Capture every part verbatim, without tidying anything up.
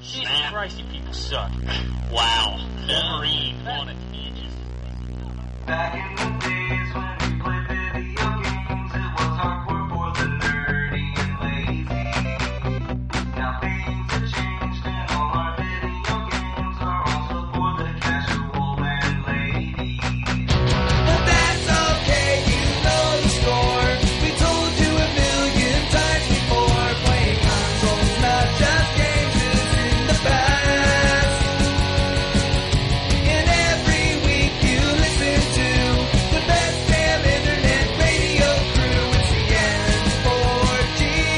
Jesus Christ, you people suck. Wow. Wolverine on a tangent. Back in the days when we played video games, it was hardcore for the nerdy and lazy. Now things have changed and all our video games are also for the casual and lady. But that's okay, you know the score. We told you a million times before. Playing consoles, not just games, is in the past. And every week you listen to the best damn internet radio crew. It's the N four G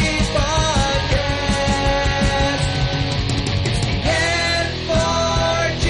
podcast. It's the N four G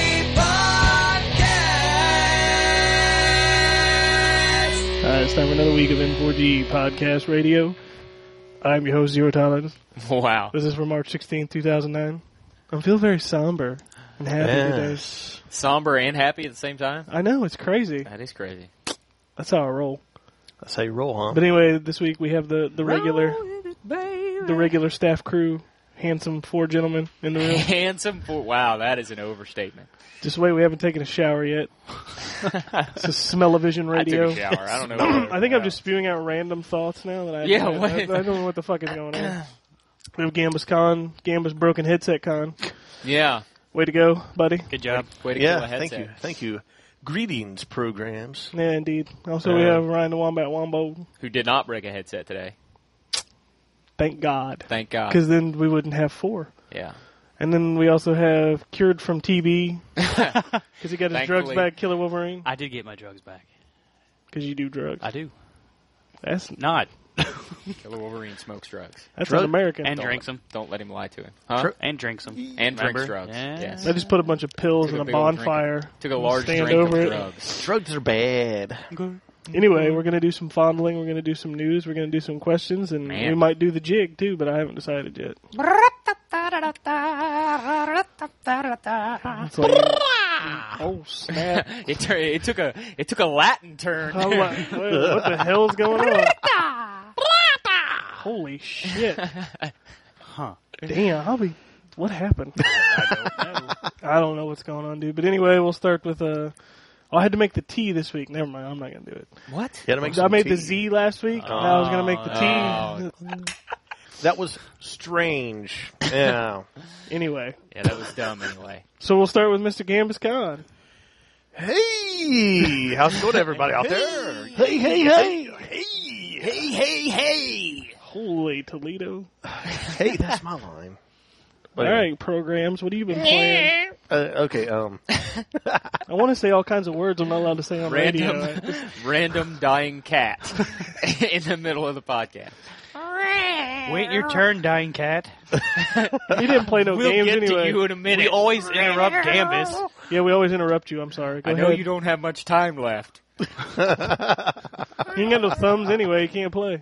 podcast. Uh, it's time for another week of N four G Podcast Radio. I'm your host, Zero Tolerance. Wow. This is for March sixteenth, two thousand nine. I feel very somber and happy today. Somber and happy at the same time? I know, it's crazy. That is crazy. That's how I roll. That's how you roll, huh? But anyway, this week we have the, the regular the regular staff crew, handsome four gentlemen in the room. Handsome for wow, that is an overstatement. Just wait, we haven't taken a shower yet. It's a smell-o-vision radio. I took a shower. I don't know. What I think I'm just spewing out random thoughts now that I Yeah, I, what? I, I don't know what the fuck is going on. We have Gambus Con, Gambus Broken Headset Con. Yeah. Way to go, buddy. Good job. Way to kill Yeah, a headset. thank you. Thank you. Greetings, programs. Yeah, indeed. Also, we Uh, have Ryan the Wombat Wombo. Who did not break a headset today. Thank God. Thank God. Because then we wouldn't have four. Yeah. And then we also have Cured from T B. Because he got his drugs Thankfully. back, Killer Wolverine. I did get my drugs back. Because you do drugs. I do. That's Not. Killer Wolverine smokes drugs. that's Drug- an American. And Don't drinks let- them. Don't let him lie to him. Huh? Dr- And drinks them. and drinks Remember? drugs. Yeah. Yes. I just put a bunch of pills Took in a a big old drink of- bonfire. Took a large stand drink over of it. drugs. Drugs are bad. Anyway, we're going to do some fondling. We're going to do some news. We're going to do some questions. And Man. we might do the jig, too, but I haven't decided yet. It's like, oh, snap. It, tur- it took a it took a Latin turn. I'm like, wait, what the hell's going on? Holy shit. Huh. Damn, I'll be... What happened? I don't know what's going on, dude. But anyway, we'll start with... Uh, oh, I had to make the T this week. Never mind, I'm not going to do it. What? You gotta make I some made tea. the Z last week. Now I was going to make the T. That was strange. Yeah. Anyway, Yeah, that was dumb anyway. so we'll start with Mister Gambus Con. Hey, how's it going, everybody out there? Hey, hey, hey. Hey, hey, hey, hey. Holy Toledo. Hey, that's my line. All right, programs. What have you been playing? Uh, okay, um, I want to say all kinds of words I'm not allowed to say on Random, radio. random dying cat in the middle of the podcast. Wait your turn, dying cat. He didn't play no We'll games get anyway. to you in a minute. We always interrupt Gambus. Yeah, we always interrupt you. I'm sorry. Go I know ahead. you don't have much time left. You ain't got no thumbs anyway. You can't play.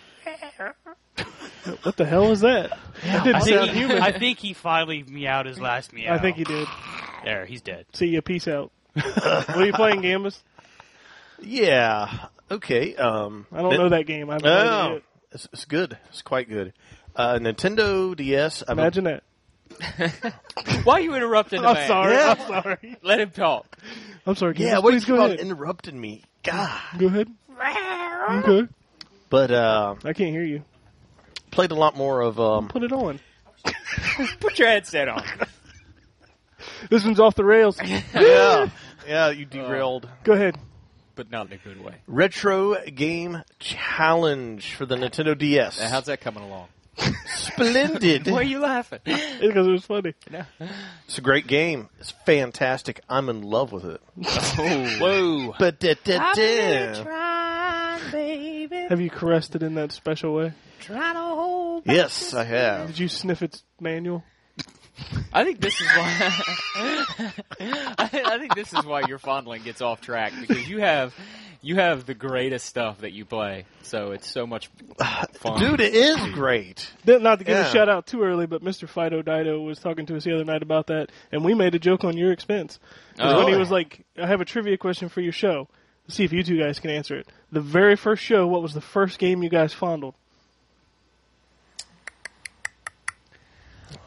What the hell is that? That didn't I sound think, he, human. I think he finally meowed his last meow. I think he did. There, he's dead. See ya. Peace out. What are you playing, Gambus? yeah. Okay, um. I don't know that game. I haven't played it Oh, yet. it's, it's good. It's quite good. Uh, Nintendo D S. I've been- Imagine that. Why are you interrupting the I'm man? sorry. Yeah. I'm sorry. Let him talk. I'm sorry. Yeah, Gambus. what Please did you go call ahead. interrupting me? God. Go ahead. Okay. But, uh, I can't hear you. played a lot more of, um, Put it on. Put your headset on. This one's off the rails. yeah. Yeah, you derailed. Go ahead. But not in a good way. Retro Game Challenge for the Nintendo D S. Now, how's that coming along? Splendid. Why are you laughing? It's because it was funny. It's a great game. It's fantastic. I'm in love with it. Whoa. But da, da, da. Have you caressed it in that special way? Yes, I have. Did you sniff its manual? I think this is why. I, I think this is why your fondling gets off track, because you have you have the greatest stuff that you play. So it's so much fun, Dude, it is great. Not to give Yeah. a shout out too early, but Mister Fido Dido was talking to us the other night about that, and we made a joke on your expense. 'Cause Oh. when he was like, I have a trivia question for your show. Let's see if you two guys can answer it. The very first show, what was the first game you guys fondled?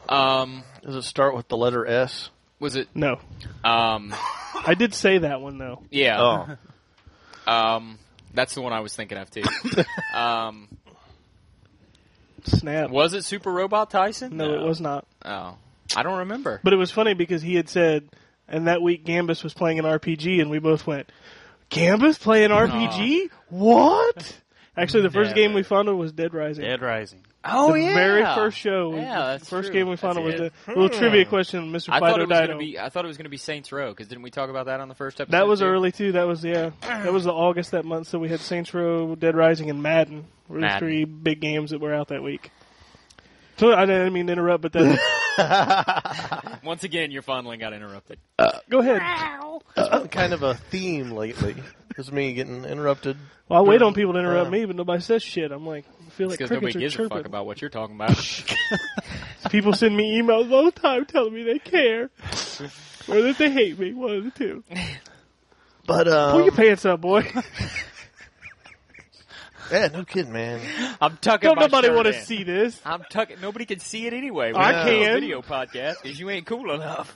Um, Does it start with the letter S? was it? No. Um, I did say that one, though. yeah. Oh. Um, that's the one I was thinking of too. um, Snap. was it Super Robot Tyson? No, it was not. Oh, I don't remember. But it was funny because he had said, and that week Gambus was playing an R P G, and we both went, Gambus playing R P G? What? Actually, the first Never. game we found was Dead Rising. Dead Rising. Oh the yeah, very first show. Yeah, the that's first true. game we found That's was it. the little trivia question, Mister I thought Fido it was Dido. gonna be. I thought it was gonna be Saints Row because didn't we talk about that on the first episode? That was too? early too. That was yeah. That was the August that month. So we had Saints Row, Dead Rising, and Madden. Were the Madden. three big games that were out that week. So I didn't mean to interrupt, but that Once again, your fondling got interrupted. go ahead. It's been kind of a theme lately. It's me getting interrupted. Well, I wait on people to interrupt Uh. me, but nobody says shit. I'm like, I feel like Because crickets nobody are gives a chirping. fuck about what you're talking about. People send me emails all the time telling me they care, or that they hate me. One of the two. But, um, Pull your pants up, boy. yeah, no kidding, man. I'm tucking. Don't my nobody shirt want in. to see this. I'm tucking. Nobody can see it anyway. I We're doing a can. video podcast because you ain't cool enough.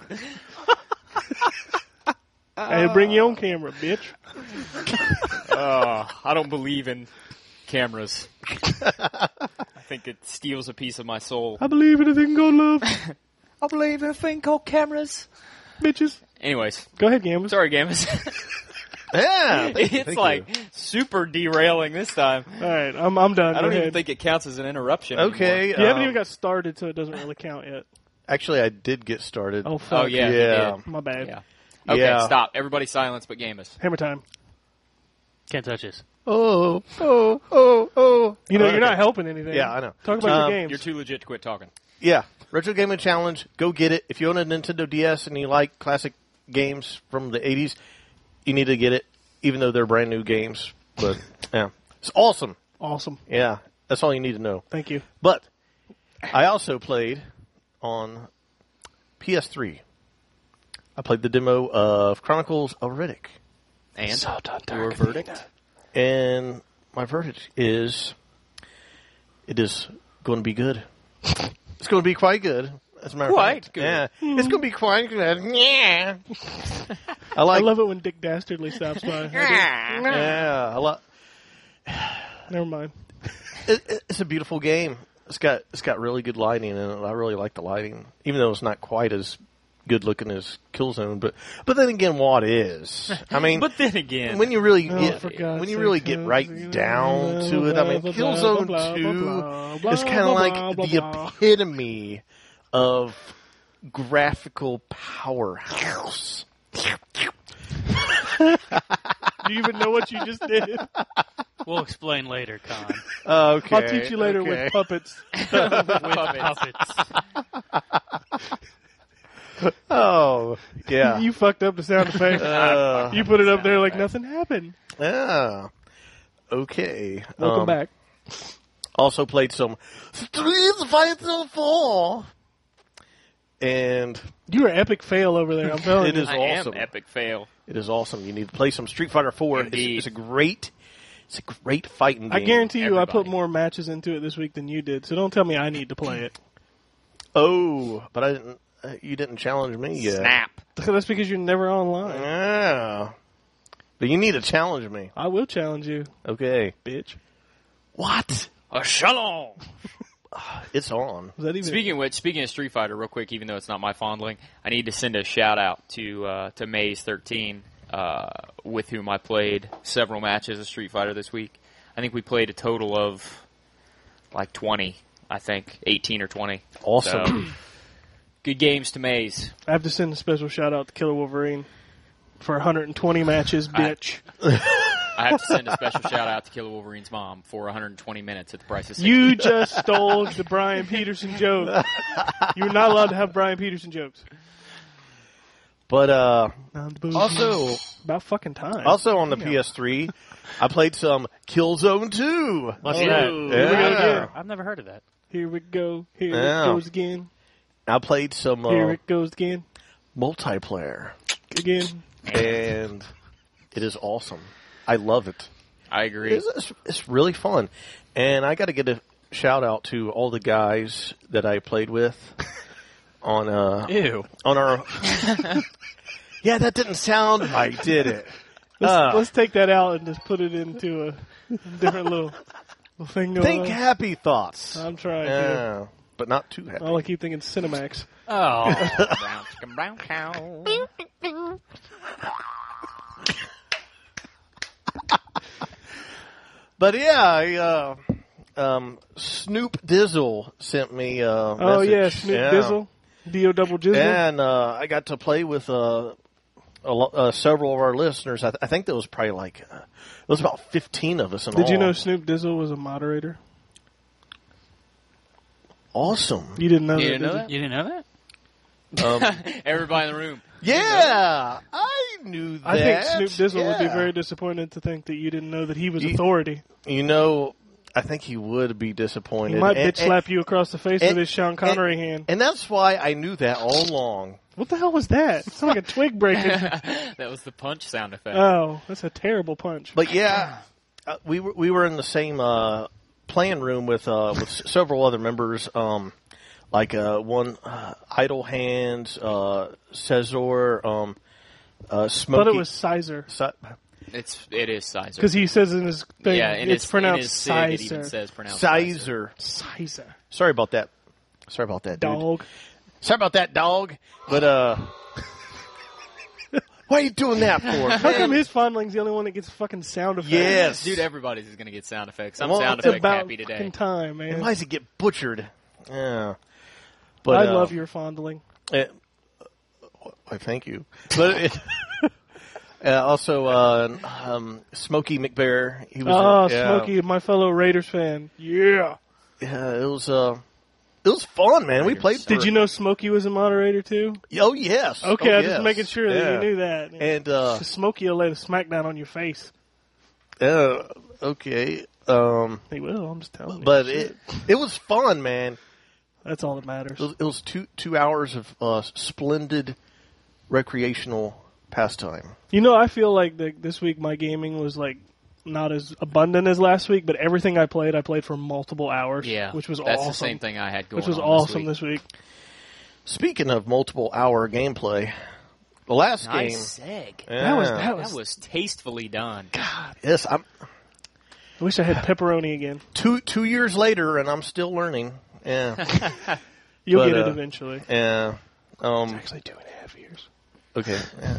Hey, bring your own camera, bitch. Oh, I don't believe in cameras. I think it steals a piece of my soul. I believe in a thing called love, I believe in a thing called cameras. bitches. Anyways, Go ahead, Gambus. sorry, Gambus. Yeah. thank you, It's thank like you. super derailing this time. All right, I'm I'm done. I Go don't even ahead. think it counts as an interruption. Okay. You haven't um, even got started, so it doesn't really count yet. Actually, I did get started. Oh Anymore. fuck. Oh yeah, you Yeah. did. My bad. Yeah. Okay, Yeah. stop. Everybody silence but Gambus. Hammer time. Can't touch this. Oh, oh, oh, oh. You know, Okay. you're not helping anything. Yeah, I know. Talk about Um, your games. You're too legit to quit talking. Yeah. Retro Gaming Challenge. Go get it. If you own a Nintendo D S and you like classic games from the eighties, you need to get it, even though they're brand new games. But, yeah. It's awesome. Awesome. Yeah. That's all you need to know. Thank you. But I also played on P S three. I played the demo of Chronicles of Riddick. And So done, your dark. verdict? And my verdict is it is going to be good. It's going to be quite good. As a matter Quite of fact. good. Yeah. It's going to be quite good. Yeah. I like I love it when Dick Dastardly stops by. I do. Yeah. I lo- Never mind. it, it- it's a beautiful game. It's got it's got really good lighting in it. I really like the lighting, even though it's not quite as good looking as Killzone. But but then again, what is? I mean, But then again, when you really Oh, get for God's when you sake, really get right Killzone, down to it, I mean, blah, blah, Killzone blah, blah, Two blah, blah, is kind of blah, like blah, blah, the blah. epitome of graphical powerhouse. Do you even know what you just did? We'll explain later, Con. Okay, I'll teach you later okay. with puppets. With puppets. Oh, yeah. You fucked up the sound effect. Uh, You put it up there like nothing happened. yeah. Okay. Welcome Um, back. Also played some Street Fighter four. And You were epic fail over there. I'm telling It you. is I awesome. am epic fail. it is awesome. You need to play some Street Fighter four. It's, Indeed. it's a great, it's a great fighting game. I guarantee you, I put everybody. more matches into it this week than you did. So don't tell me I need to play it. Oh, but I didn't. Uh, you didn't challenge me yet. Snap. That's because you're never online. Yeah. But you need to challenge me. I will challenge you, Okay. bitch. What? A shalom. It's on. Was that even? Speaking of which, speaking of Street Fighter, real quick, even though it's not my fondling, I need to send a shout out to uh, to Maze thirteen, uh, with whom I played several matches of Street Fighter this week. I think we played a total of like twenty. I think eighteen or twenty. Awesome. So, good games to Maze. I have to send a special shout out to Killer Wolverine for one hundred twenty matches, I- bitch. I have to send a special shout out to Killer Wolverine's mom for one hundred twenty minutes at the price of sixty. You just stole the Brian Peterson joke. You're not allowed to have Brian Peterson jokes. But uh, Also, also, about fucking time. also on the P S three, I played some Killzone two. What's Oh, that? here we go Yeah. again. I've never heard of that. Here we go. Here Yeah. it goes again. I played some Here uh, it goes again. multiplayer, Again. and it is awesome. I love it. I agree. It's, it's, it's really fun. And I got to get a shout out to all the guys that I played with. on uh Ew. on our. Yeah, that didn't sound right, did it? Let's, Uh, let's take that out and just put it into a different little, little thing going think on. happy thoughts. I'm trying to. Yeah, but not too happy. All I keep thinking Cinemax. Oh. Brown chicken, brown cow. But yeah, I, uh, um, Snoop Dizzle sent me a Oh message. yeah, Snoop Yeah. Dizzle, D-O double Jizzle. And uh, I got to play with uh, a lo- uh, several of our listeners. I, th- I think there was probably like uh, it was about fifteen of us in Did all. you know Snoop Dizzle was a moderator? Awesome. You didn't know You that, didn't know did that? You didn't know that? Um, Everybody in the room. yeah, I knew that. I think Snoop Dizzle would be Yeah. very disappointed to think that you didn't know that he was You- authority. You know, I think he would be disappointed. He might And- bitch slap you across the face and- with his Sean Connery hand. And that's why I knew that all along. What the hell was that? It sounded like a twig breaking. That was the punch sound effect. Oh, that's a terrible punch. But yeah, uh, we were we were in the same uh, playing room with uh, with s- several other members, um, like uh, one uh, Idle Hands, uh, Cesar, um, uh, Smokey. But it was Sizer. Si- It's it is Sizer. Because he says in his thing, yeah, in it's his, pronounced in his sig, it even Sizer. says pronounced Sizer. Sizer. Sorry about that. Sorry about that, dude. Dog. Sorry about that, dog. But uh, why are you doing that for? How come his fondling's the only one that gets fucking sound effects? Yes, Dude, everybody's is gonna get sound effects. I'm Well, sound It's effect about happy today. fucking time, man. Why does it get butchered? Yeah. But I uh, love your fondling. It, why, thank you. But it, uh, also, uh, um, Smokey McBear. He was. Oh, yeah, Smokey, my fellow Raiders fan. Yeah. Yeah, it was. Uh, it was fun, man. We played. Did for- you know Smokey was a moderator too? Oh yes. Okay, oh, I'm just yes. making sure that Yeah. you knew that. And uh, Smokey will lay a smackdown on your face. uh, okay. Um, He will. I'm just telling you. but Shit. it it was fun, man. That's all that matters. It was, it was two two hours of uh, splendid recreational pastime. You know, I feel like the, this week my gaming was like not as abundant as last week, but everything I played, I played for multiple hours. Yeah, which was that's awesome. the same thing I had going Which was on awesome this week. this week. Speaking of multiple hour gameplay, the last Nice game. egg. Yeah. That was that was. That was tastefully done. Yes, I'm I wish I had pepperoni again. two two years later, and I'm still learning. Yeah, You'll But, get it uh, eventually. yeah. Um, Actually, two and a half years. okay. Yeah.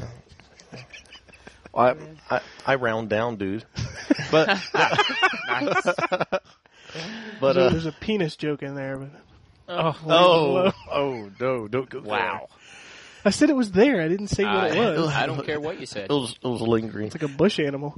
I, I I round down, dude. But Nice. but there's, uh, a, there's a penis joke in there, but Oh. oh oh no, don't go. Wow. I said it was there. I didn't say what it I, was. I don't care what you said. It was it was lingering. It's like a bush animal.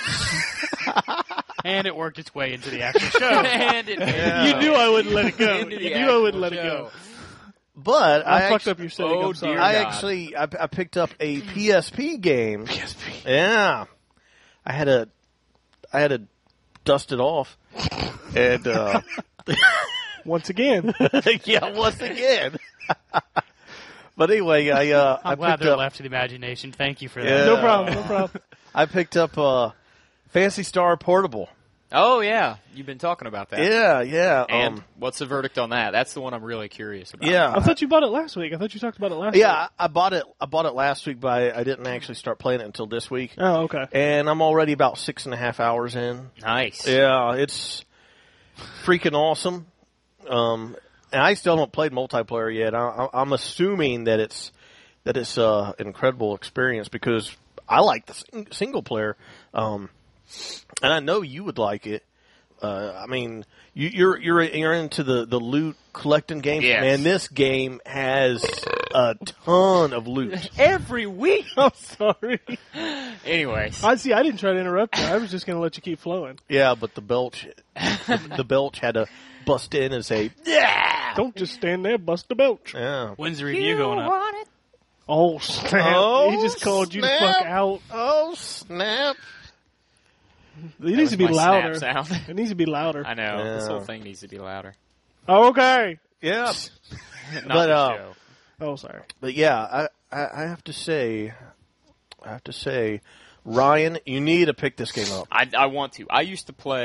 And it worked its way into the actual show. And it Yeah. You knew I wouldn't let it go. Into You the knew I wouldn't actual let it go. show. But I, I, fucked actu- up your setting. Oh, I'm sorry. dear I God. actually I, I picked up a P S P game. P S P. Yeah, I had to I had to dust it off, and uh, Once again. yeah, once again. But anyway, I uh, I I'm glad picked they're up left to the imagination. Thank you for that. Yeah. No problem. No problem. I picked up uh, Fantasy Star Portable. Oh yeah, you've been talking about that. Yeah, yeah, And um, what's the verdict on that? That's the one I'm really curious about. yeah. I thought you bought it last week. I thought you talked about it last Yeah, week. I, I bought it. I bought it last week, but I, I didn't actually start playing it until this week. Oh, okay. And I'm already about six and a half hours in. Nice. Yeah, it's freaking awesome. Um, and I still haven't played multiplayer yet. I, I, I'm assuming that it's that it's uh, an incredible experience because I like the sing- single player, um, and I know you would like it. Uh, I mean, you, you're you're you're into the, the loot collecting games, Yes. man. This game has a ton of loot. Every week. I'm sorry. Anyways. I see. I didn't try to interrupt you. I was just going to let you keep flowing. Yeah, but the belch, the, the belch had to bust in and say, "Yeah, Don't just stand there, bust a belch. yeah." When's the review going up? Oh, snap. Oh, he just called you the snap. fuck out. Oh snap! It needs to be my louder. snap sound. It needs to be louder. I know. This Yeah. whole thing needs to be louder. Oh, okay. Yeah, Not But, the uh, show. Oh, sorry. but yeah, I, I I have to say, I have to say, Ryan, you need to pick this game up. I, I want to. I used to play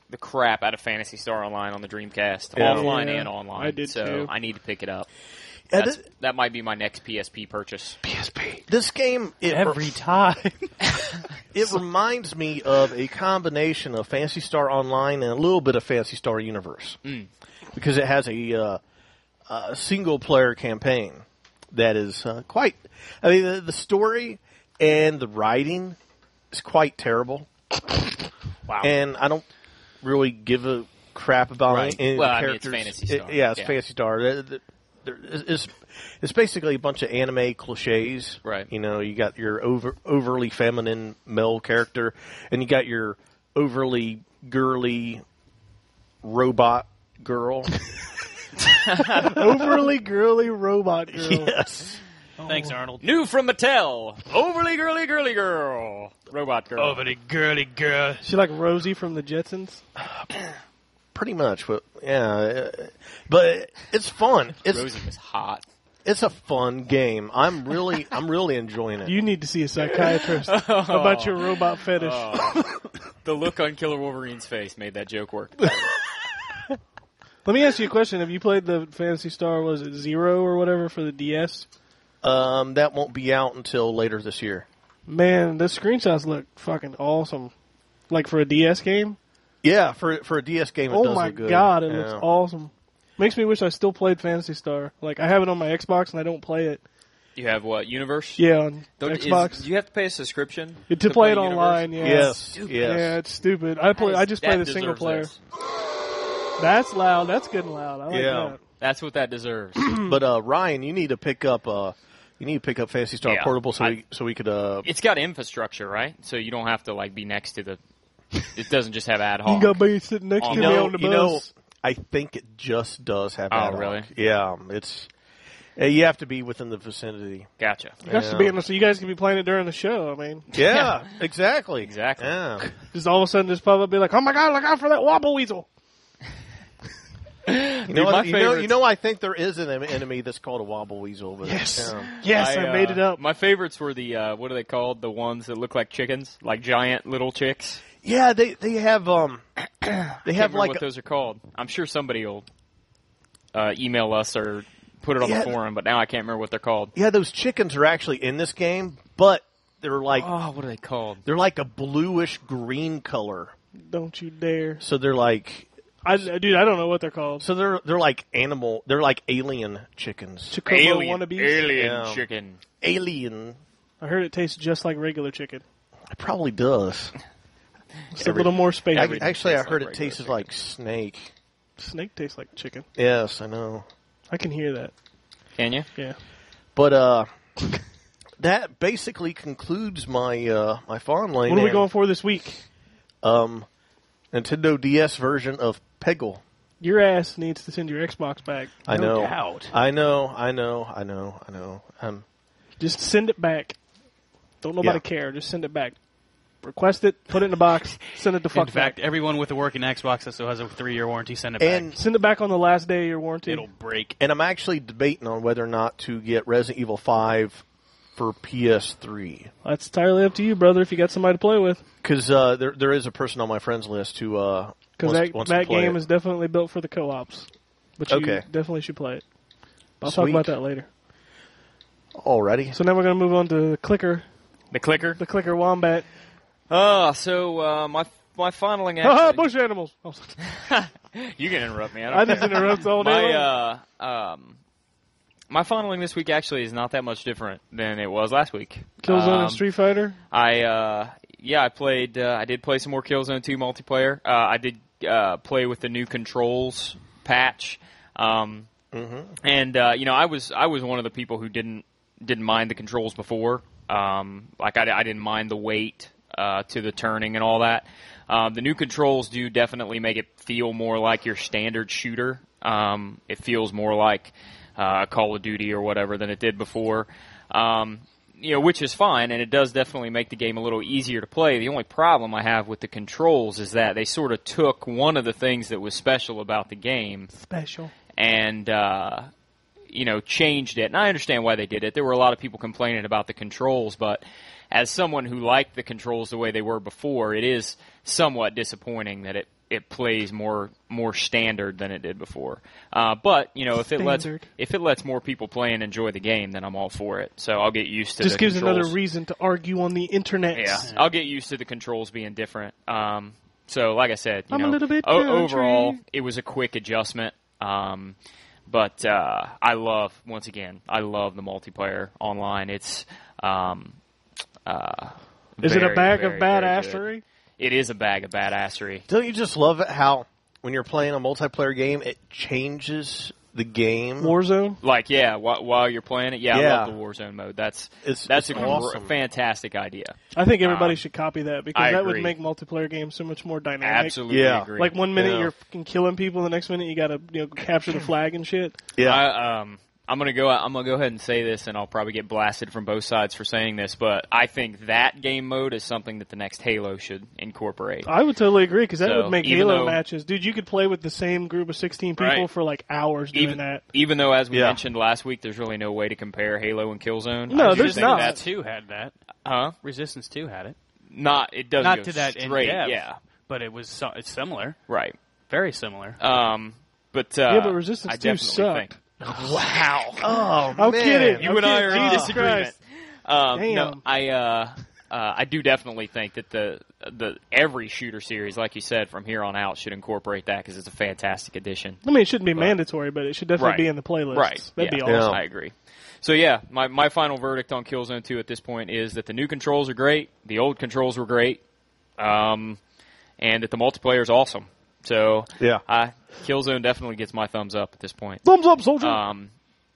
the crap out of Phantasy Star Online on the Dreamcast, Yeah. offline Yeah, and online. I did so too. I need to pick it up. Yeah, That's, thi- that might be my next P S P purchase. P S P. This game, it, Every time. it reminds me of a combination of Phantasy Star Online and a little bit of Phantasy Star Universe. Mm. Because it has a, uh, a single-player campaign that is uh, quite... I mean, the, the story and the writing is quite terrible. Wow. And I don't really give a crap about Right. any, any Well, of I the mean, it's characters. Phantasy Star. It- yeah, it's Yeah. Phantasy Star. The- the- there- It's, it's basically a bunch of anime cliches. Right. You know, you got your over, overly feminine male character, and you got your overly girly robot girl. Overly girly robot girl. Yes. Thanks, Arnold. New from Mattel, overly girly girly girl, robot girl. Overly girly girl. She like Rosie from the Jetsons. Pretty much. But, yeah. uh, But it's fun. It's Rosie was hot. it's a fun game. I'm really I'm really enjoying it. You need to see a psychiatrist about your robot fetish. Oh. The look on Killer Wolverine's face made that joke work. Let me ask you a question. Have you played the Phantasy Star, was it Zero or whatever, for the D S? Um, that won't be out until later this year. Man, the screenshots look fucking awesome. Like for a D S game? Yeah, for for a D S game, it Oh does my look good. god, it Yeah. looks awesome. Makes me wish I still played Phantasy Star. Like, I have it on my Xbox and I don't play it. You have what, Universe? Yeah, on Don't- is- Xbox. do you have to pay a subscription to, play it Universe? online, yeah. Yes, yes. Yeah, it's stupid. I play. That is- I just play that the single deserves player. this. That's loud. That's good and loud. I like Yeah. that. That's what that deserves. But uh, Ryan, you need to pick up uh, you need to pick up Phantasy Star Yeah, Portable so I- we so we could uh, It's got infrastructure, right? So you don't have to like be next to the. It doesn't just have ad You hoc. can go be sitting next Oh, to you me know on the you bus. know I think it just does have. Oh, ad hoc. really? Yeah, um, it's uh, you have to be within the vicinity. Gotcha. It has to Yeah. be in the, so you guys can be playing it during the show. I mean, Yeah, exactly, Exactly. Yeah. just all of a sudden just pop up and be like, oh my god, look out for that wobble weasel. You know, Dude, my what, you know, favorites- you know, I think there is an em- enemy that's called a wobble weasel. But, Yes. yeah. Yes, I, uh, made it up. My favorites were the uh, what are they called? The ones that look like chickens, like giant little chicks. Yeah, they they have um they I have can't remember like what a, those are called. I'm sure somebody will uh, email us or put it on Yeah. the forum, but now I can't remember what they're called. yeah those chickens are actually in this game, but they're like Oh, what are they called? they're like a bluish green color. Don't you dare. So they're like I, dude, I don't know what they're called. so they're they're like animal. They're like alien chickens. Chocobo Alien, wannabes. alien Yeah. chicken. Alien. I heard it tastes just like regular chicken. It probably does. It's a little more spicy. every- Actually, I tastes heard like it regular tastes chicken. like snake. Snake tastes like chicken. Yes, I know. I can hear that. Can you? Yeah. But uh, that basically concludes my uh my fondling. What are we and, going for this week? Um, Nintendo D S version of Peggle. Your ass needs to send your Xbox back. I No know. doubt. I know. I know. I know. I know. Um, Just send it back. Don't nobody Yeah. care. Just send it back. Request it, put it in a box, send it the fuck In fact, back. everyone with a working Xbox that still has a three-year warranty, send it back. and Send it back on the last day of your warranty. It'll break. and I'm actually debating on whether or not to get Resident Evil five for P S three That's entirely up to you, brother, if you got somebody to play with. because uh, there there is a person on my friends list who uh Because wants, that, wants to that play game it. is definitely built for the co-ops. But you Okay. definitely should play it. I'll Sweet. talk about that later. already. So now we're going to move on to the clicker. The clicker. The clicker wombat. Oh, so uh, my my fondling Haha, actually. bush animals. Oh, You can interrupt me. I don't I just interrupt all day my long. uh, um, my fondling this week actually is not that much different than it was last week. Killzone Um, and Street Fighter. I uh, yeah, I played. Uh, I did play some more Killzone two multiplayer. Uh, I did uh, play with the new controls patch, um, Mm-hmm. and uh, you know, I was I was one of the people who didn't didn't mind the controls before. Um, like I, I didn't mind the weight uh, to the turning and all that. Um, the new controls do definitely make it feel more like your standard shooter. Um, it feels more like uh, Call of Duty or whatever than it did before. Um, you know, which is fine, and it does definitely make the game a little easier to play. The only problem I have with the controls is that they sort of took one of the things that was special about the game Special. and uh, you know, changed it. And I understand why they did it. There were a lot of people complaining about the controls, but as someone who liked the controls the way they were before, it is somewhat disappointing that it, it plays more more standard than it did before. Uh, but you know, if it lets Standard. if it lets more people play and enjoy the game, then I'm all for it. So I'll get used to Just the gives controls. another reason to argue on the internet. Yeah, I'll get used to the controls being different. Um, so, like I said, you I'm a know, little bit o- country. overall, it was a quick adjustment. Um, but uh, I love, once again, I love the multiplayer online. It's um, uh, Is it a very, bag very, of very badassery? good. It is a bag of badassery. Don't you just love it how when you're playing a multiplayer game, it changes the game? Warzone? Like, yeah, while, while you're playing it, yeah, Yeah. I love the Warzone mode. That's It's, that's it's a gr- awesome. fantastic idea. I think everybody Um, should copy that because I that agree. would make multiplayer games so much more dynamic. Absolutely Yeah. agree. Like one minute Yeah. you're fucking killing people, the next minute you gotta you know capture the flag and shit. Yeah. I, um, I'm gonna go. I'm gonna go ahead and say this, and I'll probably get blasted from both sides for saying this, but I think that game mode is something that the next Halo should incorporate. I would totally agree because that So, would make even Halo though- matches, dude. You could play with the same group of sixteen people Right. for like hours doing Even that. even though, as we Yeah. mentioned last week, there's really no way to compare Halo and Killzone. No, I just there's think not. That's, two had that. huh? Resistance two had it. Not it doesn't Not go to that in straight. depth. Yeah, But it was so, it's similar. right. Very similar. Um, but uh, Yeah, but Resistance I two definitely sucked. think. Wow. Oh, I'm man. kidding. You I'm and I kidding. are in Jesus disagreement. Christ. Um, no, Damn. I uh, uh, I do definitely think that the the every shooter series, like you said, from here on out should incorporate that because it's a fantastic addition. I mean, it shouldn't be But- mandatory, but it should definitely Right. be in the playlist. Right. That'd yeah. be awesome. Yeah. I agree. So yeah, my my final verdict on Killzone two at this point is that the new controls are great, the old controls were great, um, and that the multiplayer is awesome. So Yeah. uh, Killzone definitely gets my thumbs up at this point. Thumbs up, soldier. Um,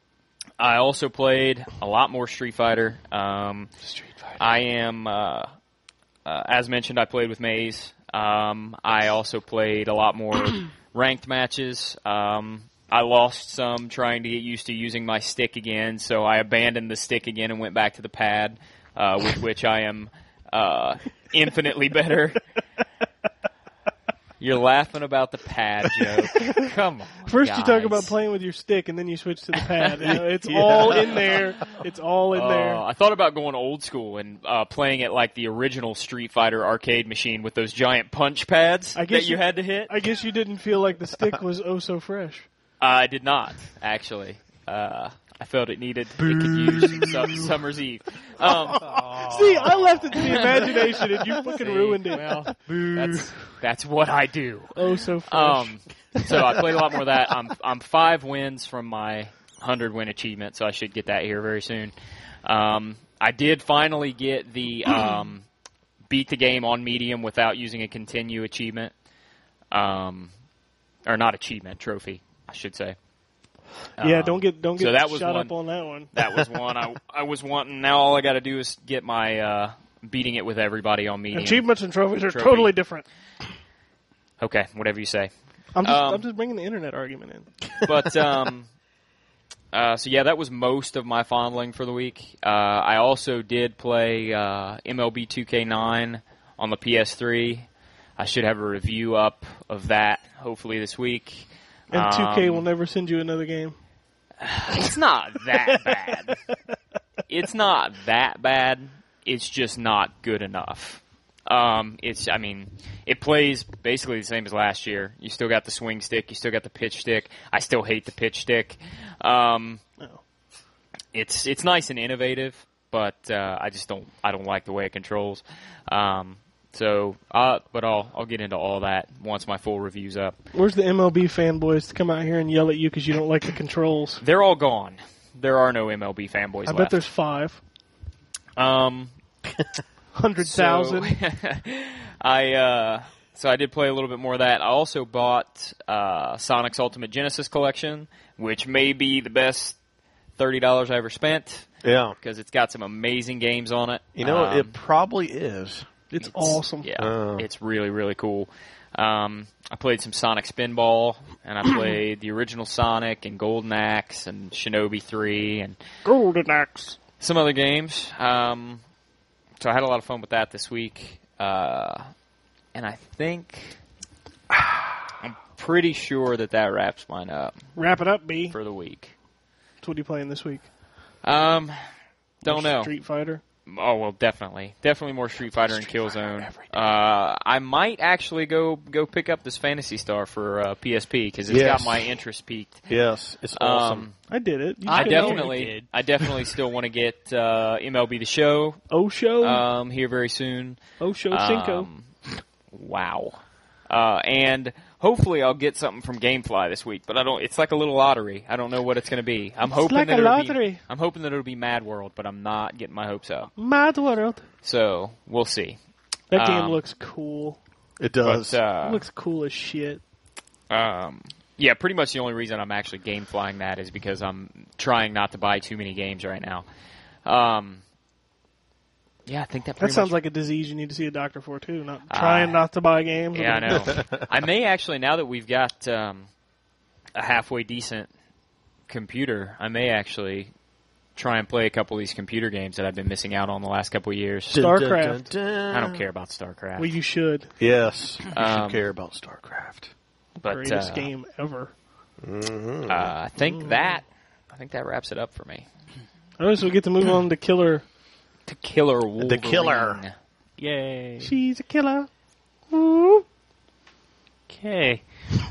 I also played a lot more Street Fighter. Um, Street Fighter. I am, uh, uh, as mentioned, I played with Maze. Um, I also played a lot more ranked matches. Um, I lost some trying to get used to using my stick again, so I abandoned the stick again and went back to the pad, uh, with which I am uh, infinitely better. You're laughing about the pad joke. Come on. First, you talk guys. about playing with your stick, and then you switch to the pad. You know, it's all in there. It's all in there. Uh, I thought about going old school and uh, playing it like the original Street Fighter arcade machine with those giant punch pads I guess that you you- had to hit. I guess you didn't feel like the stick was oh so fresh. I did not, actually. Uh, I felt it needed. It could use some Summer's Eve. Um, See, I left it to the imagination, and you fucking see, ruined it. Well, that's that's what I do. Oh, so fresh. Um, so I played a lot more of that. I'm I'm five wins from my hundred win achievement, so I should get that here very soon. Um, I did finally get the um, beat the game on medium without using a continue achievement, um, or not achievement trophy, I should say. yeah, Um, don't get don't get so that was shot one- up on that one. That was one I I was wanting. Now all I got to do is get my uh, beating it with everybody on medium. Achievements and trophies are Trophy. totally different. Okay, whatever you say. I'm just Um, I'm just bringing the internet argument in. But um, uh, so yeah, that was most of my fondling for the week. Uh, I also did play uh, M L B two K nine on the P S three. I should have a review up of that hopefully this week. And two K Um, will never send you another game. It's not that bad. It's not that bad. It's just not good enough. Um, it's, I mean, it plays basically the same as last year. You still got the swing stick. You still got the pitch stick. I still hate the pitch stick. Um, Oh. it's it's nice and innovative, but uh, I just don't I don't like the way it controls. Um, so, uh, but I'll I'll get into all that once my full review's up. Where's the M L B fanboys to come out here and yell at you because you don't like the controls? They're all gone. There are no M L B fanboys I left. bet there's five. Um, Hundred thousand. So, I uh, so I did play a little bit more of that. I also bought uh, Sonic's Ultimate Genesis Collection, which may be the best thirty dollars I ever spent Yeah. because it's got some amazing games on it. You know, Um, it probably is. It's awesome. Yeah, Oh. it's really really cool. Um, I played some Sonic Spinball, and I played the original Sonic and Golden Axe and Shinobi three and Golden Axe. some other games. Um, so I had a lot of fun with that this week. Uh, and I think I'm pretty sure that that wraps mine up Wrap it up, B. for the week. So what are you playing this week? Um, don't know. Street Fighter. Oh well, definitely, definitely more Street Fighter and Killzone. Uh, I might actually go go pick up this Phantasy Star for uh, P S P because it's Yes. got my interest peaked. Yes, it's awesome. Um, I did it. You I should know. definitely, did. I definitely still want to get uh, M L B The Show Osho. um, here very soon. Osho Cinco. Um, wow. Uh, and hopefully I'll get something from GameFly this week, but I don't. It's like a little lottery. I don't know what it's going to be. I'm hoping like that a it'll lottery. Be, I'm hoping that it'll be Mad World, but I'm not getting my hopes up. Mad World. So we'll see. That game Um, looks cool. It does. But uh, It looks cool as shit. um, yeah, pretty much the only reason I'm actually game flying that is because I'm trying not to buy too many games right now. Um, yeah, I think that. That Pretty sounds much, like a disease you need to see a doctor for too. Not Uh, trying not to buy games. Yeah, I know. I may actually, now that we've got um, a halfway decent computer, I may actually try and play a couple of these computer games that I've been missing out on the last couple of years. StarCraft. I don't care about StarCraft. Well, you should. Yes, you Um, should care about StarCraft. but Greatest uh, game ever. Mm-hmm. uh, I think that I think that wraps it up for me. All right, so we get to move on to Killer. To Killer Wolverine. The Killer. Yay. She's a killer. Ooh. Okay.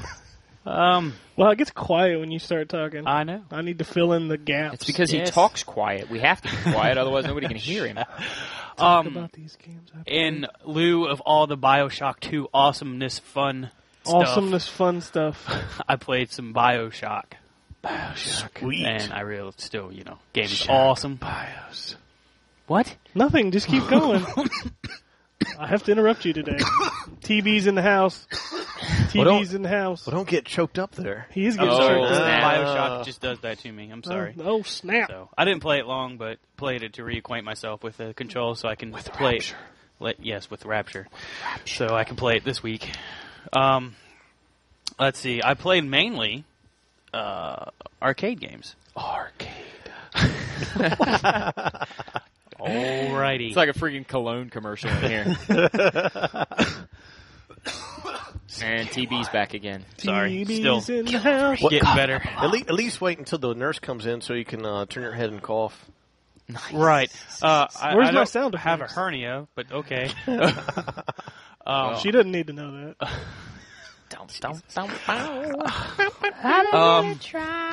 um, Well, it gets quiet when you start talking. I know. I need to fill in the gaps. It's because Yes. he talks quiet. We have to be quiet, otherwise nobody can hear him. Talk Um, about these games. I play. in lieu of all the Bioshock two awesomeness, fun stuff, Awesomeness, fun stuff. I played some Bioshock, Sweet. and I really still, you know, game is awesome. Bios. What? Nothing. Just keep going. I have to interrupt you today. T V's in the house. T V's don't- in the house. Well, don't get choked up there. He is getting Oh, choked up. snap. Bioshock just does that to me. I'm sorry. Oh, oh, snap. So I didn't play it long, but played it to reacquaint myself with the controls, so I can With play Rapture. it. Let, yes, with Rapture. So I can play it this week. Um, let's see. I played mainly uh, arcade games. Arcade. Alrighty. It's like a freaking cologne commercial in here. And T B's back again. Sorry, T still V's in the house. getting better. At least, at least wait until the nurse comes in so you can uh, turn your head and cough. Right. Uh, I, Where's I my don't sound have a effects? hernia, but okay. um, She doesn't need to know that. um,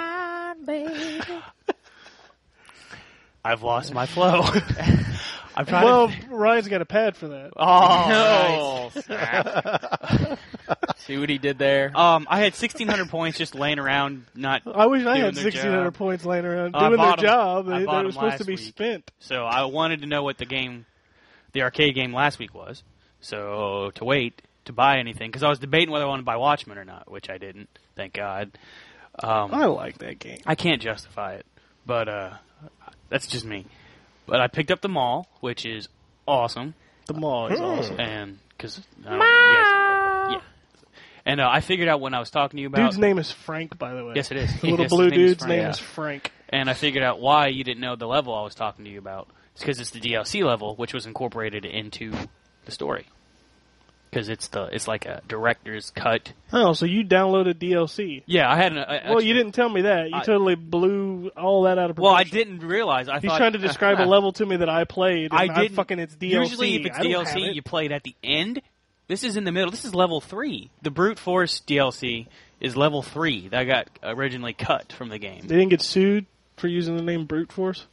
I've lost my flow. I'm trying Well, to. Ryan's got a pad for that. Oh, Oh, snap. See what he did there? Um, I had sixteen hundred points just laying around, not. I wish I Doing had their sixteen hundred job. points laying around I doing their bought 'em- job. I They, bought they were 'em supposed to last be week. spent. So I wanted to know what the game, the arcade game last week was. So to wait to buy anything, because I was debating whether I wanted to buy Watchmen or not, which I didn't. Thank God. Um, I like that game. I can't justify it, but uh, that's just me. But I picked up the Mall, which is awesome, The mall is awesome. and because um, yes, yeah, and uh, I figured out when I was talking to you about. Dude's name is Frank, by the way. Yes, it is. The little Yes, his blue name is dude's Frank. name Yeah. is Frank. And I figured out why you didn't know the level I was talking to you about. It's because it's the D L C level, which was incorporated into the story. Because it's the it's like a director's cut. Oh, so you downloaded D L C. Yeah, I had an. A, Well, you didn't tell me that. You I- totally blew all that out of Well, I proportion. didn't realize. I He's thought trying to describe a level to me that I played. And I I didn't. fucking it's D L C. Usually, if it's I don't D L have C, it. you play it at the end. This is in the middle. This is level three. The Brute Force D L C is level three. That got originally cut from the game. They didn't get sued for using the name Brute Force.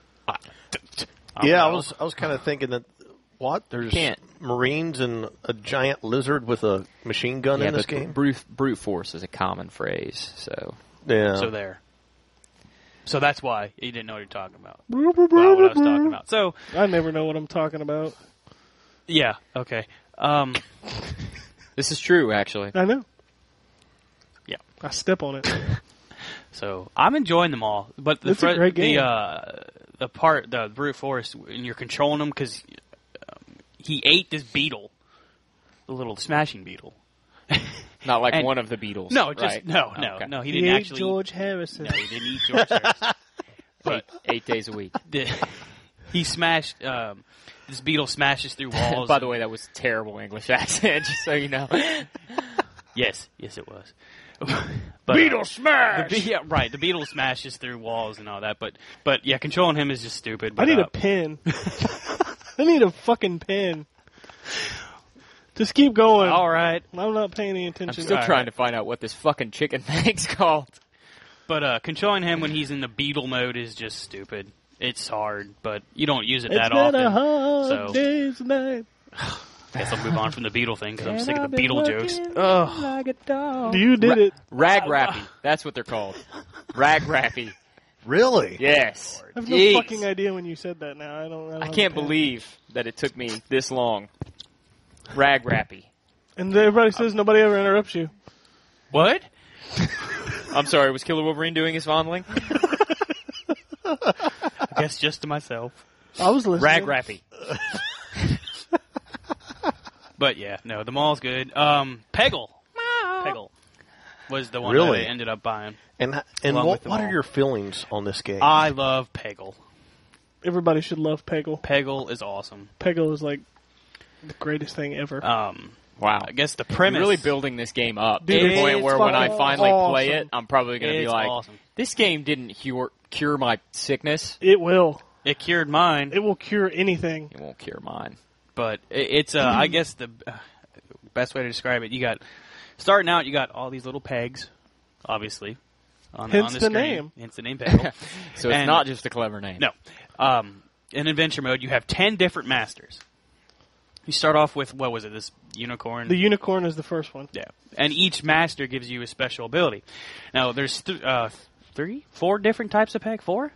Yeah, I know. was I was kind of thinking that what there's Can't. Marines and a giant lizard with a machine gun Yeah, in this but game. brute, brute force is a common phrase, so Yeah. So there. So that's why you didn't know what you're talking about. Well, what I was talking about. So I never know what I'm talking about. yeah, okay. Um, this is true, actually. I know. Yeah. I step on it. so I'm enjoying them all, but the It's a fr- great game. the uh, the part the brute force and you're controlling him because um, he ate this beetle, the little smashing beetle. Not like And- one of the Beatles. No, just right? no, Oh, no, okay. no. He He didn't ate actually. George Harrison. No, he didn't eat George Harrison. Eight, eight days a week. The- he smashed. Um, this beetle smashes through walls. By the way, that was terrible English accent, just so you know. yes, yes, it was. but, Beetle uh, smash! The be- yeah, right. The beetle smashes through walls and all that, but but yeah, controlling him is just stupid. I But, need uh, a pin. I need a fucking pen. Just keep going. All right. I'm not paying any I'm attention. still All trying right. to find out what this fucking chicken thing's called. But uh, controlling him when he's in the beetle mode is just stupid. It's hard, but you don't use it It's that been often. a hard so- day's night. Guess I'll move on from the beetle thing because I'm sick of I've the been beetle working jokes. Ugh. like a dog. You did Ra- it. Rag Rappy. That's what they're called. Rag Rappy. Really? Yes. I have no Jeez. fucking idea when you said that now. I don't, I don't I have can't a pen. believe that it took me this long. Rag Rappy. And everybody says nobody ever interrupts you. What? I'm sorry, was Killer Wolverine doing his fondling? I guess just to myself. I was listening. Rag Rappy. But yeah, no, the mall's good. Um, Peggle. Peggle was the one Really? that I ended up buying. And and Along what, with them what all. are your feelings on this game? I love Peggle. Everybody should love Peggle. Peggle is awesome. Peggle is like the greatest thing ever. Um, Wow. I guess the You're premise really building this game up Dude, to the point it's where when I fucking finally play awesome. it, I'm probably going to be It's like, awesome. this game didn't cure, cure my sickness. It will. It cured mine, It will cure anything. It won't cure mine. but it, it's uh, I guess the uh, best way to describe it. You got starting out. You got all these little pegs, obviously. On, Hence on the, the screen. name. Hence the name Peggle. So it's And- not just a clever name. No. Um, in adventure mode, you have ten different masters. You start off with, what was it, this unicorn? The unicorn is the first one. Yeah. And each master gives you a special ability. Now, there's th- uh, three, four different types of peg? Four?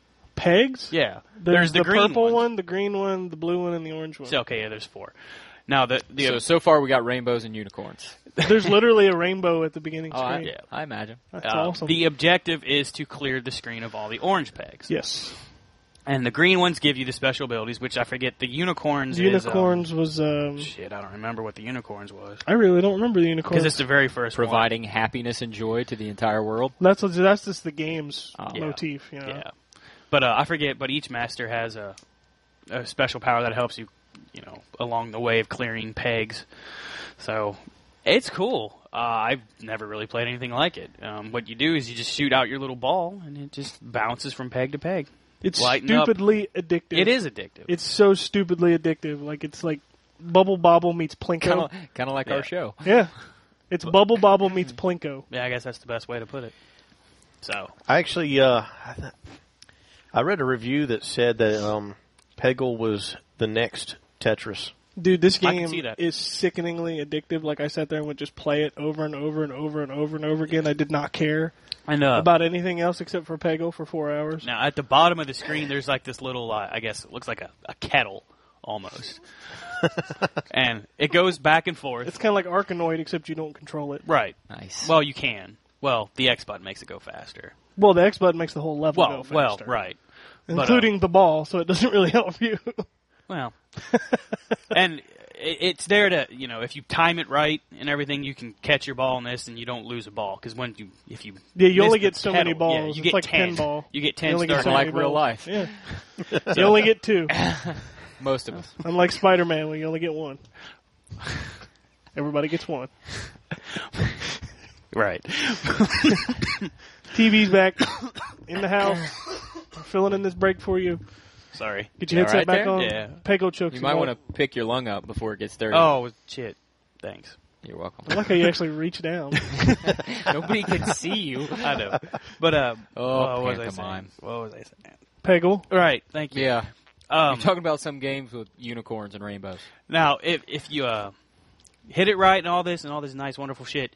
Pegs? Yeah. There's, the, the, green purple ones. one, the green one, the blue one, and the orange one. So, okay, yeah, there's four. Now, the, the So, so far we got rainbows and unicorns. There's literally a rainbow at the beginning Oh, I, screen. yeah. I imagine. That's um, awesome. the objective is to clear the screen of all the orange pegs. yes. And the green ones give you the special abilities, which I forget. The unicorns Unicorns was. Um, is... Um, shit, I don't remember what the unicorns was. I really don't remember the unicorns. Because it's the very first one. Providing happiness and joy to the entire world. That's that's just the game's Oh. Yeah. motif, you know. Yeah, but uh, I forget. But each master has a, a special power that helps you, you know, along the way of clearing pegs. So it's cool. Uh, I've never really played anything like it. Um, what you do is you just shoot out your little ball, and it just bounces from peg to peg. It's Lighten up. stupidly addictive. It is addictive. It's so stupidly addictive. Like it's like Bubble Bobble meets Plinko. Kind of kind of like Yeah. our show. Yeah. It's Bubble Bobble meets Plinko. yeah, I guess that's the best way to put it. So I actually, uh, I, th- I read a review that said that um, Peggle was the next Tetris. Dude, this I can game see that. is sickeningly addictive. Like I sat there and would just play it over and over and over and over and over again. I did not care and uh, about anything else except for Peggle for four hours. now at the bottom of the screen, there's like this little, uh, I guess it looks like a, a kettle almost, and it goes back and forth. It's kind of like Arkanoid, except you don't control it. Right. Nice. Well, you can. Well, the X button makes it go faster. Well, the X button makes the whole level Well, go well, faster. right. But, uh, Including the ball, so it doesn't really help you. Well, and it, it's there to, you know, if you time it right and everything, you can catch your ball in this and you don't lose a ball. Because when you, if you Yeah, you miss only the get so many pedal, yeah, balls. you It's get like ten. pinball. You get ten You only get starting so like many real balls. life. Yeah. You only get two. Most of us. Unlike Spider-Man, where you only get one. Everybody gets one. Right. T V's back in the house. I'm filling in this break for you. Sorry. Get your You headset all right back there? on. Yeah. Pego chokes. You might want to pick your lung up before it gets dirty. Oh, shit. Thanks. You're welcome. I like how you actually reach down. Nobody can see you. I know. But, uh, Oh, what was I saying? pantomime. What was I saying? Peggle. Right. Thank you. Yeah. Um, You're talking about some games with unicorns and rainbows. Now, if if you uh, hit it right and all this and all this nice, wonderful shit,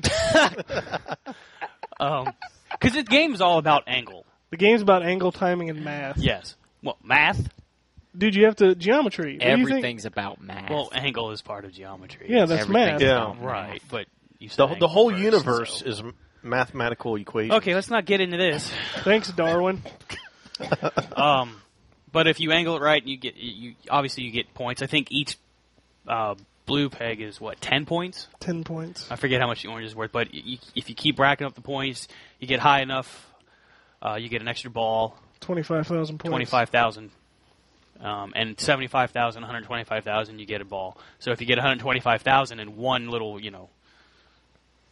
um, because this game is all about angle. The game's about angle, timing, and math. Yes. Well, math. Dude, you have to geometry. What do you think? Everything's about math. Well, angle is part of geometry. Yeah, that's Everything's math. Yeah. about right. math. But you The, said the angle whole first, universe so- is m- mathematical equations. Okay. Let's not get into this. Thanks, Darwin. Um, but if you angle it right, and you get you obviously you get points. I think each uh, blue peg is what ten points. Ten points. I forget how much the orange is worth, but you, if you keep racking up the points, you get high enough, uh, you get an extra ball, Twenty-five thousand points. twenty-five thousand, um, and seventy-five thousand, one hundred twenty-five thousand, you get a ball. So if you get one hundred twenty-five thousand in one little, you know,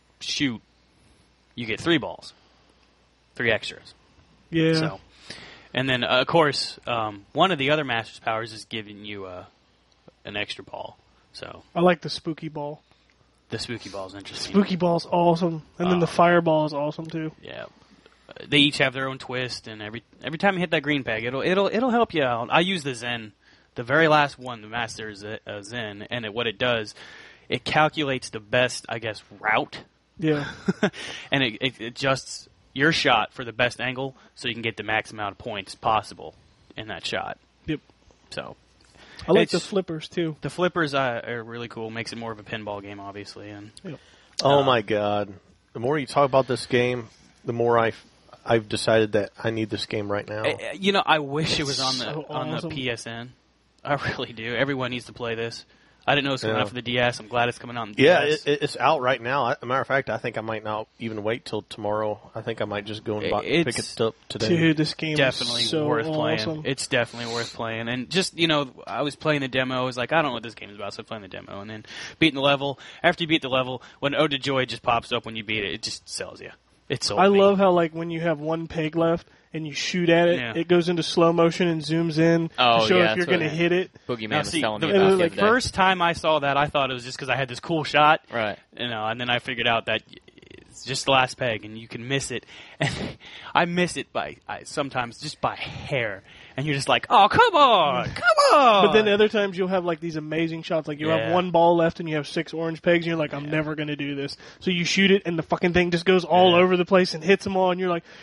shoot, you get three balls, three extras. Yeah. So And then, uh, of course, um, one of the other Master's powers is giving you uh, an extra ball. So I like the spooky ball. the spooky ball is interesting. Spooky ball's awesome, and then the Uh, fireball is awesome too. Yeah, Uh, they each have their own twist, and every every time you hit that green peg, it'll it'll it'll help you out. I use the Zen, the very last one, the Master Z- uh, Zen, and it, what it does, it calculates the best, I guess, route, Yeah, and it, it adjusts your shot for the best angle, so you can get the max amount of points possible in that shot. Yep. So I like the It's- flippers too. the flippers uh, are really cool. Makes it more of a pinball game, obviously, and Oh Uh, my god! The more you talk about this game, the more I, I've decided that I need this game right now. Uh, you know, I wish it was on the so on awesome. the P S N. I really do. Everyone needs to play this. I didn't know it was coming Yeah. out for the D S. I'm glad it's coming out on the Yeah, D S. it, it- it's out right now. As a matter of fact, I think I might not even wait till tomorrow. I think I might just go and buy, pick It's- it up today. Dude, this game definitely is so worth playing. awesome. It's definitely worth playing. And just, you know, I was playing the demo. I was like, I don't know what this game is about, so I'm playing the demo. And then beating the level. After you beat the level, when Ode to Joy just pops up when you beat it, it just sells you. It sold I me. love how like when you have one peg left and you shoot at it, Yeah. it goes into slow motion and zooms in Oh, to show yeah, if you're that's what- going to hit it. Boogeyman Now, was see, telling the, me about the the other day. first time I saw that, I thought it was just because I had this cool shot. Right. You know, and then I figured out that it's just the last peg, and you can miss it. And I miss it by I, sometimes just by hair, and you're just like, "Oh, come on, come on!" But then other times you'll have like these amazing shots. Like you have Yeah. one ball left and you have six orange pegs, and you're like, I'm never going to do this. So you shoot it, and the fucking thing just goes all Yeah. over the place and hits them all, and you're like,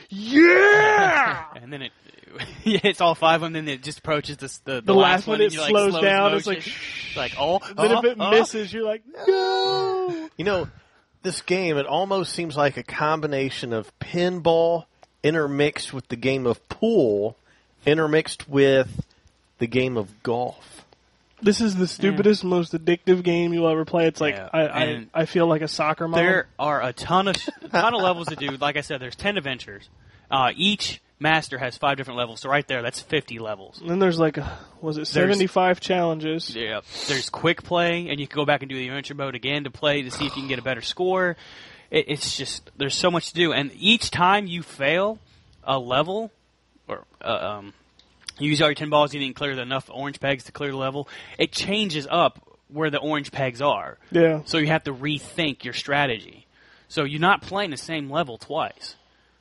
yeah! and then it it hits all five, and then it just approaches the the, the, The last one, and it you're like, slows slows down. It's motion. like, like oh, Then oh, if it oh. misses, you're like, no! You know, this game, it almost seems like a combination of pinball intermixed with the game of pool, intermixed with the game of golf. This is the stupidest, most addictive game you'll ever play. It's like, Yeah. I, I, And I feel like a soccer mom. There are a ton of a ton of levels to do. Like I said, there's ten adventures. Uh, each master has five different levels. So right there, that's fifty levels. And then there's like, uh, was it seventy-five challenges? Yeah. There's quick play, and you can go back and do the adventure mode again to play to see if you can get a better score. It, it's just there's so much to do, and each time you fail a level, or uh, um, you use all your ten balls, you didn't clear enough orange pegs to clear the level. It changes up where the orange pegs are, Yeah. so you have to rethink your strategy. So you're not playing the same level twice.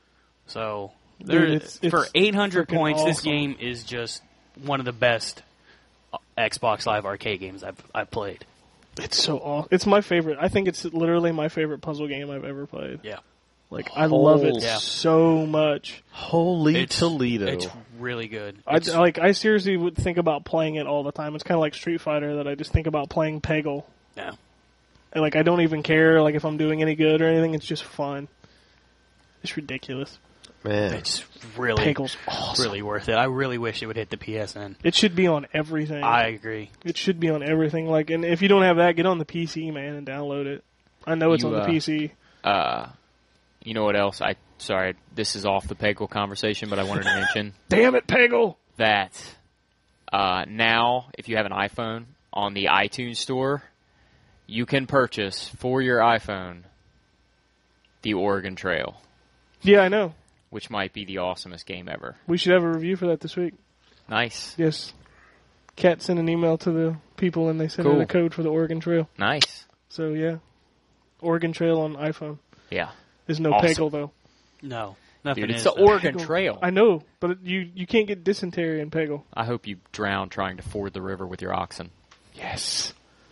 So there, Dude, it's- it's for eight hundred freaking points, this awesome. game is just one of the best uh, Xbox Live Arcade games I've I've played. It's so awesome. It's my favorite. I think it's literally my favorite puzzle game I've ever played. Yeah, Like, I love it Oh, yeah. so much. Holy it's Toledo. It's really good. I, It's- like, I seriously would think about playing it all the time. It's kind of like Street Fighter that I just think about playing Peggle. yeah. And, like, I don't even care, like, if I'm doing any good or anything. It's just fun. It's ridiculous. Man. It's really Peggle's awesome. really worth it. I really wish it would hit the P S N. It should be on everything. I agree. It should be on everything. Like, and if you don't have that, get on the P C, man, and download it. I know it's You, on the uh, P C. Uh, you know what else? I sorry, this is off the Peggle conversation, but I wanted to mention Damn it, Peggle! that uh, now, if you have an iPhone on the iTunes store, you can purchase for your iPhone the Oregon Trail, Yeah, I know. which might be the awesomest game ever. We should have a review for that this week. Nice, Yes. Kat sent an email to the people, and they sent Cool. in a code for the Oregon Trail. nice. So, yeah. Oregon Trail on iPhone. Yeah, There's no Awesome. Peggle, though. No, nothing dude, it's is. the though. Oregon Peggle. Trail. I know, but you you can't get dysentery in Peggle. I hope you drown trying to ford the river with your oxen. Yes.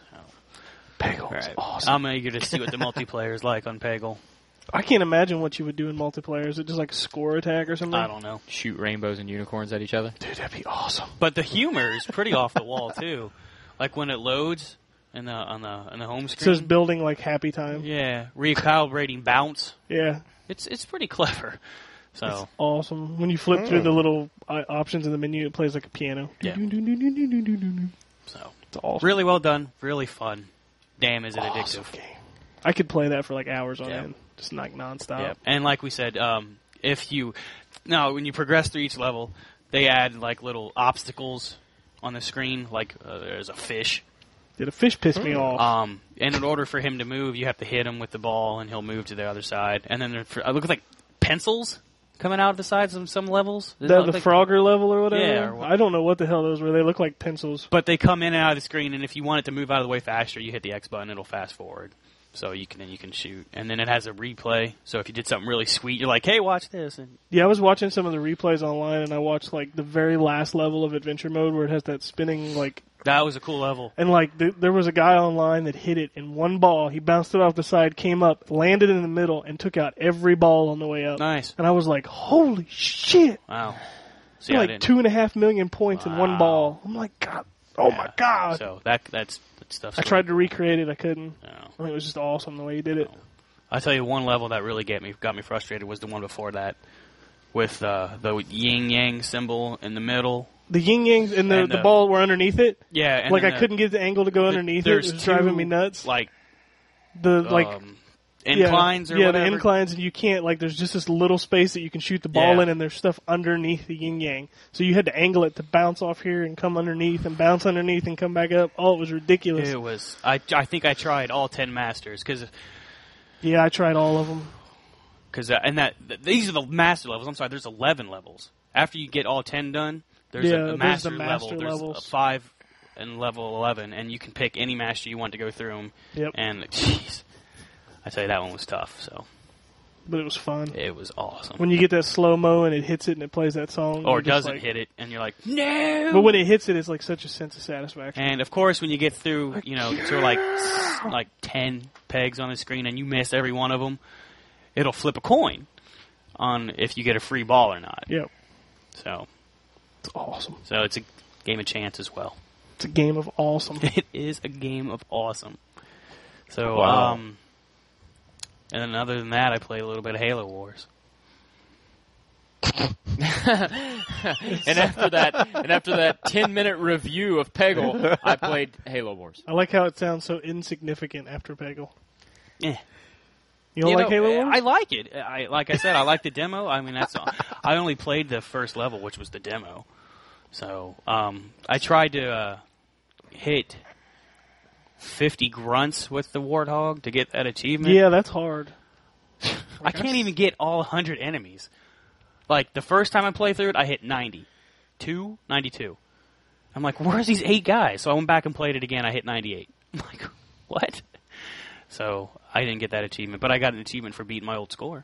Peggle is Right. awesome. I'm eager to see what the multiplayer is like on Peggle. I can't imagine what you would do in multiplayer. Is it just like score attack or something? I don't know, Shoot rainbows and unicorns at each other. Dude, that'd be awesome. but the humor is pretty off the wall too. Like when it loads in the on the on the home It screen. says building like happy time. Yeah, recalibrating bounce. Yeah. It's it's pretty clever. So Awesome. When you flip through the little uh, options in the menu, it plays like a piano. Yeah. It's so awesome. really well done, really fun. Damn, is it Awesome addictive? game. I could play that for like hours on Yeah. end, just like nonstop. Yeah, and like we said, um, if you now when you progress through each level, they add like little obstacles on the screen. Like uh, there's a fish. Did a fish piss me off? Um, and in order for him to move, you have to hit him with the ball, and he'll move to the other side. And then there, for, it looks like pencils coming out of the sides of some levels? Does it The, look the like- Frogger level or whatever? Yeah, or what- I don't know what the hell those were. They look like pencils. But they come in and out of the screen, and if you want it to move out of the way faster, you hit the X button, it'll fast forward. So you can then you can shoot. And then it has a replay. So if you did something really sweet, you're like, hey, watch this. And Yeah, I was watching some of the replays online, and I watched like the very last level of Adventure Mode where it has that spinning like, that was a cool level. and like th- there was a guy online that hit it in one ball. He bounced it off the side, came up, landed in the middle, and took out every ball on the way up. Nice. And I was like, holy shit! Wow. See, I like didn't- two and a half million points in one Wow. ball. I'm like, God, oh Yeah. my God! So that that's that stuff. I tried to recreate it, I couldn't. No. I mean, it was just awesome the way he did it. I tell you, one level that really get me got me frustrated was the one before that, with uh, the yin yang symbol in the middle. The yin yangs and the, And the the- ball were underneath it. Yeah, and like then I the- couldn't get the angle to go the- underneath it. It there's was driving two, me nuts. Like The like um, inclines yeah, or yeah, whatever. the inclines, and you can't like. There's just this little space that you can shoot the ball Yeah. in, and there's stuff underneath the yin yang. So you had to angle it to bounce off here and come underneath and bounce underneath and come back up. Oh, it was ridiculous. It was. I I think I tried all ten masters because Yeah, I tried all of them. because uh, and that th- these are the master levels. I'm sorry, there's eleven levels. After you get all ten done, there's Yeah, a, a there's master, the level. master There's levels. a five and level eleven, and you can pick any master you want to go through them. Yep. And jeez, I tell you that one was tough. So But it was fun. it was awesome. When you get that slow mo and it hits it and it plays that song, or you're it just doesn't like- hit it, and you're like, no. But when it hits it, it's like such a sense of satisfaction. And of course, when you get through, you know, to like s- like ten pegs on the screen, and you miss every one of them, it'll flip a coin on if you get a free ball or not. Yep, So, it's awesome. so it's a game of chance as well. It's a game of awesome. It is a game of awesome. So, Wow. um, and then other than that, I played a little bit of Halo Wars. and after that, and after that ten minute review of Peggle, I played Halo Wars. I like how it sounds so insignificant after Peggle. Eh. You don't You like know, Halo Wars? I like it. I like I said, I like the demo. I mean, that's all. I only played the first level, which was the demo. So um, I tried to uh, hit fifty grunts with the Warthog to get that achievement. Yeah, that's hard. I can't even get all one hundred enemies. Like, the first time I played through it, I hit ninety. Two, ninety-two. I'm like, where's these eight guys? So I went back and played it again. I hit ninety-eight. I'm like, what? So I didn't get that achievement, but I got an achievement for beating my old score.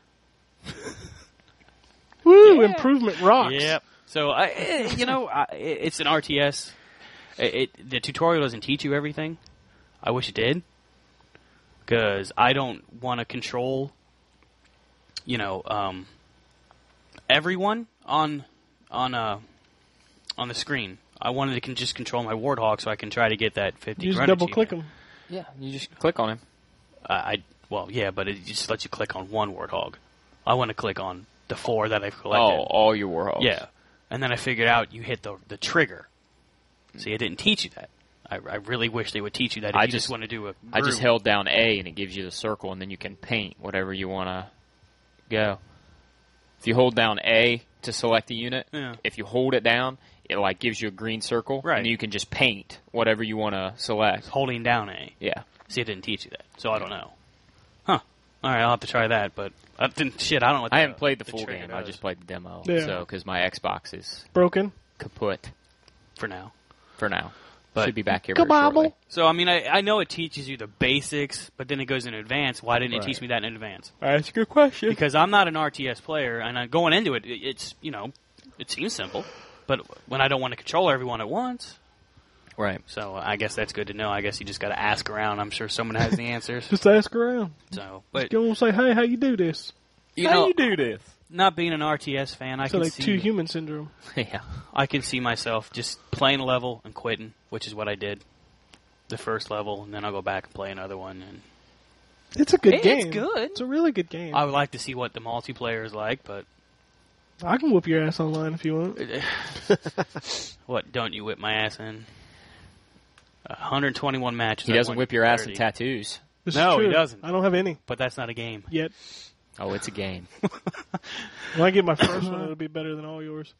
Woo! Yeah. Improvement rocks. Yep. So I, eh, you know, I, it's an R T S. It, it the tutorial doesn't teach you everything. I wish it did, because I don't want to control, you know, um, everyone on on uh on the screen. I wanted to can just control my Warthog so I can try to get that fifty. You just grunt double click achievement. them. Yeah, you just click on him. Uh, I well, yeah, but it just lets you click on one Warthog. I want to click on the four that I've collected. Oh, all your Warhogs. Yeah, and then I figured out you hit the the trigger. See, it didn't teach you that. I, I really wish they would teach you that if I you just, just- want to do a I just group. held down A and it gives you the circle, and then you can paint whatever you want to go. If you hold down A to select the unit, Yeah. if you hold it down, it like gives you a green circle, Right. and you can just paint whatever you want to select. holding down A. Yeah. See, it didn't teach you that, so I don't know. Huh. All right, I'll have to try that, but I didn't, shit, I don't know what I the- haven't played the full trigger game. I does just played the demo. Yeah. So, because my Xbox is Broken. kaput for now. for now. But- Should be back here very Kabobble. shortly. So, I mean, I, I know it teaches you the basics, but then it goes in advance. Why didn't it Right. teach me that in advance? That's a good question. Because I'm not an R T S player, and I, going into it, it, it's, you know, it seems simple, but when I don't want to control everyone at once, Right. so I guess that's good to know. I guess you just got to ask around. I'm sure someone has the answers. Just ask around. So, but Go and say, hey, how you do this? you How know, you do this? not being an R T S fan, I So can like see two human syndrome. Yeah. I can see myself just playing a level and quitting, which is what I did the first level, and then I'll go back and play another one. And It's a good It's game. good. It's a really good game. I would like to see what the multiplayer is like, but I can whoop your ass online if you want. what don't you whip my ass in? one hundred twenty-one matches. He I doesn't won whip your ass in thirty. tattoos. This No, is he true. doesn't. I don't have any But that's not a game. yet. Oh, it's a game. When I get my first one, it'll be better than all yours.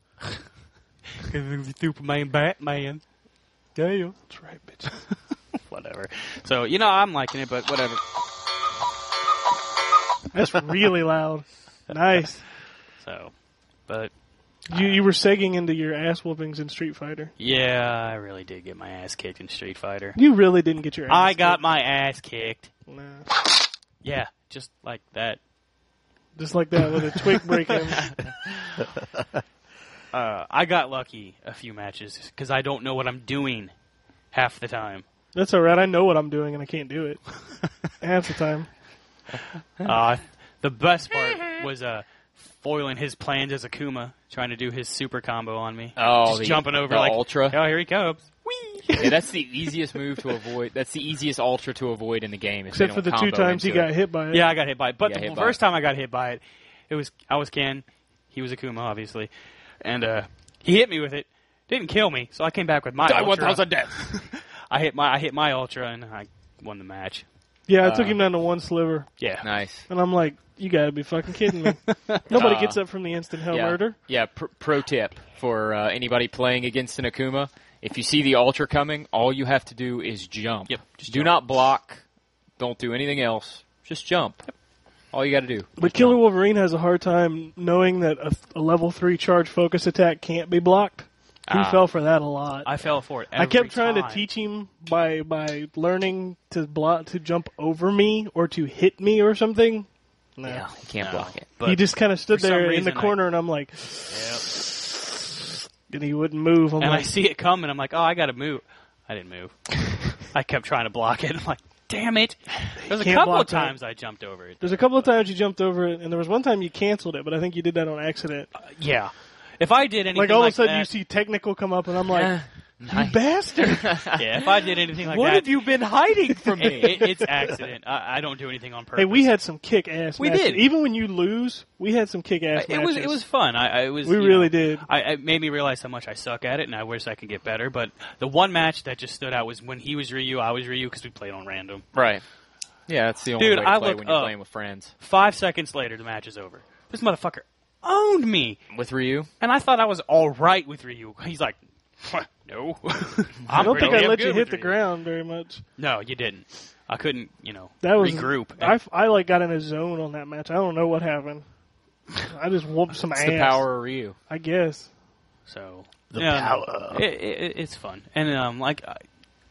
Superman, Batman. Yeah, that's right, bitch. Whatever. So, you know, I'm liking it, but whatever. That's really loud. Nice. So, But You you were segging into your ass whoopings in Street Fighter. yeah, I really did get my ass kicked in Street Fighter. You really didn't get your ass I got kicked. my ass kicked. Nah. Yeah, just like that. Just like that with a twig break in. Uh, I got lucky a few matches because I don't know what I'm doing half the time. That's alright. I know what I'm doing and I can't do it. Half the time. Uh, the best part was uh, foiling his plans as Akuma, trying to do his super combo on me. Oh, just the- jumping over the like Ultra. Oh, here he comes. Whee! Yeah, that's the easiest move to avoid. That's the easiest ultra to avoid in the game. If they Except for don't the two combo times he into got it. hit by it. Yeah, I got hit by it. But You got the hit by first it. time I got hit by it, it was I was Ken, he was Akuma, obviously, and uh, he hit me with it. Didn't kill me, so I came back with my Die one ultra. thousand deaths. I hit my I hit my ultra and I won the match. Yeah, I took Uh, him down to one sliver. Yeah, Nice. And I'm like, you gotta be fucking kidding me. Nobody Uh, gets up from the instant hell yeah. murder. Yeah. Pr- pro tip for uh, anybody playing against an Akuma: if you see the ultra coming, all you have to do is jump. Yep, just do jump. not block. Don't do anything else. Just jump. All you got to do. But Killer Wolverine has a hard time knowing that a, a level three charge focus attack can't be blocked. He Ah. fell for that a lot. I fell for it. I Every kept trying time. to teach him by by learning to block to jump over me or to hit me or something. Nah. Yeah, you can't No. block it. But He just kind of stood for some there in reason the I- corner, and I'm like, Yep. and he wouldn't move. I'm And I like, see it coming. I'm like, oh, I got to move. I didn't move. I kept trying to block it. I'm like, damn it. There's a can't couple block of that. times I jumped over it. there's a couple of times you jumped over it, and there was one time you canceled it, but I think you did that on accident. Yeah. If I did anything Like all like of a sudden that, you see technical come up, and I'm like, you Nice. bastard! yeah, if I did anything like What that, have you been hiding from me? it, it, it's accident. I, I don't do anything on purpose. Hey, we had some kick ass. We matches. did. Even when you lose, we had some kick ass. it was it was fun. I, I it was We you really know, did. I, it made me realize how much I suck at it, and I wish I could get better. But the one match that just stood out was when he was Ryu, I was Ryu, because we played on random. Right. Yeah, that's the only Dude, way to I play look when you're up. playing with friends. Five seconds later, the match is over. This motherfucker owned me, With Ryu? and I thought I was all right with Ryu. He's like, no. I don't think I really let you good hit with the Ryu. ground very much. No, you didn't. I couldn't, you know, That was regroup. I, I like got in a zone on that match. I don't know what happened. I just whooped some It's ass. the power of Ryu. I guess. So The yeah, power. It, it, it's fun, and um, like uh,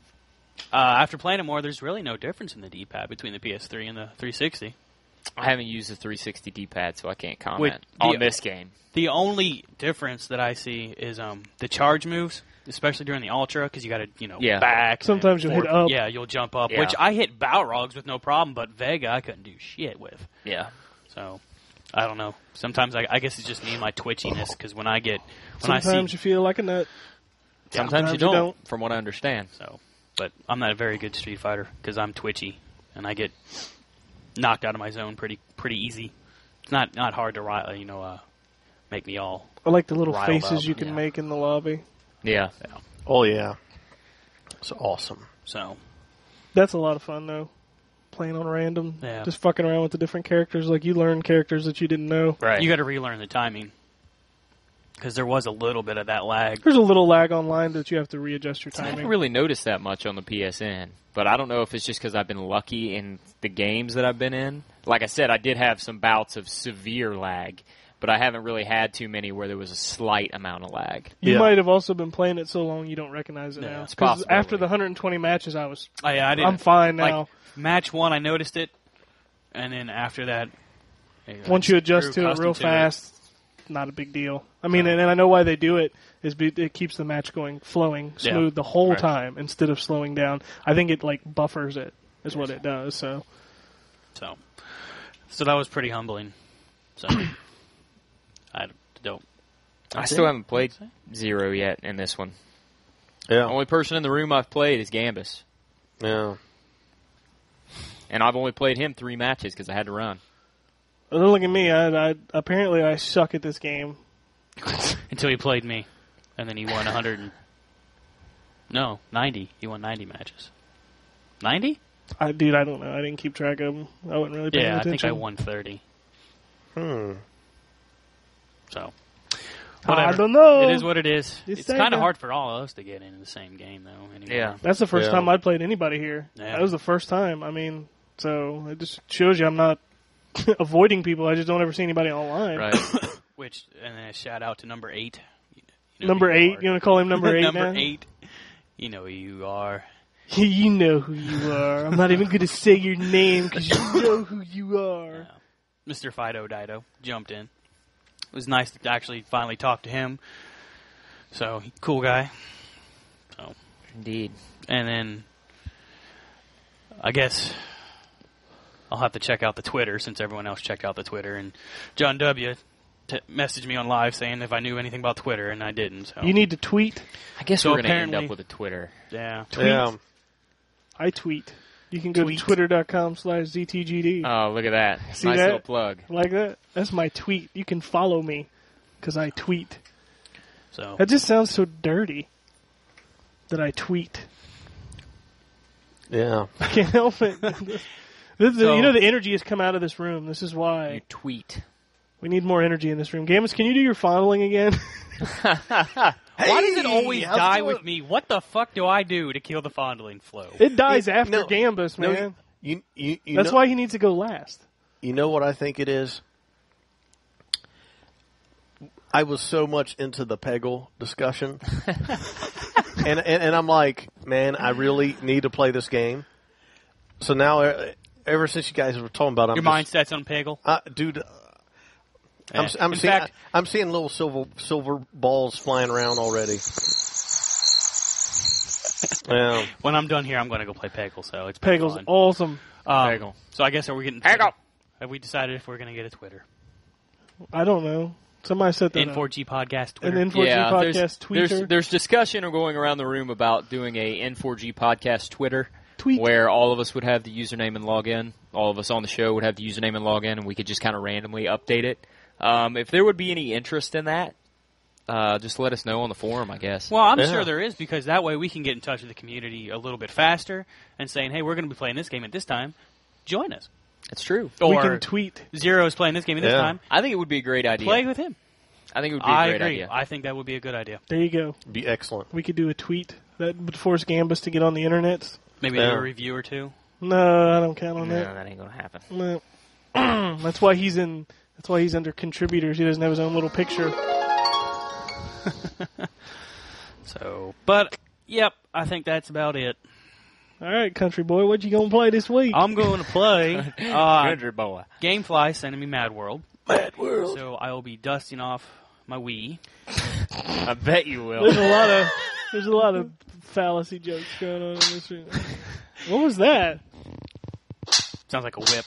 after playing it more, there's really no difference in the D-pad between the P S three and the three sixty. I haven't used the three sixty D-pad, so I can't comment Wait, on the- this game. The only difference that I see is um the charge moves, especially during the Ultra, because you got to you know Yeah. back. and Sometimes you'll hit forward. up. Yeah, you'll jump up, Yeah. which I hit Balrogs with no problem, but Vega I couldn't do shit with. Yeah. So I don't know. Sometimes I, I guess it's just me and my twitchiness, because when I get when I Sometimes see you feel like a nut. Sometimes, Sometimes you, you don't, don't. from what I understand. So, but I'm not a very good Street Fighter because I'm twitchy and I get knocked out of my zone pretty pretty easy. It's not not hard to ri- you know uh, make me all. I like the little Riled faces up, you can yeah. make in the lobby. Yeah. Oh yeah, it's awesome. So That's a lot of fun though. Playing on random, Yeah. just fucking around with the different characters. Like you learn characters that you didn't know. Right. you got to relearn the timing because there was a little bit of that lag. There's a little lag online that you have to readjust your I haven't timing. really noticed that much on the P S N, but I don't know if it's just because I've been lucky in the games that I've been in. Like I said, I did have some bouts of severe lag, but I haven't really had too many where there was a slight amount of lag. You Yeah. might have also been playing it so long you don't recognize it Yeah, now. it's 'Cause possible. after the one hundred twenty matches, I was, Oh, yeah, I didn't. I'm fine now. Like match one, I noticed it, and then after that, I Once you grew adjust to it accustomed real to fast, not a big deal. I mean, and, and I know why they do it is be, it keeps the match going flowing Yeah. smooth the whole Right. time instead of slowing down. I think it like buffers it is what it does. So So, so that was pretty humbling. So, I don't. I still haven't played Zero yet in this one. The Yeah, only person in the room I've played is Gambus, yeah. and I've only played him three matches because I had to run. don't look at me. I, I apparently I suck at this game. Until he played me, and then he won one hundred. And, no, ninety. He won ninety matches. ninety? I dude, I don't know. I didn't keep track of them. I wasn't really paying Yeah, I attention. think I won thirty. Hmm. So, I whatever. don't know. It is what it is. You It's say kind of that. hard for all of us to get into the same game, though. Anymore. Yeah. That's the first Yeah. time I'd played anybody here. Yeah. That was the first time. I mean, so it just shows you I'm not avoiding people. I just don't ever see anybody online. Right. Which and then a shout out to number eight. You know Number who you eight. are. You want to call him number eight number now? eight. You know who you are. You know who you are. I'm not even going to say your name because you know who you are. Yeah. Mister Fido Dido jumped in. It was nice to actually finally talk to him. So, cool guy. So, Indeed. and then, I guess I'll have to check out the Twitter since everyone else checked out the Twitter. And John W. T- messaged me on live saying if I knew anything about Twitter, and I didn't. So You need to tweet. I guess So we're going to end apparently- up with a Twitter. yeah. Tweet. Yeah. I tweet. You can go Tweet. to twitter.com slash ZTGD. Oh, look at that. See nice that? little plug. Like that? That's my tweet. You can follow me because I tweet. So That just sounds so dirty that I tweet. Yeah. I can't help it. This- this- So- you know the energy has come out of this room. This is why. You tweet. We need more energy in this room. Gamus, can you do your fondling again? why does it always how's it die doing? with me? What the fuck do I do to kill the fondling flow? It dies It- after no, Gambus, No, man. you, you, you That's know, why he needs to go last. You know what I think it is? I was so much into the Peggle discussion. and, and and I'm like, man, I really need to play this game. So now, uh, ever since you guys were talking about it, I'm Your just, mindset's on Peggle. uh, dude, uh, I'm, Eh. I'm In seeing fact- I'm seeing little silver silver balls flying around already. Yeah. When I'm done here, I'm going to go play Peggle. So it's Peggle's fun. awesome. Um, Peggle. So I guess are we getting Peggle. Have we decided if we're going to get a Twitter? I don't know. Somebody set that N up. four G podcast An Twitter. N four G yeah, podcast there's, Twitter. there's there's discussion going around the room about doing a N four G podcast Twitter, Tweet. where all of us would have the username and login. All of us on the show would have the username and login, and we could just kind of randomly update it. Um, if there would be any interest in that, uh, just let us know on the forum, I guess. Well, I'm Yeah. sure there is because that way we can get in touch with the community a little bit faster and saying, hey, we're going to be playing this game at this time. Join us. It's true. we Or can tweet. Zero is playing this game at this Yeah. time. I think it would be a great idea. Play with him. I think it would be a I great agree. idea. I think that would be a good idea. There you go. Be excellent. We could do a tweet that would force Gambus to get on the internet. Maybe Yeah. do a review or two. No, I don't count on no, that. that ain't gonna happen. No. That's why he's in. That's why he's under contributors. He doesn't have his own little picture. So, but yep, I think that's about it. All right, country boy, what you gonna play this week? I'm going to play uh, Country boy. GameFly sending me Mad World. Mad World. So I will be dusting off my Wii. I bet you will. There's a lot of there's a lot of fallacy jokes going on in this room. What was that? Sounds like a whip.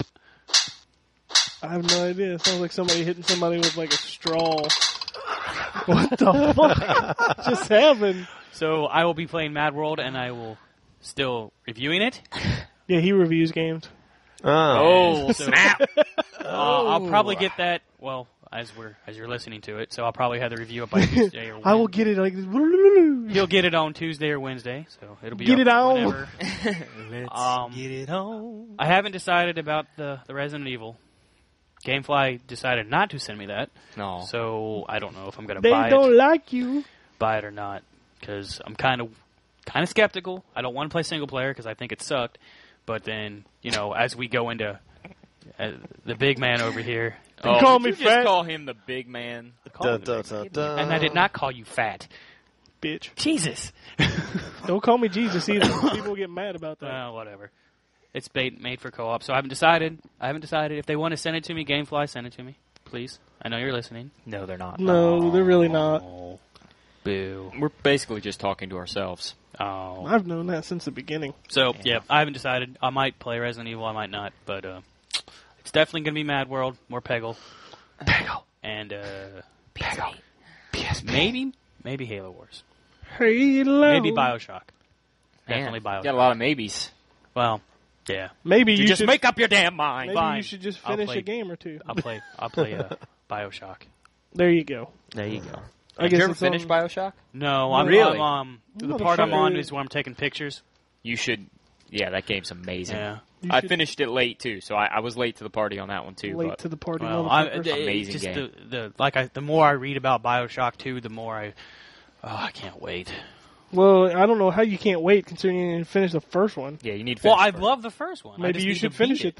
I have no idea. It sounds like somebody hitting somebody with like a straw. What the fuck just happened? So I will be playing Mad World, and I will still reviewing it. Yeah, he reviews games. Oh. Oh, So, snap. uh, I'll probably get that. Well, as we're as you're listening to it, so I'll probably have the review up by Tuesday or Wednesday. I will get it like this. You'll get it on Tuesday or Wednesday, so it'll be Get up it on. whenever. Let's Um, get it on. I haven't decided about the, the Resident Evil. GameFly decided not to send me that, No. so I don't know if I'm going to They buy don't it, like you. buy it or not, because I'm kind of kind of skeptical. I don't want to play single player because I think it sucked. But then, you know, as we go into uh, the big man over here, Oh, call did me you fat. just call him the big man? call Da, me da, the big da, man. da. and I did not call you fat. Bitch. Jesus. Don't call me Jesus either. People get mad about that. Well, whatever. It's bait made for co-op, so I haven't decided. I haven't decided if they want to send it to me. GameFly, send it to me, please. I know you're listening. No, they're not. No, they're really not. Oh, boo. We're basically just talking to ourselves. Oh. I've known that since the beginning. So Yeah. yeah, I haven't decided. I might play Resident Evil. I might not, but uh, it's definitely gonna be Mad World, more Peggle, Peggle. and uh, Peggle. P S P. maybe maybe Halo Wars, Halo. maybe Bioshock. Man, Definitely Bioshock. Got a lot of maybes. Well, yeah. Maybe you, You just should, make up your damn mind. Maybe Fine. you should just I'll finish play- a game or two. I'll play. I'll play uh, Bioshock. There you go. There you go. I Did guess you ever it's finish on- Bioshock? No, I'm Really? I'm, um the part I'm on is where I'm taking pictures. You should. Yeah, that game's amazing. Yeah. You I should- finished it late too, so I, I was late to the party on that one too. Late but to the party, Well, I, motherfucker. it- Amazing just game. The, the like I the more I read about Bioshock two, the more I oh I can't wait. Well, I don't know how you can't wait considering you didn't finish the first one. yeah, you need. To Well, finish I first. love the first one. I Maybe just you need should to finish beat it then.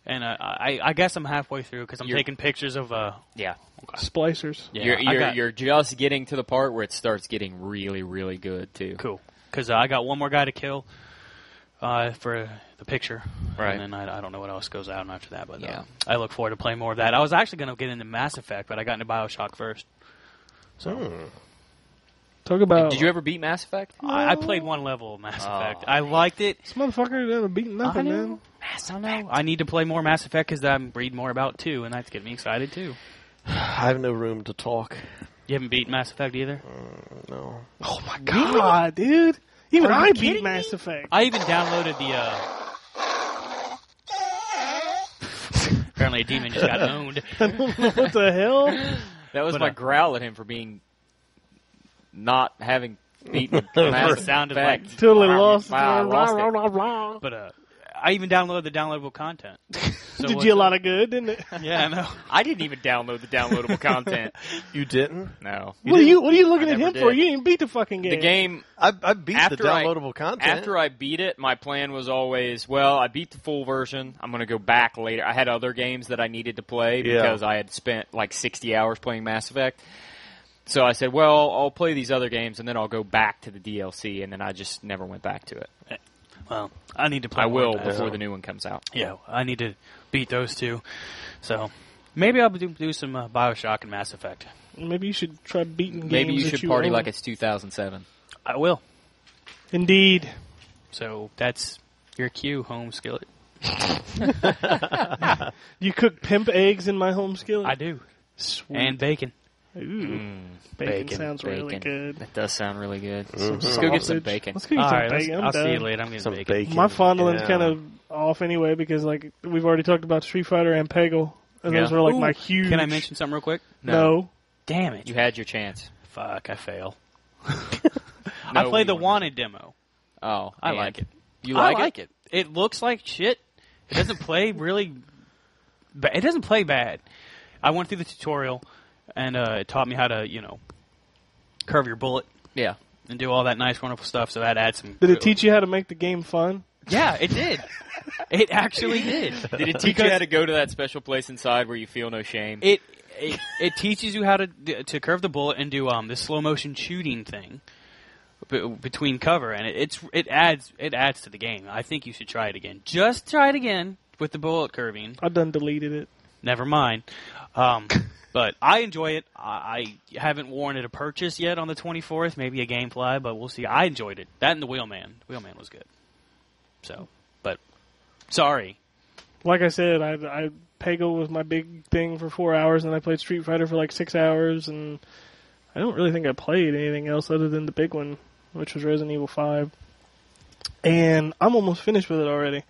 and uh, I I guess I'm halfway through because I'm You're- taking pictures of uh. Yeah. Splicers. Yeah, you're I you're, got- you're just getting to the part where it starts getting really, really good, too. Cool. Because uh, I got one more guy to kill uh, for the picture. Right. And then I, I don't know what else goes out after that. But Yeah. uh, I look forward to playing more of that. I was actually going to get into Mass Effect, but I got into Bioshock first. So Hmm. Talk about. Did you ever beat Mass Effect? I, I played one level of Mass Oh. Effect. I liked it. This motherfucker done beating nothing, I know. man. Mass, I know. I need to play more Mass Effect because I'm reading more about it too, and that's getting me excited too. I have no room to talk. You haven't beaten Mass Effect either? No. Oh my god, dude! Even Are you I beat kidding Mass me? Effect. I even downloaded the. Uh... Apparently, a demon just got owned. I don't know what the hell. That was But, my uh, growl at him for being not having beaten Mass It sounded Effect. like- Totally lost. Wow, I lost Rah, it. rah, rah, rah. But uh, I even downloaded the downloadable content. So Did what's you a up? lot of good, didn't it? Yeah, I know. I didn't even download the downloadable content. You didn't? No. what are you? What are you looking I at never him for? did. You didn't beat the fucking game. The game, I, I beat After the I- downloadable content. after I beat it, my plan was always, well, I beat the full version. I'm going to go back later. I had other games that I needed to play Yeah. because I had spent like sixty hours playing Mass Effect. So I said, well, I'll play these other games and then I'll go back to the D L C, and then I just never went back to it. Well, I need to play I more will of that. before the new one comes out. Yeah, I need to beat those two. So maybe I'll do, do some uh, Bioshock and Mass Effect. Maybe you should try beating games. Maybe you that should party own. like it's two thousand seven. I will. Indeed. So that's your cue, home skillet. You cook pimp eggs in my home skillet. I do. Sweet. And bacon. Ooh, Mm, bacon, bacon, sounds really bacon. good. That does sound really good. Mhm. Let's go get some Sausage. bacon. Let's go get All some right, let's- bacon. I'm I'll see you done. later. I'm getting Some bacon. bacon. My fondling's Yeah. kind of off anyway because like we've already talked about Street Fighter and Peggle, and those Yeah. were like Ooh, my huge. Can I mention something real quick? No. Damn it. You had your chance. Fuck, I fail. No, I played the you weren't. Wanted demo. Oh, I and like it. You like, I like it? it? looks like shit. It doesn't play really. Ba- it doesn't play bad. I went through the tutorial, and uh, it taught me how to, you know, curve your bullet Yeah. and do all that nice, wonderful stuff. So that adds some. Did it teach you how to make the game fun? Yeah, it did. It actually did. Did it teach you how to go to that special place inside where you feel no shame? It it, it teaches you how to to curve the bullet and do um this slow motion shooting thing b- between cover, and it, it's it adds it adds to the game. I think you should try it again. Just try it again with the bullet curving. I done deleted it. Never mind. Um, but I enjoy it. I, I haven't worn it a purchase yet on the twenty-fourth. Maybe a GameFly, but we'll see. I enjoyed it. That and the Wheelman. Wheelman was good. So, but sorry. Like I said, I, I Peggle was my big thing for four hours, and I played Street Fighter for like six hours, and I don't really think I played anything else other than the big one, which was Resident Evil five. And I'm almost finished with it already.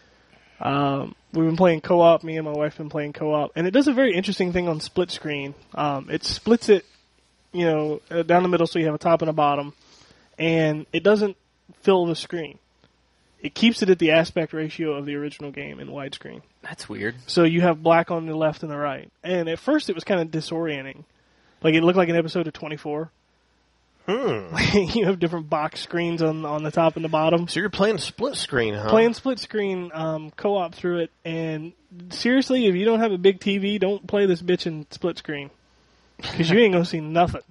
Um, we've been playing co-op. Me and my wife have been playing co-op, and it does a very interesting thing on split screen. Um, it splits it, you know, uh, down the middle, so you have a top and a bottom, and it doesn't fill the screen. It keeps it at the aspect ratio of the original game in widescreen. That's weird. So you have black on the left and the right. And at first it was kind of disorienting. Like it looked like an episode of twenty-four. Hmm. You have different box screens on on the top and the bottom. So you're playing split screen, huh? Playing split screen um, co-op through it. And seriously, if you don't have a big T V, don't play this bitch in split screen. Because you ain't going to see nothing.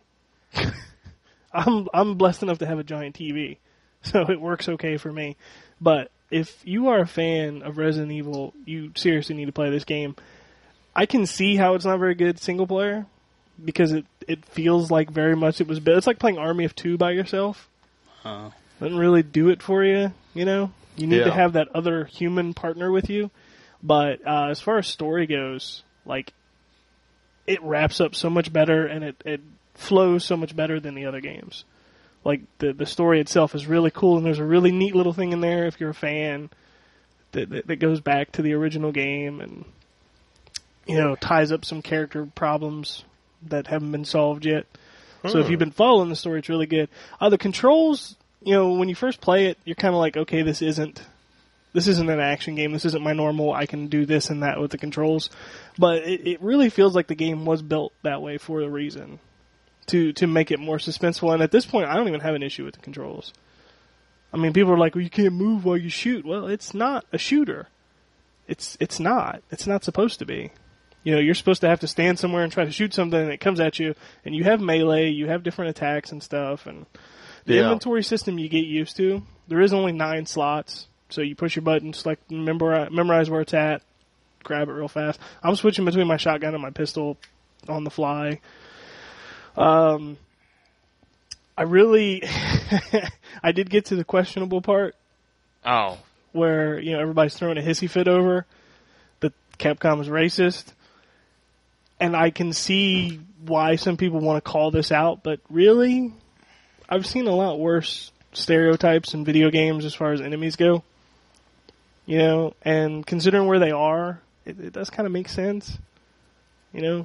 I'm I'm blessed enough to have a giant T V. So it works okay for me. But if you are a fan of Resident Evil, you seriously need to play this game. I can see how it's not very good single player because it, it feels like very much it was built. It's like playing Army of Two by yourself. Uh, Doesn't really do it for you, you know? You need to Yeah. have that other human partner with you. But uh, as far as story goes, like, it wraps up so much better and it, it flows so much better than the other games. Like, the the story itself is really cool, and there's a really neat little thing in there if you're a fan that, that, that goes back to the original game and, you know, ties up some character problems that haven't been solved yet. So if you've been following the story, it's really good. Uh, the controls, you know, when you first play it, you're kind of like, okay, this isn't this isn't an action game. This isn't my normal, I can do this and that with the controls. But it, it really feels like the game was built that way for a reason. To, to make it more suspenseful. And at this point, I don't even have an issue with the controls. I mean, people are like, well, you can't move while you shoot. Well, it's not a shooter. It's it's not. It's not supposed to be. You know, you're supposed to have to stand somewhere and try to shoot something, and it comes at you, and you have melee, you have different attacks and stuff, and the Yeah. inventory system you get used to. There is only nine slots, so you push your button, select, memorize, memorize where it's at, grab it real fast. I'm switching between my shotgun and my pistol on the fly. Um, I really, I did get to the questionable part Oh, where, you know, everybody's throwing a hissy fit over that Capcom is racist. And I can see why some people want to call this out, but really, I've seen a lot worse stereotypes in video games as far as enemies go. You know, and considering where they are, it, it does kind of make sense. You know?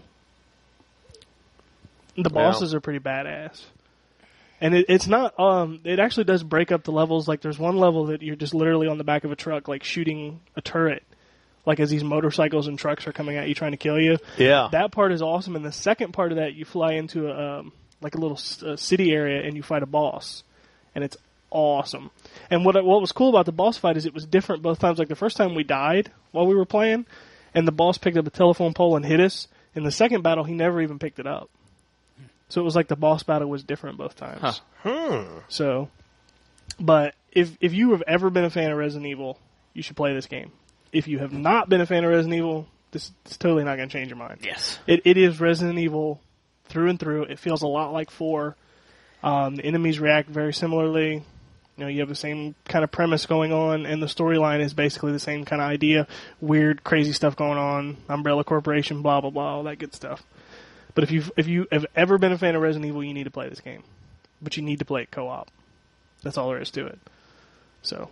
The Well. bosses are pretty badass. And it, it's not, um, it actually does break up the levels. Like, there's one level that you're just literally on the back of a truck, like, shooting a turret. Like, as these motorcycles and trucks are coming at you trying to kill you. Yeah. That part is awesome. And the second part of that, you fly into a, um, like a little s- uh, city area and you fight a boss. And it's awesome. And what what was cool about the boss fight is it was different both times. Like, the first time we died while we were playing, and the boss picked up a telephone pole and hit us. In the second battle, he never even picked it up. So it was like the boss battle was different both times. Huh. Hmm. So, but if if you have ever been a fan of Resident Evil, you should play this game. If you have not been a fan of Resident Evil, this is totally not going to change your mind. yes. It it is Resident Evil through and through. It feels a lot like four. Um, the enemies react very similarly. You know, you have the same kind of premise going on, and the storyline is basically the same kind of idea. Weird, crazy stuff going on. Umbrella Corporation, blah blah blah, all that good stuff. But if you if you have ever been a fan of Resident Evil, you need to play this game. But you need to play it co-op. That's all there is to it. So,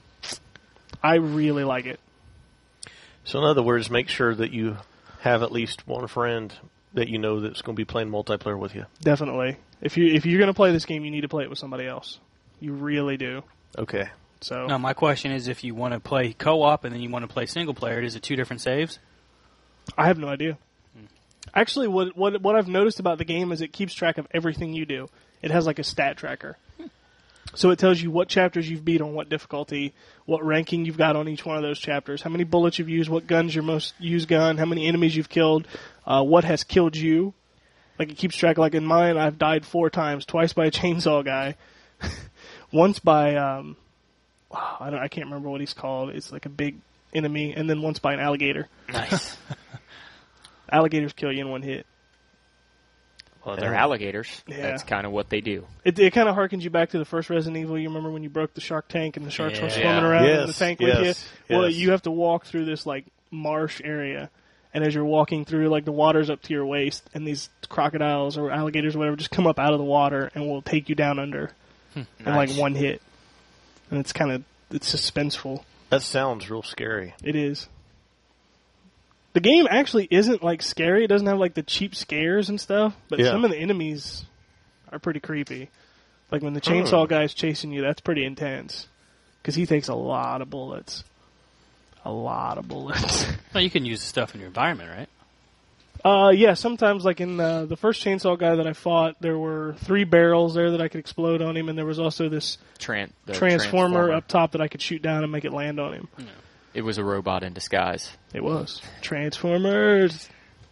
I really like it. So in other words, make sure that you have at least one friend that you know that's going to be playing multiplayer with you. Definitely. If you if you're going to play this game, you need to play it with somebody else. You really do. Okay. So Now, my question is, if you want to play co-op and then you want to play single player, is it two different saves? I have no idea. Actually, what what what I've noticed about the game is it keeps track of everything you do. It has like a stat tracker. So it tells you what chapters you've beat on what difficulty, what ranking you've got on each one of those chapters, how many bullets you've used, what gun's your most used gun, how many enemies you've killed, uh, what has killed you. Like, it keeps track. Like in mine, I've died four times, twice by a chainsaw guy, once by um, I don't I can't remember what he's called. It's like a big enemy, and then once by an alligator. Nice. Alligators kill you in one hit. Well, they're Yeah. alligators. Yeah. That's kind of what they do. It, it kind of harkens you back to the first Resident Evil. You remember when you broke the shark tank and the sharks were Yeah. swimming around in the Yes, tank yes, with you? Well, yes. you have to walk through this like marsh area, and as you're walking through, like the water's up to your waist, and these crocodiles or alligators or whatever just come up out of the water and will take you down under in like Nice. one hit. And it's kind of it's suspenseful. That sounds real scary. It is. The game actually isn't like scary. It doesn't have like the cheap scares and stuff, but Yeah. some of the enemies are pretty creepy. Like when the chainsaw Hmm. guy's chasing you, that's pretty intense because he takes a lot of bullets. A lot of bullets. Well, you can use the stuff in your environment, right? Uh, yeah, sometimes like in uh, the first chainsaw guy that I fought, there were three barrels there that I could explode on him, and there was also this Tran- the transformer, up top that I could shoot down and make it land on him. It was a robot in disguise. It was Transformers.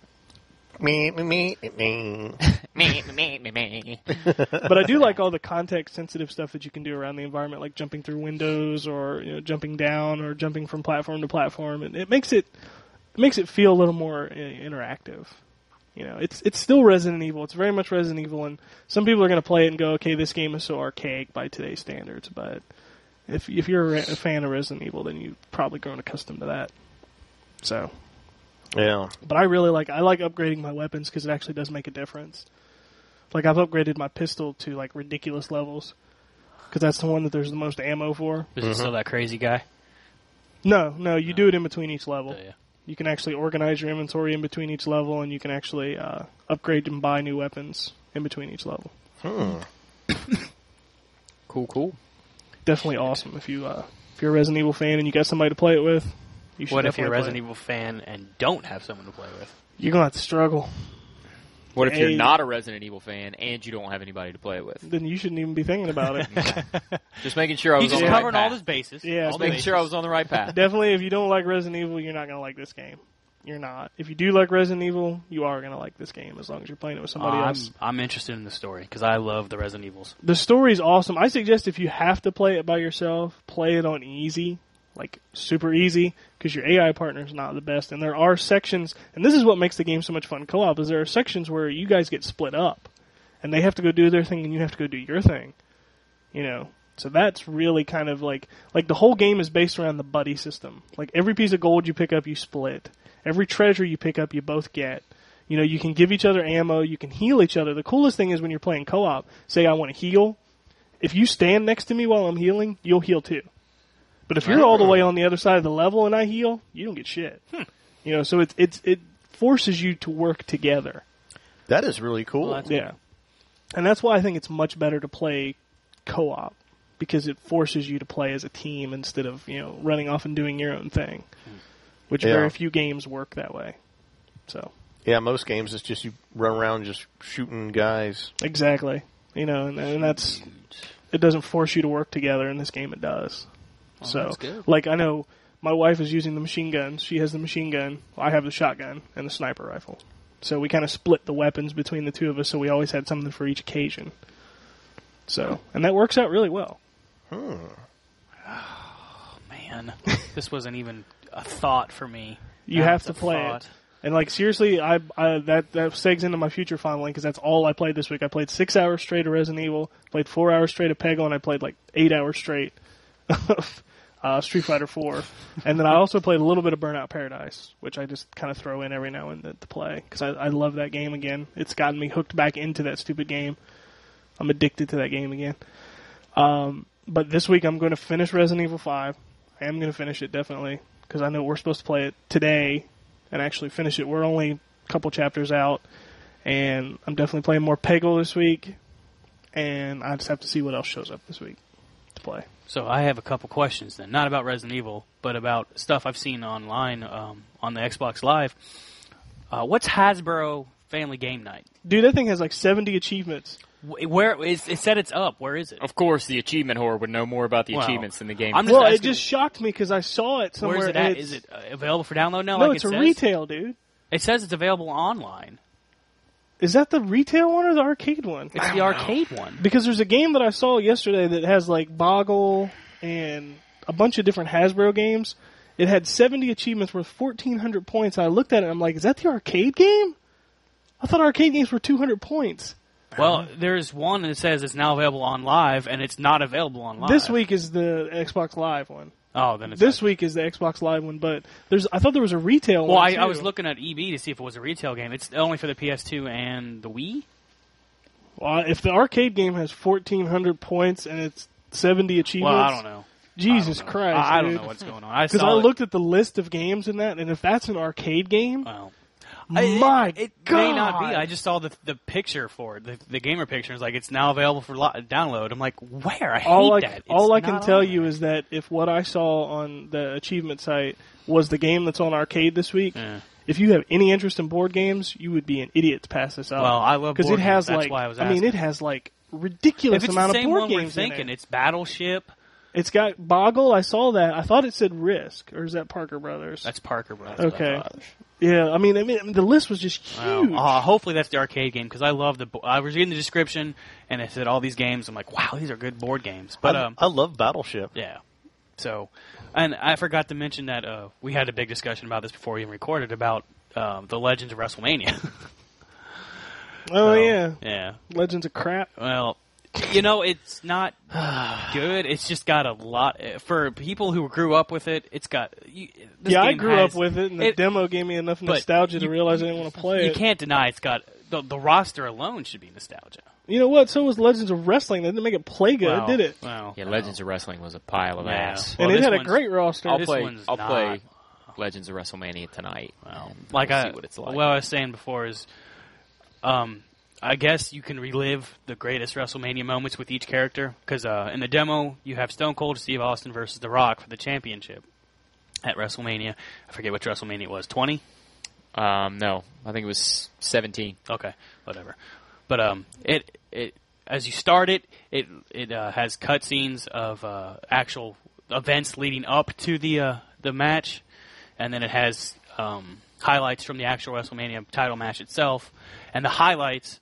Me, me, me, me. me, me, me, me. But I do like all the context-sensitive stuff that you can do around the environment, like jumping through windows, or you know, jumping down, or jumping from platform to platform, and it makes it it makes it feel a little more uh, interactive. You know, it's it's still Resident Evil. It's very much Resident Evil, and some people are going to play it and go, "Okay, this game is so archaic by today's standards." But if if you're a fan of Resident Evil, then you've probably grown accustomed to that. So. Yeah. But I really like I like upgrading my weapons because it actually does make a difference. Like I've upgraded my pistol to like ridiculous levels because that's the one that there's the most ammo for. Is it still that crazy guy? No, no, you do it in between each level. Oh, yeah. You can actually organize your inventory in between each level, and you can actually uh, upgrade and buy new weapons in between each level. Hmm. Cool, cool. Definitely awesome if you uh, if you're a Resident Evil fan and you got somebody to play it with. You should What if you're a definitely Resident play it. Evil fan and don't have someone to play with? You're gonna have to struggle. What if you're A- not a Resident Evil fan and you don't have anybody to play it with? Then you shouldn't even be thinking about it. Just making sure I He's was just on the right covering path. all his bases. Yeah, all it's the Making bases. sure I was on the right path. Definitely, if you don't like Resident Evil, you're not going to like this game. You're not. If you do like Resident Evil, you are going to like this game as long as you're playing it with somebody I'm, else. I'm interested in the story because I love the Resident Evils. The story's awesome. I suggest if you have to play it by yourself, play it on easy, like super easy, because your A I partner's not the best. And there are sections, and this is what makes the game so much fun co-op, is there are sections where you guys get split up, and they have to go do their thing, and you have to go do your thing. You know, so that's really kind of like, like the whole game is based around the buddy system. Like every piece of gold you pick up, you split. Every treasure you pick up, you both get. You know, you can give each other ammo, you can heal each other. The coolest thing is when you're playing co-op, say I want to heal, if you stand next to me while I'm healing, you'll heal too. But if you're all the way on the other side of the level and I heal, you don't get shit. You know, so it, it's, it forces you to work together. That is really cool. Well, that's- Yeah. And that's why I think it's much better to play co-op, because it forces you to play as a team instead of, you know, running off and doing your own thing. Which Yeah. very few games work that way. So, Yeah, most games it's just you run around just shooting guys. exactly. You know, and, and that's, it doesn't force you to work together. In this game, it does. so, that's good. like, I know my wife is using the machine gun. She has the machine gun. I have the shotgun and the sniper rifle. So we kind of split the weapons between the two of us, so we always had something for each occasion. So, and that works out really well. Man, this wasn't even a thought for me. You Now have it's to a play thought. it. And like seriously, I, I that that segs into my future fondling because that's all I played this week. I played six hours straight of Resident Evil, played four hours straight of Peggle, and I played like eight hours straight of uh, Street Fighter Four. And then I also played a little bit of Burnout Paradise, which I just kind of throw in every now and then to play because I, I love that game again. It's gotten me hooked back into that stupid game. I'm addicted to that game again. Um, but this week I'm going to finish Resident Evil Five. I am going to finish it definitely because I know we're supposed to play it today and actually finish it. We're only a couple chapters out, and I'm definitely playing more Peggle this week, and I just have to see what else shows up this week to play. So I have a couple questions then, not about Resident Evil, but about stuff I've seen online um, on the Xbox Live. Uh, what's Hasbro Family Game Night? Dude, that thing has like seventy achievements. Wh- Where is it said it's up? Where is it? Of course, the achievement whore would know more about the Well, achievements than the game. I'm just Well, it asking- just shocked me because I saw it somewhere. Where's it at? It's- Is it uh, available for download now? No, like it's it a says? retail, dude. It says it's available online. Is that the retail one or the arcade one? It's the arcade one. Because there's a game that I saw yesterday that has like Boggle and a bunch of different Hasbro games. It had seventy achievements worth fourteen hundred points. I looked at it and I'm like, is that the arcade game? I thought arcade games were two hundred points. Well, there's one that says it's now available on live, and it's not available on live. This week is the Xbox Live one. Oh, then it's This week is the Xbox Live one, but there's I thought there was a retail Well, one. I, too. I was looking at E B to see if it was a retail game. It's only for the P S two and the Wii. Well, if the arcade game has fourteen hundred points and it's seventy achievements, Well, I don't know. Jesus I don't know. Christ, I, I don't dude. know what's going on. I Because saw I it- looked at the list of games in that, and if that's an arcade game, Well, my it, it God, may not be. I just saw the the picture for it, the, the gamer picture. It's like it's now available for lo- download. I'm like, where? I hate all I, that. It's all I can not tell on you there. is that if what I saw on the achievement site was the game that's on arcade this week, Yeah. if you have any interest in board games, you would be an idiot to pass this up. Well, I love because board it has games. That's like, why I was mean, asking. it has like ridiculous If it's amount the of same board one we're games in thinking, it. it's Battleship. It's got Boggle. I saw that. I thought it said Risk, or is that Parker Brothers? That's Parker Brothers. okay. Yeah, I mean, I mean, the list was just huge. Wow. Uh, hopefully that's the arcade game because I love the. bo- I was reading the description and it said all these games. I'm like, wow, these are good board games. But I, um, I love Battleship. yeah. So, and I forgot to mention that uh, we had a big discussion about this before we even recorded about um, the Legends of WrestleMania. oh So, yeah, Yeah. Legends of Crap. Well, you know, it's not good. It's just got a lot for people who grew up with it. It's got. You, this Yeah, I game grew has- up with it, and the it- demo gave me enough but nostalgia to you- realize I didn't want to play You it. can't deny it's got the, the roster alone should be nostalgia. You know what? So was Legends of Wrestling. They didn't make it play good, Well, did it? Well, Yeah, no. Legends of Wrestling was a pile of Yeah. ass. Well, and it this had a one's- great roster. I'll this play. one's I'll not. play Legends of WrestleMania tonight. Well, and like we'll I, see what it's like. what I was saying before is, um, I guess you can relive the greatest WrestleMania moments with each character because uh, in the demo you have Stone Cold Steve Austin versus The Rock for the championship at WrestleMania. I forget which WrestleMania it was. twenty. Um, no, I think it was seventeen. Okay, whatever. But um, it it as you start it, it it uh, has cutscenes of uh, actual events leading up to the uh, the match, and then it has um, highlights from the actual WrestleMania title match itself. And the highlights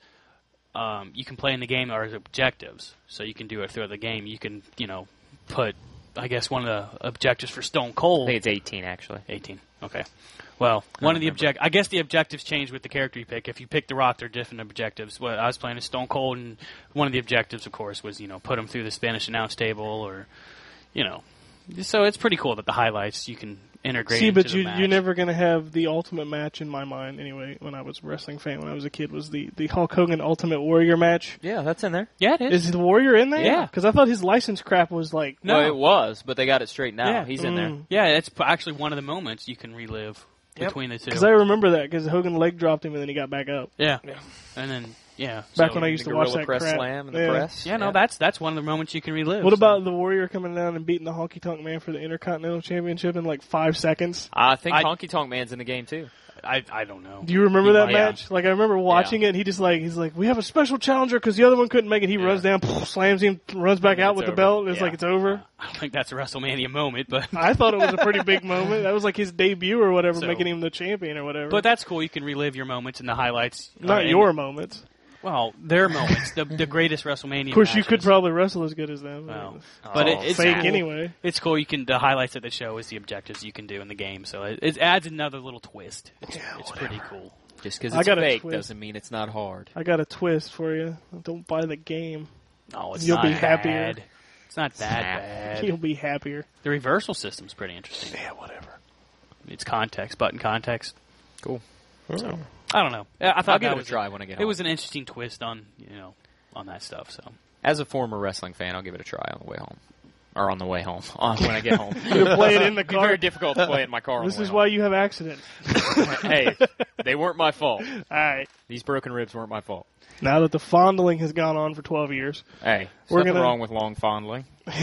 um, you can play in the game are objectives, so you can do it through the game. You can you know put I guess one of the objectives for Stone Cold. I think it's eighteen actually. eighteen. Okay. Well, one of the object I guess the objectives change with the character you pick. If you pick The Rock, they're different objectives. Well, I was playing as Stone Cold, and one of the objectives, of course, was you know put him through the Spanish announce table, or you know. So it's pretty cool that the highlights you can integrate. See, into but the you, match. you're never going to have the ultimate match in my mind, anyway, when I was a wrestling fan, when I was a kid, was the, the Hulk Hogan Ultimate Warrior match. Yeah, that's in there. Yeah, it is. Is the Warrior in there? Yeah. Because I thought his license crap was like... No. Well, it was, but they got it straightened out. Yeah. He's in there. Mm. Yeah, it's p- actually one of the moments you can relive Yep. between the two. Because I remember that, because Hogan leg dropped him and then he got back up. yeah. and then yeah. Back so- when I used The to watch Gorilla that Press crap. Slam in the Yeah. press. Yeah, no, that's that's one of the moments you can relive. What so- about the Warrior coming down and beating the Honky Tonk Man for the Intercontinental Championship in like five seconds? I think I- Honky Tonk Man's in the game too. I I don't know. Do you remember that Yeah. match? Like I remember watching it. And he just like he's like, we have a special challenger because the other one couldn't make it. He runs down, slams him, runs back out It's with the over. belt. And it's Yeah. like it's over. I don't think that's a WrestleMania moment, but I thought it was a pretty big moment. That was like his debut or whatever, So- making him the champion or whatever. but that's cool. You can relive your moments and the highlights. uh, not and- your moments. well, their moments, the the greatest WrestleMania. Of course, you matches. could probably wrestle as good as them. Well, Oh, but it, it's fake cool. anyway. It's cool. You can the highlights of the show is the objectives you can do in the game, so it, it adds another little twist. It's, it's pretty cool. Just because I it's got a fake twist. doesn't mean it's not hard. I got a twist for you. Don't buy the game. No, it's You'll not be happier. bad. It's not that Snap. bad. You'll be happier. The reversal system's pretty interesting. Yeah, whatever. It's context, button context. Cool. So I don't know. I I thought I'll give that it a was try when I get It home. was an interesting twist on you know on that stuff. So As a former wrestling fan, I'll give it a try on the way home. Or on the way home. On when I get home. You can play it in the It'd be car. very difficult to play it in my car. on This the way is home. why you have accidents. Hey, they weren't my fault. All right. These broken ribs weren't my fault. Now that the fondling has gone on for twelve years, Hey, there's We're nothing gonna- wrong with long fondling.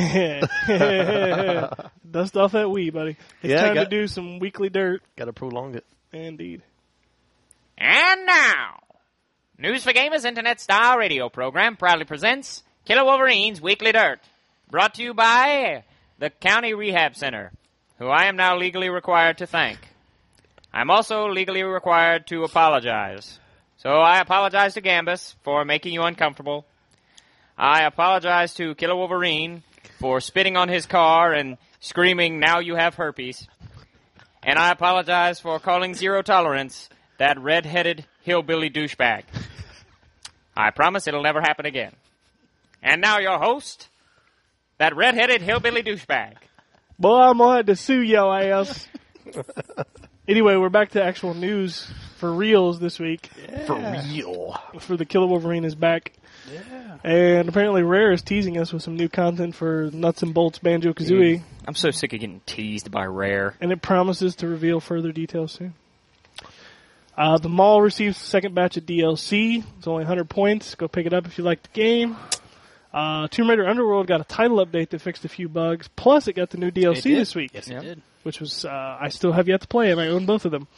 dust off that wee, buddy. It's Yeah, time got- to do some weekly dirt. Got to prolong it. Indeed. And now, News for Gamers Internet Style Radio program proudly presents Killer Wolverine's Weekly Dirt. Brought to you by the County Rehab Center, who I am now legally required to thank. I'm also legally required to apologize. So I apologize to Gambus for making you uncomfortable. I apologize to Killer Wolverine for spitting on his car and screaming, "Now you have herpes." And I apologize for calling Zero Tolerance that red-headed hillbilly douchebag. I promise it'll never happen again. And now your host, that red-headed hillbilly douchebag. Boy, I'm gonna have to sue your ass. Anyway, we're back to actual news for reals this week. For real. For the Killer Wolverine is back. Yeah. And apparently Rare is teasing us with some new content for Nuts and Bolts Banjo-Kazooie. I'm so sick of getting teased by Rare. And it promises to reveal further details soon. Uh, the Mall receives the second batch of D L C. It's only one hundred points. Go pick it up if you like the game. Uh, Tomb Raider Underworld got a title update that fixed a few bugs. Plus, it got the new D L C did. this week. yes, Yep. it did. Which was, uh, I still have yet to play it. I own both of them.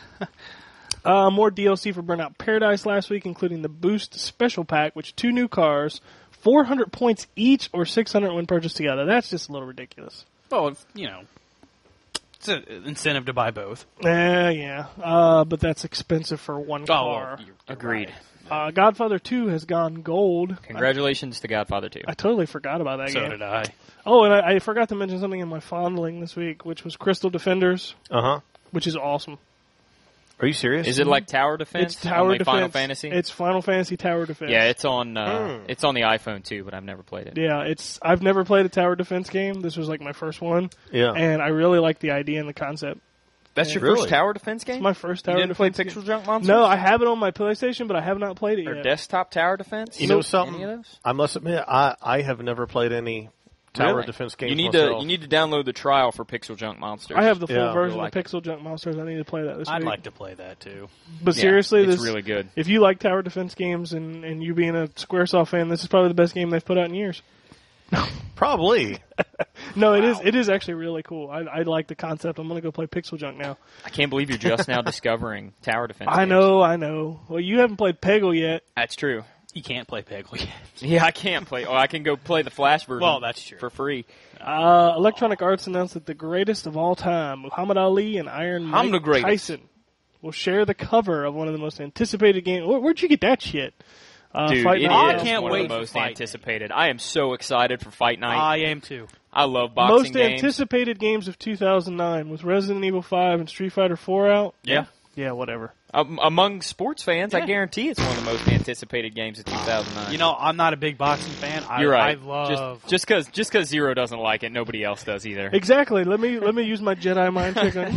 uh, more D L C for Burnout Paradise last week, including the Boost Special Pack, which two new cars, four hundred points each, or six hundred when purchased together. That's just a little ridiculous. Well, if, you know, it's an incentive to buy both. Eh, yeah. Uh, but that's expensive for one car. you're- you're Agreed. right. Uh, Godfather two has gone gold. Congratulations to Godfather two. I totally forgot about that So game. did I. Oh, and I, I forgot to mention something in my fondling this week, which was Crystal Defenders, Uh huh. which is awesome. Are you serious? Is it like Tower Defense? It's Tower on, like, Defense. Final Fantasy? It's Final Fantasy Tower Defense. yeah, it's on uh, Mm. it's on the iPhone too, but I've never played it. Yeah, it's. I've never played a tower defense game. This was like my first one, Yeah. and I really like the idea and the concept. That's your Really? first Tower Defense game? It's my first you tower didn't play defense. Pixel game. Junk Monsters? No, I have it on my PlayStation, but I have not played it Or yet. desktop Tower Defense? You know Any something? of those? I must admit, I, I have never played any tower Really? defense games You need myself. to you need to download the trial for Pixel Junk Monsters. I have the full Yeah. version You'll of like it. Pixel Junk Monsters. I need to play that this I'd week. like to play that too. But Yeah, seriously, it's this really good. if you like tower defense games and, and you being a Squaresoft fan, this is probably the best game they've put out in years. Probably. No, it is. It is actually really cool. I, I like the concept. I'm gonna go play Pixel Junk now. I can't believe you're just now discovering tower defense. I games. know, I know. Well, you haven't played Peggle yet. That's true. You can't play Peggle yet. Yeah, I can't play. Oh, I can go play the Flash version. Well, that's true. For free. Uh, Electronic Arts announced that the greatest of all time, Muhammad Ali and Iron Mike I'm the greatest. Tyson, will share the cover of one of the most anticipated games. Where, where'd you get that shit? Uh, Dude, Fight it Night. is I can't one wait of the for most Fight anticipated. I am so excited for Fight Night. I am too. I love boxing Most games. anticipated games of two thousand nine was Resident Evil five and Street Fighter four out. Yeah. Yeah, whatever. Um, among sports fans, I Yeah. guarantee it's one of the most anticipated games of two thousand nine. You know, I'm not a big boxing fan. I, You're right. I love. just because just because Zero doesn't like it, nobody else does either. Exactly. Let me let me use my Jedi mind trick on.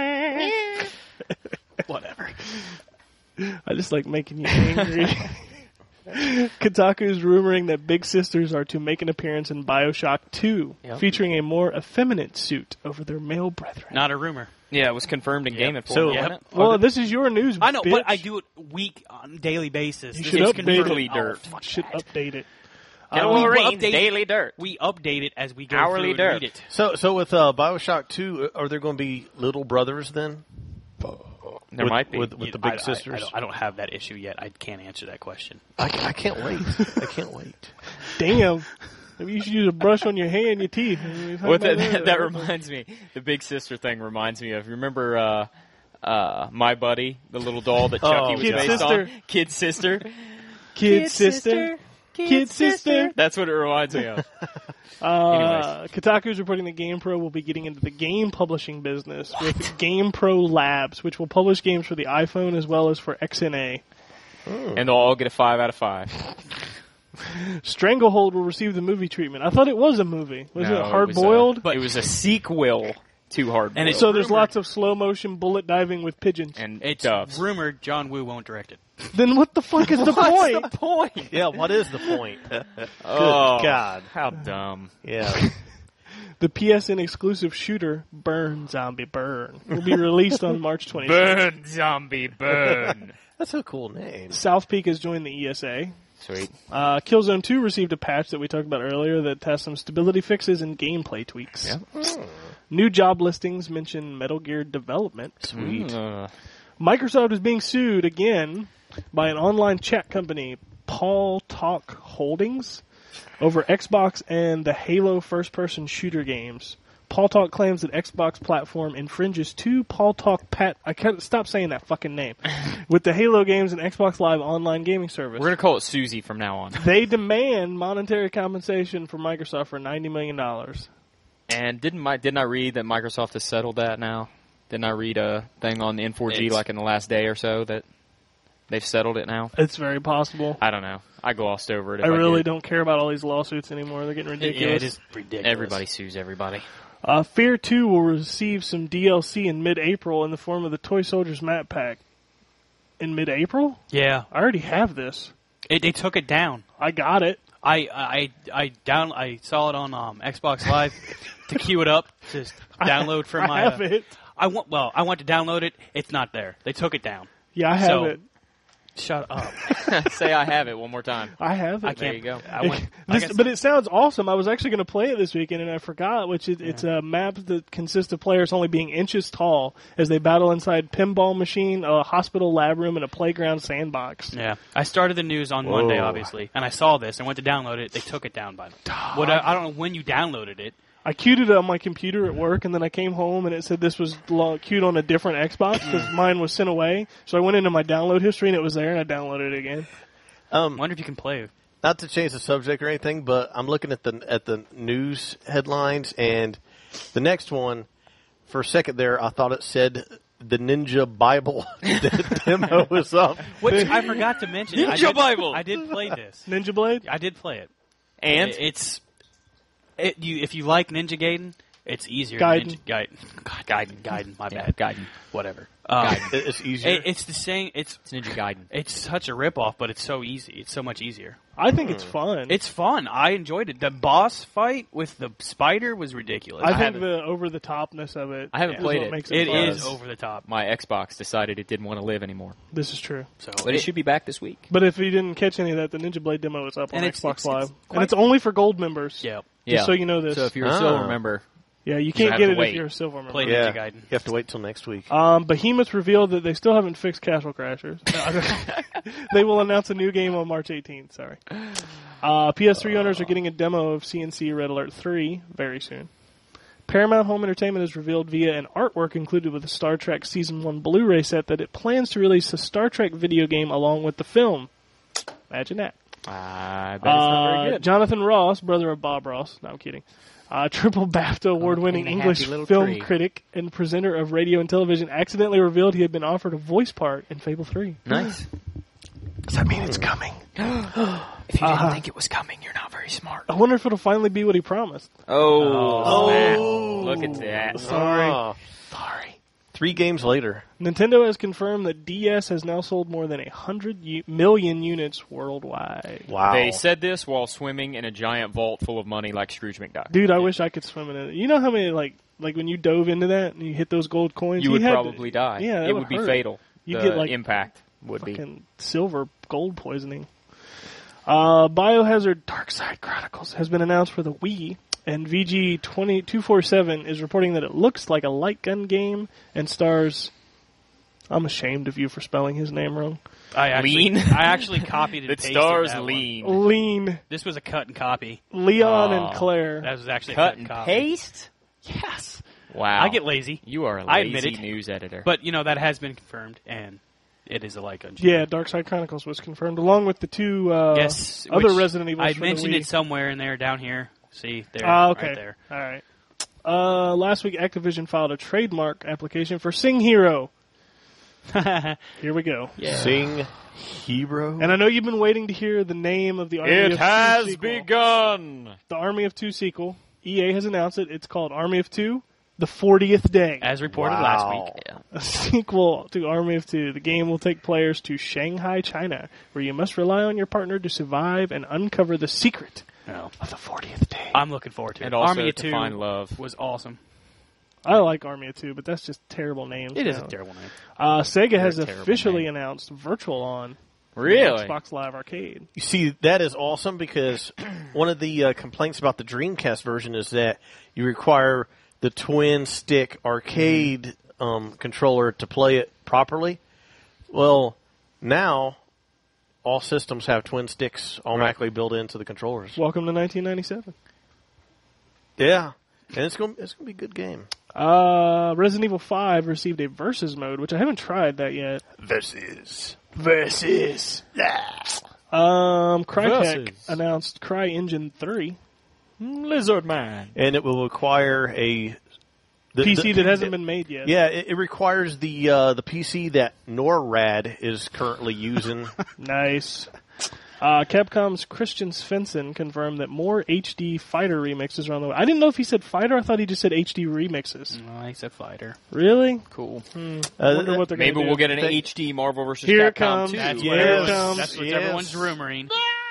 whatever. I just like making you angry. Kotaku's rumoring that Big Sisters are to make an appearance in Bioshock two, Yep. featuring a more effeminate suit over their male brethren. Not a rumor. Yeah, it was confirmed in Yep. Game Informer. So- wasn't Yep. it? Well, this is your news. I know, bitch. but I do it week on daily basis. You This should is update confirmed. it. Dirt. Oh, fuck should that. update it. Kettle Uh, we Marines, update- Daily Dirt. We update it as we go Hourly through dirt. and read it. So, so with uh, Bioshock two, are there going to be little brothers then? There with, might be. with, with You- the big I- I- sisters. I, don't, I don't have that issue yet. I can't answer that question. I, I can't wait. I can't wait. Damn. Maybe you should use a brush on your hand, your teeth. What that, that, that reminds me, the Big Sister thing reminds me of. Remember uh, uh, My Buddy, the little doll that Chucky Oh, was Kid based Sister. on? Kid Sister. Kid sister. Kid sister. That's what it reminds me of. Uh, Kotaku's reporting that GamePro will be getting into the game publishing business with GamePro Labs, which will publish games for the iPhone as well as for X N A. And they'll all get a five out of five. Stranglehold will receive the movie treatment. I thought it was a movie. Was No, it was Hard a- Boiled? It was a sequel to Hard Boiled. And it's So there's rumored- lots of slow motion bullet diving with pigeons. and It's doves. rumored John Woo won't direct it. Then what the fuck is the What's point? the point? Yeah, what is the point? Good Oh, God. How dumb. Yeah. The P S N exclusive shooter Burn Zombie Burn will be released on March twenty-sixth. Burn, zombie, burn. That's a cool name. South Peak has joined the E S A. Sweet. Uh, Killzone two received a patch that we talked about earlier that has some stability fixes and gameplay tweaks. New job listings mention Metal Gear development. Sweet. Uh, Microsoft is being sued again by an online chat company, Paul Talk Holdings, over Xbox and the Halo first-person shooter games. Paul Talk claims that Xbox platform infringes two Paul Talk pat. I can't stop saying that fucking name with the Halo games and Xbox Live online gaming service. we're gonna call it Susie from now on. They demand monetary compensation for Microsoft for ninety million dollars. And didn't my didn't I read that Microsoft has settled that now? Didn't I read a thing on the N four G It's- like in the last day or so that they've settled it now? It's very possible. I don't know. I glossed over it. If I really did. don't care about all these lawsuits anymore. They're getting Yeah, ridiculous. it is ridiculous. Everybody sues everybody. Uh, Fear two will receive some D L C in mid-April in the form of the Toy Soldiers map pack. In mid-April? Yeah, I already have this. it, they took it down. I got it. I I I down I saw it on um, Xbox Live to queue it up to download from I my. have uh, it. I want well, I want to download it. It's not there. They took it down. Yeah, I have So- it. Shut up. Say I have it one more time. I have it. I can't. There you go. I went. like This, I said- but it sounds awesome. I was actually going to play it this weekend, and I forgot. Which is, it's a map that consists of players only being inches tall as they battle inside pinball machine, a hospital lab room, and a playground sandbox. Yeah, I started the news on Whoa. Monday, obviously, and I saw this. I went to download it. They took it down by. What I, I don't know when you downloaded it. I queued it on my computer at work, and then I came home, and it said this was lo- queued on a different Xbox because mine was sent away. So I went into my download history, and it was there, and I downloaded it again. I Um, wonder if you can play. not to change the subject or anything, but I'm looking at the at the news headlines, and the next one, for a second there, I thought it said the Ninja Bible demo was up. Which I forgot to mention. I Ninja did, Bible! I did play this. Ninja Blade? I did play it. And It- it's it, you if you like Ninja Gaiden, it's easier. Gaiden. Than Ninja, Gaiden. God, Gaiden. Gaiden. My yeah, bad. Gaiden. Whatever. Um, It- It's easier. it, it's the same. It's It's Ninja Gaiden. it's such a ripoff, but it's so easy. It's so much easier. I think it's fun. It's fun. I enjoyed it. The boss fight with the spider was ridiculous. I, think haven't- the over-the-topness of it I haven't is played what it. makes It fun. is over the top. My Xbox decided it didn't want to live anymore. This is true. So But it should be back this week. But if you didn't catch any of that, the Ninja Blade demo is up on And it's- Xbox it's- Live. it's and it's only for gold members. Yeah. Yeah. so you know this. So if you're a Ah. silver member, yeah, you you can't have get to it wait. if you're a silver member. Play Yeah. Ninja Gaiden. You have to wait till next week. Um, Behemoth revealed that they still haven't fixed Castle Crashers. No, they will announce a new game on March eighteenth. Sorry. Uh, P S three owners are getting a demo of C N C Red Alert three very soon. Paramount Home Entertainment has revealed via an artwork included with the Star Trek Season one Blu-ray set that it plans to release a Star Trek video game along with the film. Imagine that. I bet it's not very Uh, good. Jonathan Ross, brother of Bob Ross. No, I'm kidding. Uh, triple BAFTA award-winning in a English happy little film tree. critic and presenter of radio and television accidentally revealed he had been offered a voice part in Fable three. Nice. Does that mean it's coming? If you Uh-huh. didn't think it was coming, you're not very smart. I wonder if it'll finally be what he promised. Oh, Oh. snap. Look at that. Sorry. Ah, Sorry. three games later. Nintendo has confirmed that D S has now sold more than a hundred u- million units worldwide. Wow. They said this while swimming in a giant vault full of money like Scrooge McDuck. Dude, I wish I could swim in it. You know how many like like when you dove into that and you hit those gold coins, You would had to- probably die. Yeah, that it would would be hurt. fatal. You the get, like, impact would be. fucking silver gold poisoning. Uh, Biohazard Darkside Chronicles has been announced for the Wii, and V G two forty-seven is reporting that it looks like a light gun game and stars. I'm ashamed of you for spelling his name wrong. I actually, Lean? I actually copied and It pasted stars that one. lean. Lean, This was a cut and copy. Leon, Aw. and Claire. That was actually a Cut cut and copy. paste? Yes. Wow. I get lazy, You are a I lazy admit it. news editor. but you know that has been confirmed, and it is a light gun. Yeah, Darkside Chronicles was confirmed along with the two uh, Yes, other which Resident Evil. I mentioned it somewhere in there, down here. See there, Ah, okay. right there. All right. Uh, last week, Activision filed a trademark application for Sing Hero. Here we go. yeah. Sing Hero. And I know you've been waiting to hear the name of the Army It of has Two sequel. begun. The Army of Two sequel. E A has announced it. It's called Army of Two: The fortieth Day. As reported Wow. last week. Yeah. A sequel to Army of Two. The game will take players to Shanghai, China, where you must rely on your partner to survive and uncover the secret No. of the fortieth day. I'm looking forward to it. And also Army of to Two find love. was awesome. I like Army of Two, but that's just terrible names. It is now. a terrible name. Uh, Sega has a terrible officially name. announced Virtual On Really? Xbox Live Arcade. You see, that is awesome because one of the uh, complaints about the Dreamcast version is that you require the twin stick arcade um, controller to play it properly. Well, now all systems have twin sticks automatically built into the controllers. Welcome to nineteen ninety-seven. Yeah, and it's going it's going to be a good game. Uh, Resident Evil five received a versus mode, which I haven't tried that yet. Versus. Versus. Um, Crytek Versus. announced CryEngine three. Lizard Man. And it will require a the, P C the- that hasn't been made yet. Yeah, it, it requires the uh, the P C that NORAD is currently using. Nice. Uh, Capcom's Christian Svensson confirmed that more H D fighter remixes are on the way. I didn't know if he said fighter. I thought he just said H D remixes. No, I said fighter. Really? Cool. Hmm. Uh, wonder what they're Maybe gonna we'll do. get an They- H D Marvel versus Here it Capcom comes. two. That's Here what, it everyone's, comes. that's what Yes. everyone's rumoring.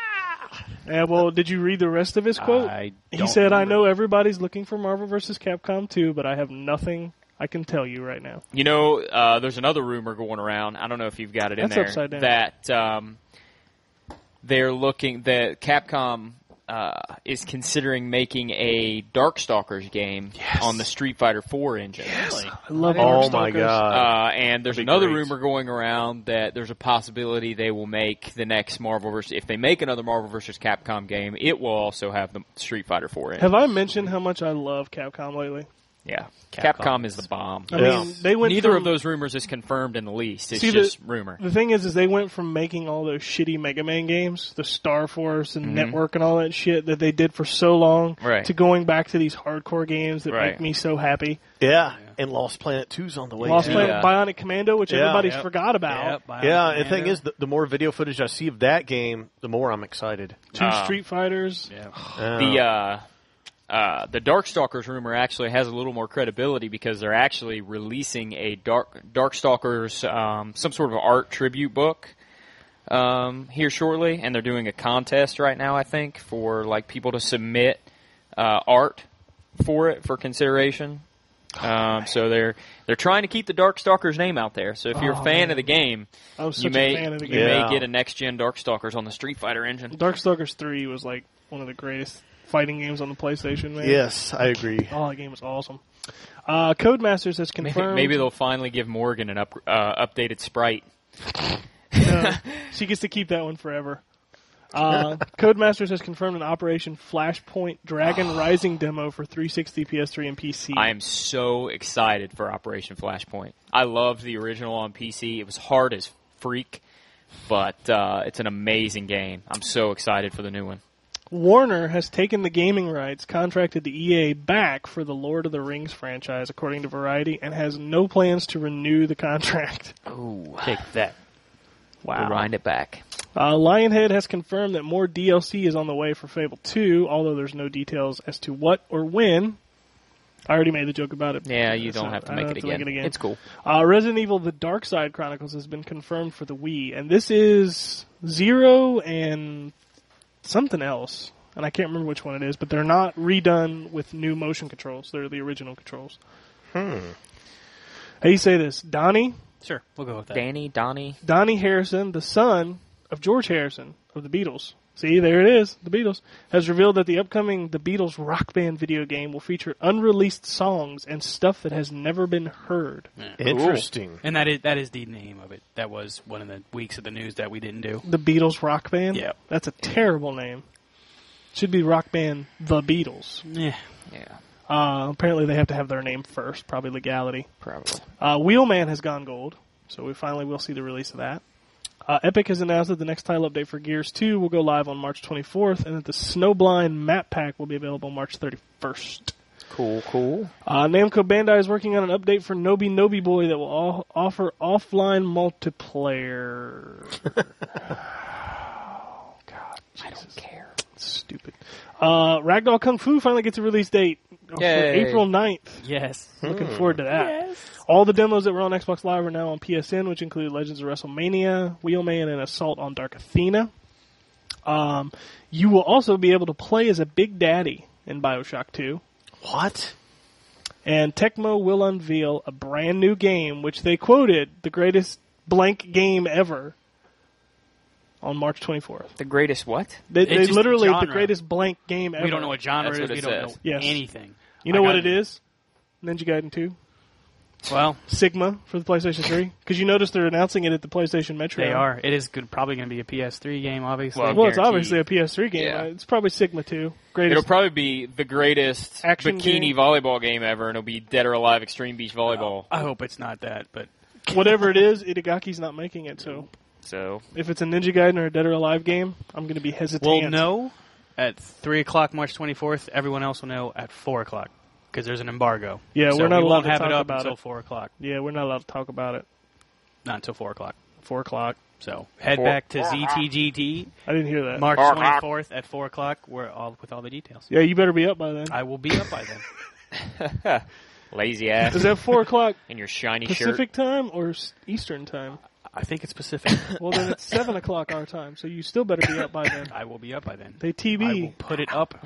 Yeah, well, did you read the rest of his quote? I He don't said, "I remember. know everybody's looking for Marvel versus Capcom two, but I have nothing I can tell you right now." You know, uh, there's another rumor going around. I don't know if you've got it in That's there. upside down. That um, they're looking. That Capcom uh, is considering making a Darkstalkers game on the Street Fighter four engine. Really? I love Oh my Darkstalkers. god! Uh, and there's That'd be another great. rumor going around that there's a possibility they will make the next Marvel versus. If they make another Marvel versus Capcom game, it will also have the Street Fighter four in it. Have I mentioned how much I love Capcom lately? Yeah, Capcom Capcom, is- is the bomb. I Yeah. mean, they went Neither from, of those rumors is confirmed in the least. It's See, the- just rumor. The thing is, is they went from making all those shitty Mega Man games, the Star Force and Mhm. Network and all that shit that they did for so long, Right. to going back to these hardcore games that Right. make me so happy. yeah, and Lost Planet two's on the way. Lost too. Planet, Yeah. Bionic Commando, which Yeah. everybody's Yep. forgot about. Yep, Bionic Yeah, and the Commando. thing is, the, the more video footage I see of that game, the more I'm excited. Two Uh, Street Fighters. Yeah. Uh, The uh, uh, the Darkstalkers rumor actually has a little more credibility because they're actually releasing a Dark Darkstalkers um, some sort of art tribute book um, here shortly, and they're doing a contest right now. I think for like people to submit uh, art for it for consideration. Um, so they're they're trying to keep the Darkstalkers name out there. So if you're Oh, a fan man. of the game, I was you such may a fan of the you game. Yeah. may get a next gen Darkstalkers on the Street Fighter engine. Darkstalkers three was like one of the greatest fighting games on the PlayStation, man. Yes, I agree. Oh, that game was awesome. Uh, Codemasters has Maybe, confirmed. maybe they'll finally give Morgan an up, uh, updated sprite. No, she gets to keep that one forever. Uh, Codemasters has confirmed an Operation Flashpoint Dragon Rising demo for three sixty, P S three, and P C. I am so excited for Operation Flashpoint. I loved the original on P C. It was hard as freak, but uh, it's an amazing game. I'm so excited for the new one. Warner has taken the gaming rights contracted to E A back for the Lord of the Rings franchise, according to Variety, and has no plans to renew the contract. Ooh, Take that. Wow. rewind it back. Uh, Lionhead has confirmed that more D L C is on the way for Fable two, although there's no details as to what or when. I already made the joke about it. Yeah, you So don't have to I make, don't it, have to again. make it again. It's cool. Uh, Resident Evil The Dark Side Chronicles has been confirmed for the Wii, and this is Zero and something else, and I can't remember which one it is, but they're not redone with new motion controls. They're the original controls. Hmm. How do you say this? Donnie? Sure, we'll go with that. Danny, Donnie. Donnie Harrison, the son of George Harrison of the Beatles. See, there it is, the Beatles, has revealed that the upcoming The Beatles Rock Band video game will feature unreleased songs and stuff that has never been heard. Interesting. And that is that is the name of it. That was one of the weeks of the news that we didn't do. The Beatles Rock Band? Yeah. That's a terrible name. Should be Rock Band The Beatles. Yeah. Yeah, Uh, apparently they have to have their name first, probably legality. probably. Uh, Wheelman has gone gold, so we finally will see the release of that. Uh, Epic has announced that the next title update for Gears two will go live on March twenty-fourth, and that the Snowblind map pack will be available March thirty-first. Cool, cool. Uh, Namco Bandai is working on an update for Nobi Nobi Boy that will all offer offline multiplayer. Oh, God. I don't care. Stupid. Uh, Ragdoll Kung Fu finally gets a release date for Yay. April ninth. Yes. Looking forward to that. All the demos that were on Xbox Live are now on P S N, which include Legends of WrestleMania, Wheelman, and Assault on Dark Athena. Um, you will also be able to play as a Big Daddy in Bioshock two. What? And Tecmo will unveil a brand new game, which they quoted the greatest blank game ever, on March twenty-fourth. The greatest what? They, It's they just literally the genre. greatest blank game ever. We don't know what genre That's it is. what We it don't know says. Yes. anything. You know I what got- it is? Ninja Gaiden two. Well, Sigma for the PlayStation three. Because you notice they're announcing it at the PlayStation Metro. they are. It is good, probably going to be a P S three game, obviously. Well, Well, it's guaranteed. obviously a P S three game. Yeah. Uh, It's probably Sigma two. Greatest. It'll probably be the greatest Action bikini game? volleyball game ever, and it'll be Dead or Alive Extreme Beach Volleyball. I hope it's not that, but Whatever it is, Itagaki's not making it. So So, if it's a Ninja Gaiden or a Dead or Alive game, I'm going to be hesitant. we'll know at three o'clock March twenty-fourth. Everyone else will know at four o'clock because there's an embargo. Yeah, So we're not we allowed won't to have talk it up about until it. four o'clock. Yeah, we're not allowed to talk about it. Not until four o'clock. Four o'clock. So head Four- back to Z T G T I didn't hear that. March Four o'clock. twenty-fourth at four o'clock. We're all with all the details. Yeah, you better be up by then. I will be up by then. lazy ass Is that four o'clock in your shiny Pacific time or s- Eastern time? I think it's Pacific. Well, then it's seven o'clock our time, so you still better be up by then. I will be up by then. They T I will V. put it up.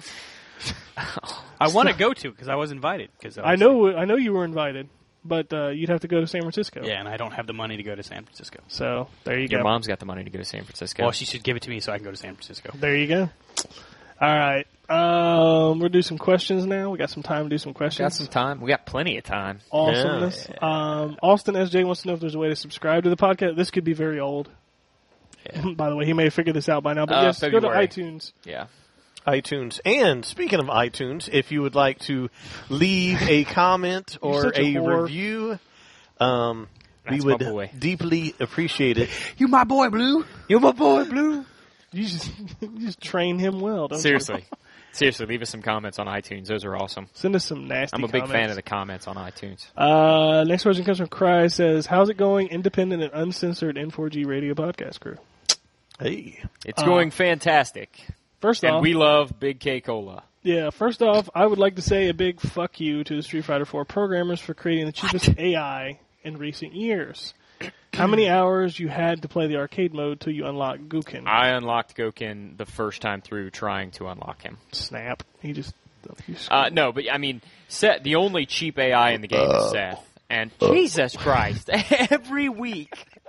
I want to go to because I was invited. Cause I know. I know you were invited, but uh, you'd have to go to San Francisco. Yeah, and I don't have the money to go to San Francisco. So there you shirt. Your go. mom's got the money to go to San Francisco. Well, she should give it to me so I can go to San Francisco. There you go. All right. Um, we'll do some questions now. We got some time to do some questions. got some time. We got plenty of time. Awesomeness. Um, Austin S J wants to know if there's a way to subscribe to the podcast. This could be very old. By the way, he may have figured this out by now. But Uh, yes, go to February. iTunes. Yeah. iTunes. And speaking of iTunes, if you would like to leave a comment or such a a whore. review, um, we That's my would boy. deeply appreciate it. You my boy, Blue. You're my boy, Blue. You just you just train him well. Don't you? Seriously. Seriously, leave us some comments on iTunes. Those are awesome. Send us some nasty. I'm a big comments. fan of the comments on iTunes. Uh, next question comes from Cry. Says, "How's it going? Independent and uncensored N four G radio podcast crew." Hey. It's Uh, going fantastic. First And off, we love Big K Cola. yeah. First off, I would like to say a big fuck you to the Street Fighter four programmers for creating the cheapest A I in recent years. How many hours you had to play the arcade mode till you unlocked Gukin? I unlocked Gokin the first time through trying to unlock him. Snap. He just. He Uh, no, but I mean, Seth, the only cheap A I in the game is Seth. And Jesus Christ, every week,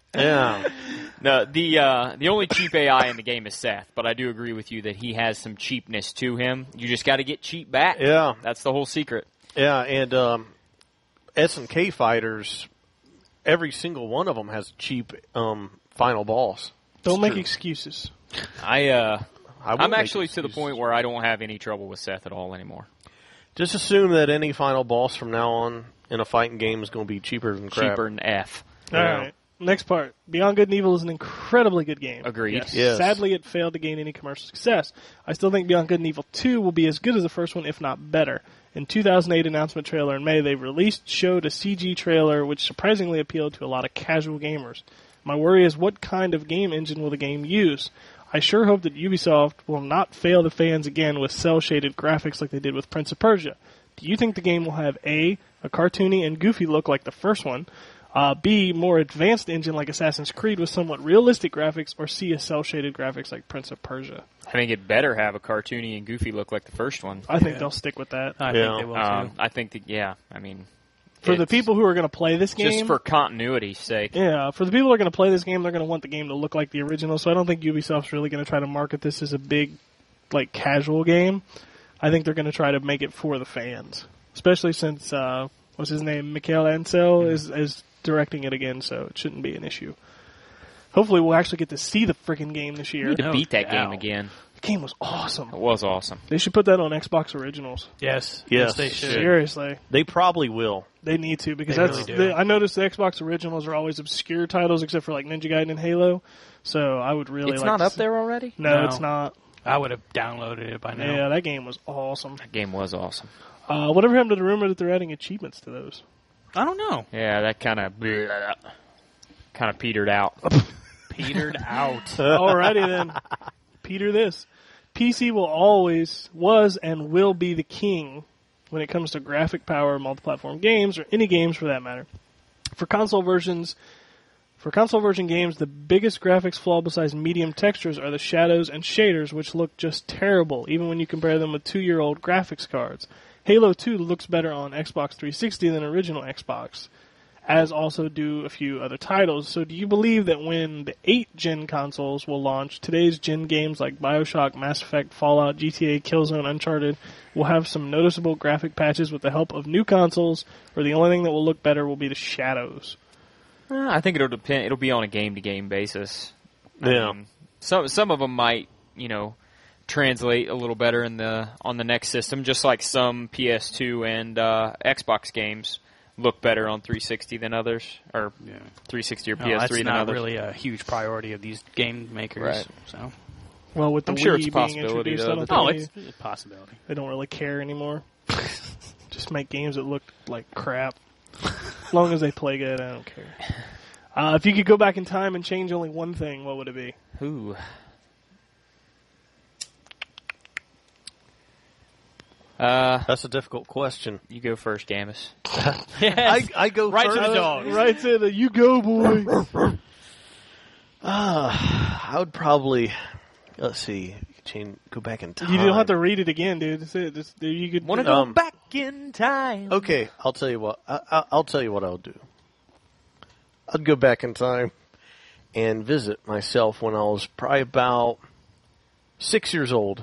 Yeah. No, the uh, the only cheap A I in the game is Seth, but I do agree with you that he has some cheapness to him. You just got to get cheap back. Yeah. That's the whole secret. Yeah, and um, S N K fighters, every single one of them has a cheap um, final boss. Don't It's make true. excuses. I uh, I will I'm make actually to the excuses. point where I don't have any trouble with Seth at all anymore. Just assume that any final boss from now on in a fighting game is going to be cheaper than crap. Cheaper than F. All Yeah. right. Next part. Beyond Good and Evil is an incredibly good game. Agreed. Yes. Yes. Sadly, it failed to gain any commercial success. I still think Beyond Good and Evil two will be as good as the first one, if not better. In two thousand eight announcement trailer in May, they released, showed a C G trailer which surprisingly appealed to a lot of casual gamers. My worry is what kind of game engine will the game use? I sure hope that Ubisoft will not fail the fans again with cel-shaded graphics like they did with Prince of Persia. Do you think the game will have A, a cartoony and goofy look like the first one, uh, B, more advanced engine like Assassin's Creed with somewhat realistic graphics, or C, a cel-shaded graphics like Prince of Persia? I think it better have a cartoony and goofy look like the first one. I think they'll stick with that. I Yeah. think they will Um, too. I think that, yeah, I mean, For the it's people who are going to play this game, just for continuity's sake. yeah, for the people who are going to play this game, they're going to want the game to look like the original. So I don't think Ubisoft's really going to try to market this as a big, like, casual game. I think they're going to try to make it for the fans, especially since uh, what's his name, Mikhail Ansel is is directing it again, so it shouldn't be an issue. Hopefully, we'll actually get to see the freaking game this We year. need to No beat that doubt. game again. The game was awesome. It was awesome. They should put that on Xbox Originals. Yes. Yes. they should. Seriously. They probably will. They need to because They that's really do. the, I noticed the Xbox Originals are always obscure titles except for like Ninja Gaiden and Halo. So I would really It's like not to up see- there already? No, No. it's not. I would have downloaded it by now. Yeah, that game was awesome. That game was awesome. Uh, whatever happened to the rumor that they're adding achievements to those? I don't know. Yeah, that kind of kind of petered out. Petered out. Alrighty then. Peter this. P C will always, was, and will be the king when it comes to graphic power, multi-platform games, or any games for that matter. For console versions, for console version games, the biggest graphics flaw besides medium textures are the shadows and shaders, which look just terrible, even when you compare them with two-year-old graphics cards. Halo two looks better on Xbox three sixty than original Xbox, as also do a few other titles. So do you believe that when the eighth gen consoles will launch, today's gen games like BioShock, Mass Effect, Fallout, G T A, Killzone, Uncharted will have some noticeable graphic patches with the help of new consoles, or the only thing that will look better will be the shadows? Uh, I think it'll depend. It'll be on a game to game basis. I Yeah. mean, some some of them might, you know, translate a little better in the on the next system, just like some P S two and uh, Xbox games look better on three sixty than others, or Yeah. three sixty or No, P S that's three than not others. really a huge priority of these game makers. Right. So, Well, with the I'm Wii sure it's a being possibility, introduced, though, I don't that think oh, they, it's a possibility. they don't really care anymore. Just make games that look like crap. As long as they play good, I don't care. Uh, if you could go back in time and change only one thing, what would it be? Ooh. Uh, That's a difficult question. you go first, Gamus. I, I go Right to first. the dog. Right to the you go, boy. Ah, I would probably, let's see, change, go back in time. You don't have to read it again, dude. That's it. That's, you could. Want to go Um, back in time? Okay, I'll tell you what. I, I, I'll tell you what I'll do. I'd go back in time and visit myself when I was probably about six years old,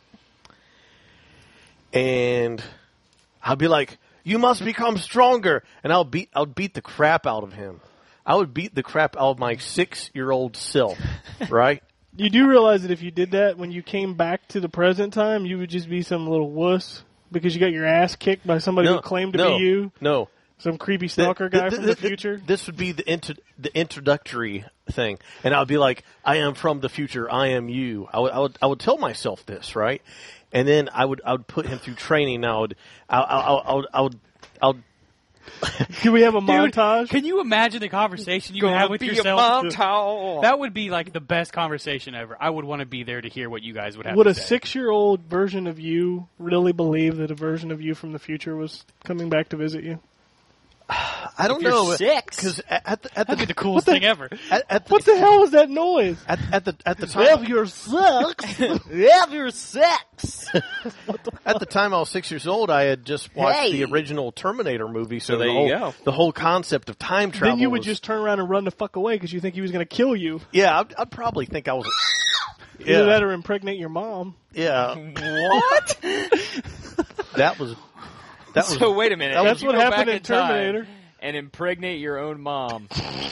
and I'd be like, "You must become stronger," and I'll beat, I'll beat the crap out of him. I would beat the crap out of my six-year-old self, right? You do realize that if you did that when you came back to the present time, you would just be some little wuss because you got your ass kicked by somebody who claimed to no, be you, No, some creepy stalker guy Th- from th- the th- future. This would be the intro- the introductory thing, and I would be like, "I am from the future. I am you." I would, I would, I would tell myself this, right? And then I would, I would put him through training. Now, I would, I, I, I, I would, I would, I would Can we have a Dude, montage? Can you imagine the conversation you would Gonna have with be a yourself? montage. That would be like the best conversation ever. I would want to be there to hear what you guys would have Would to a say. six-year-old version of you really believe that a version of you from the future was coming back to visit you? I I don't If you're know six. because at, at the at That'd be the the coolest thing ever. at, at the, What the hell was that noise? at, at the at the time you're six. Have your sex. at the time I was six years old, I had just watched Hey. the original Terminator movie. So, So there the you whole go. the whole concept of time travel. Then you would was- just turn around and run the fuck away because you think he was going to kill you. yeah. I'd, I'd probably think I was. Either that Yeah, or impregnate your mom. yeah. What? That was that was. So wait a minute. That's You what go happened back in time Terminator. And impregnate your own mom.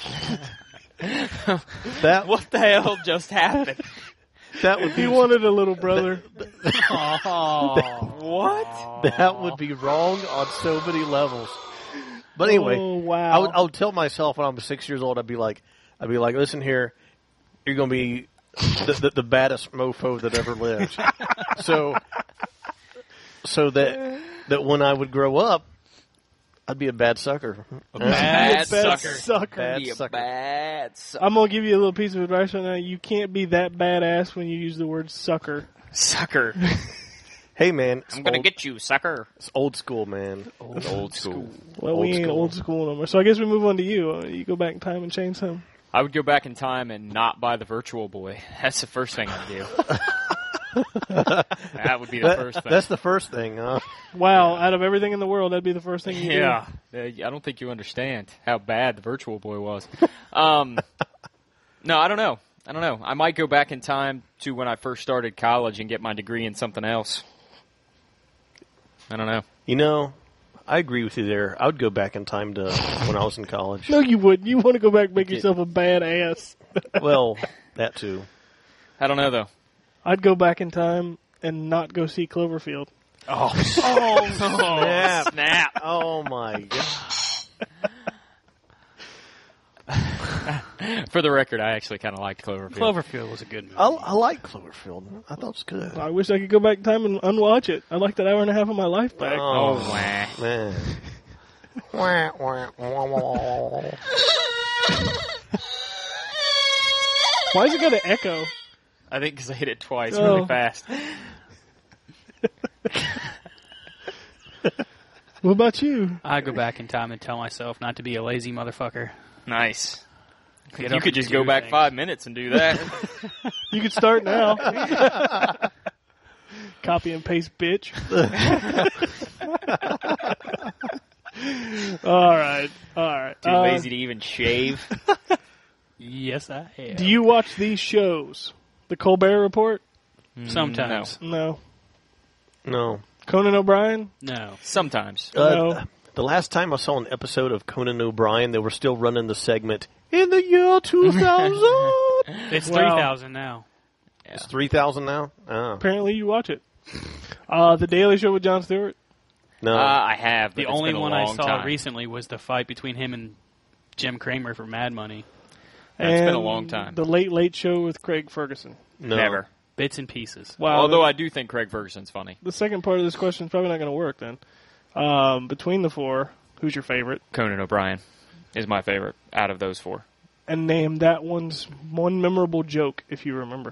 that What the hell just happened? that would He be wanted a little brother. What? that would be wrong on so many levels. But anyway, Oh, wow. I would I would tell myself when I was six years old, I'd be like, I'd be like, listen here, you're gonna be the, the, the baddest mofo that ever lived. so, so that that when I would grow up, I'd be a bad sucker. A Bad Bad sucker. sucker. Bad Be a sucker. bad sucker. I'm going to give you a little piece of advice right now. You can't be that badass when you use the word sucker. Sucker. Hey man, it's I'm gonna old, get you, sucker. it's old school, man. Old, old school. Well, Old we ain't school. old school no more. So I guess we move on to you. Uh, you go back in time and change some. I would go back in time and not buy the Virtual Boy. That's the first thing I'd do. That would be the That- first thing. that's the first thing. Huh? Wow, out of everything in the world, that'd be the first thing you Yeah, Uh, I don't think you understand how bad the Virtual Boy was. Um, no, I don't know. I don't know. I might go back in time to when I first started college and get my degree in something else. I don't know. You know, I agree with you there. I would go back in time to when I was in college. do. No, you wouldn't. You want to go back and make Okay. yourself a badass. Well, that too. I don't know though. I'd go back in time and not go see Cloverfield. Oh, Oh, snap! snap. Oh my god. For the record, I actually kind of liked Cloverfield. Cloverfield was a good movie. I, I like Cloverfield. I thought it was good. I wish I could go back in time and unwatch it. I'd like that hour and a half of my life back. Oh, wah. man. Wah, wah, wah, wah. Why is it got an echo? I think because I hit it twice Oh. really fast. What about you? I go back in time and tell myself not to be a lazy motherfucker. Nice. Get You up could and just do go back things. five minutes and do that. You could start now. Copy and paste, bitch. all right, all right. Too Uh, lazy to even shave. Yes, I have. Do you watch these shows? The Colbert Report? Sometimes. No. No. Conan O'Brien? No. Sometimes. Uh, No. The last time I saw an episode of Conan O'Brien, they were still running the segment in the year two thousand. It's Wow. three thousand now. It's three thousand now? Oh. Apparently you watch it. Uh, the Daily Show with Jon Stewart? No. Uh, I have. But The it's only been a one I long saw time. recently was the fight between him and Jim Cramer for Mad Money. Yeah, it's been a And long time. The Late Late Show with Craig Ferguson. no. Never. Bits and pieces. Wow. Although I do think Craig Ferguson's funny. The second part of this question is probably not going to work then. Um, between the four, who's your favorite? Conan O'Brien is my favorite out of those four. And name that one's one memorable joke if you remember.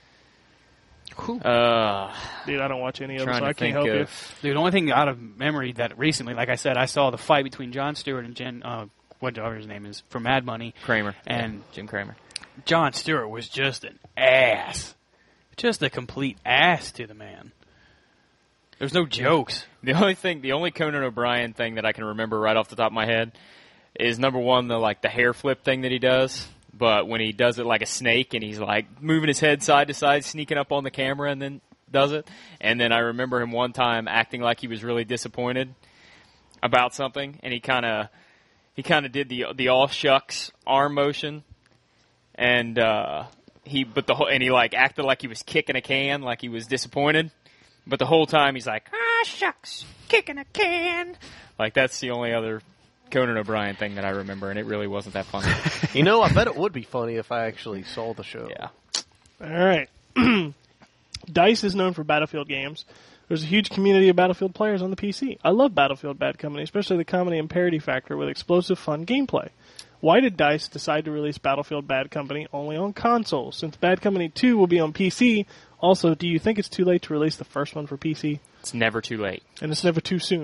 Uh, Dude, I don't watch any of them, trying so to I can't think help you. of. Dude, the only thing out of memory that recently, like I said, I saw the fight between Jon Stewart and Jen, uh, whatever his name is, for Mad Money. Kramer And Jim Kramer. Jon Stewart was just an ass. Just a complete ass to the man. There's no jokes. The only thing, the only Conan O'Brien thing that I can remember right off the top of my head is number one, the like the hair flip thing that he does. But when he does it like a snake and he's like moving his head side to side, sneaking up on the camera, and then does it. And then I remember him one time acting like he was really disappointed about something, and he kind of he kind of did the the all shucks arm motion, and uh, he but the whole and he like acted like he was kicking a can, like he was disappointed. But the whole time he's like, ah, shucks, kicking a can. Like, that's the only other Conan O'Brien thing that I remember, and it really wasn't that funny. You know, I bet it would be funny if I actually saw the show. Yeah. All right. DICE is known for Battlefield games. There's a huge community of Battlefield players on the P C. I love Battlefield Bad Company, especially the comedy and parody factor with explosive, fun gameplay. Why did DICE decide to release Battlefield Bad Company only on consoles? Since Bad Company two will be on P C, also, do you think it's too late to release the first one for P C? It's never too late. And it's never too soon.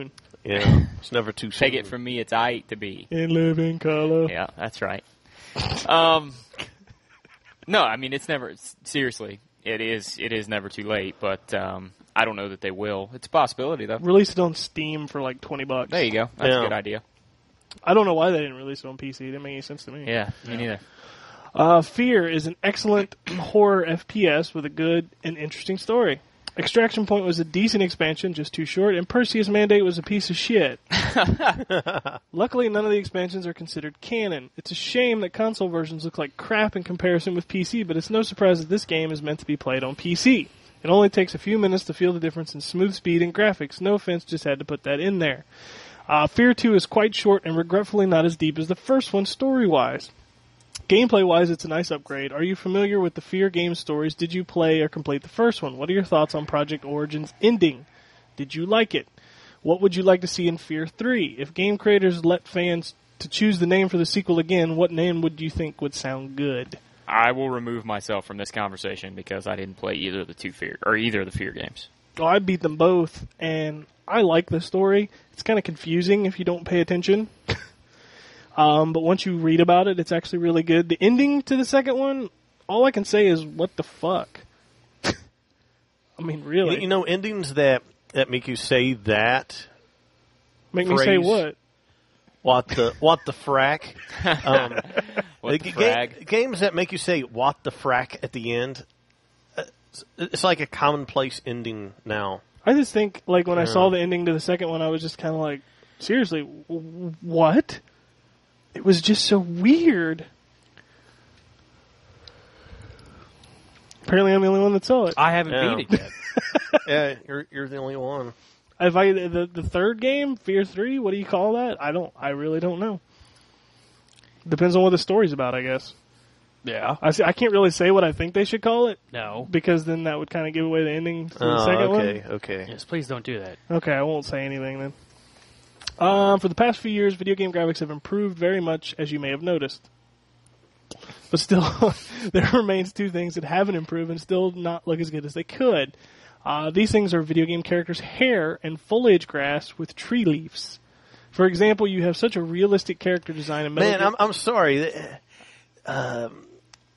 Yeah, it's never too soon. Take it from me, it's I to be. In living color. Yeah, that's right. Um, no, I mean it's never. Seriously, it is. It is never too late. But um, I don't know that they will. It's a possibility though. Release it on Steam for like twenty bucks. There you go. That's Yeah. a good idea. I don't know why they didn't release it on P C. It didn't make any sense to me. Yeah, me neither. Uh, Fear is an excellent horror F P S with a good and interesting story. Extraction Point was a decent expansion, just too short, and Perseus Mandate was a piece of shit. Luckily, none of the expansions are considered canon. It's a shame that console versions look like crap in comparison with P C, but it's no surprise that this game is meant to be played on P C. It only takes a few minutes to feel the difference in smooth speed and graphics. No offense, just had to put that in there. Uh, Fear two is quite short and regretfully not as deep as the first one story-wise. Gameplay-wise, it's a nice upgrade. Are you familiar with the Fear game stories? Did you play or complete the first one? What are your thoughts on Project Origin's ending? Did you like it? What would you like to see in Fear three? If game creators let fans to choose the name for the sequel again, what name would you think would sound good? I will remove myself from this conversation because I didn't play either of the two Fear or either of the Fear games. Oh, I beat them both, and I like the story. It's kind of confusing if you don't pay attention. Um, but once you read about it, it's actually really good. The ending to the second one, all I can say is, what the fuck? I mean, really. You, you know, endings that, that make you say that. Make me say phrase. what? What the what the frack? Um, What the ga- frag? games that make you say "what the frack" at the end. uh, It's, it's like a commonplace ending now. I just think, like, when I Yeah. saw the ending to the second one, I was just kind of like, seriously, w- what? It was just so weird. Apparently, I'm the only one that saw it. I haven't Yeah. beat it yet. Yeah, you're you're the only one. If I the the third game, Fear three, what do you call that? I don't. I really don't know. Depends on what the story's about, I guess. Yeah. I see, I can't really say what I think they should call it No. because then that would kind of give away the ending to the Oh, second okay, one. okay. Yes, please don't do that. Okay, I won't say anything then. Um, for the past few years, video game graphics have improved very much, as you may have noticed. But still, there remains two things that haven't improved and still not look as good as they could. Uh, these things are video game characters' hair and foliage grass with tree leaves. For example, you have such a realistic character design in Metal Man, Gear- I'm I'm sorry. Um,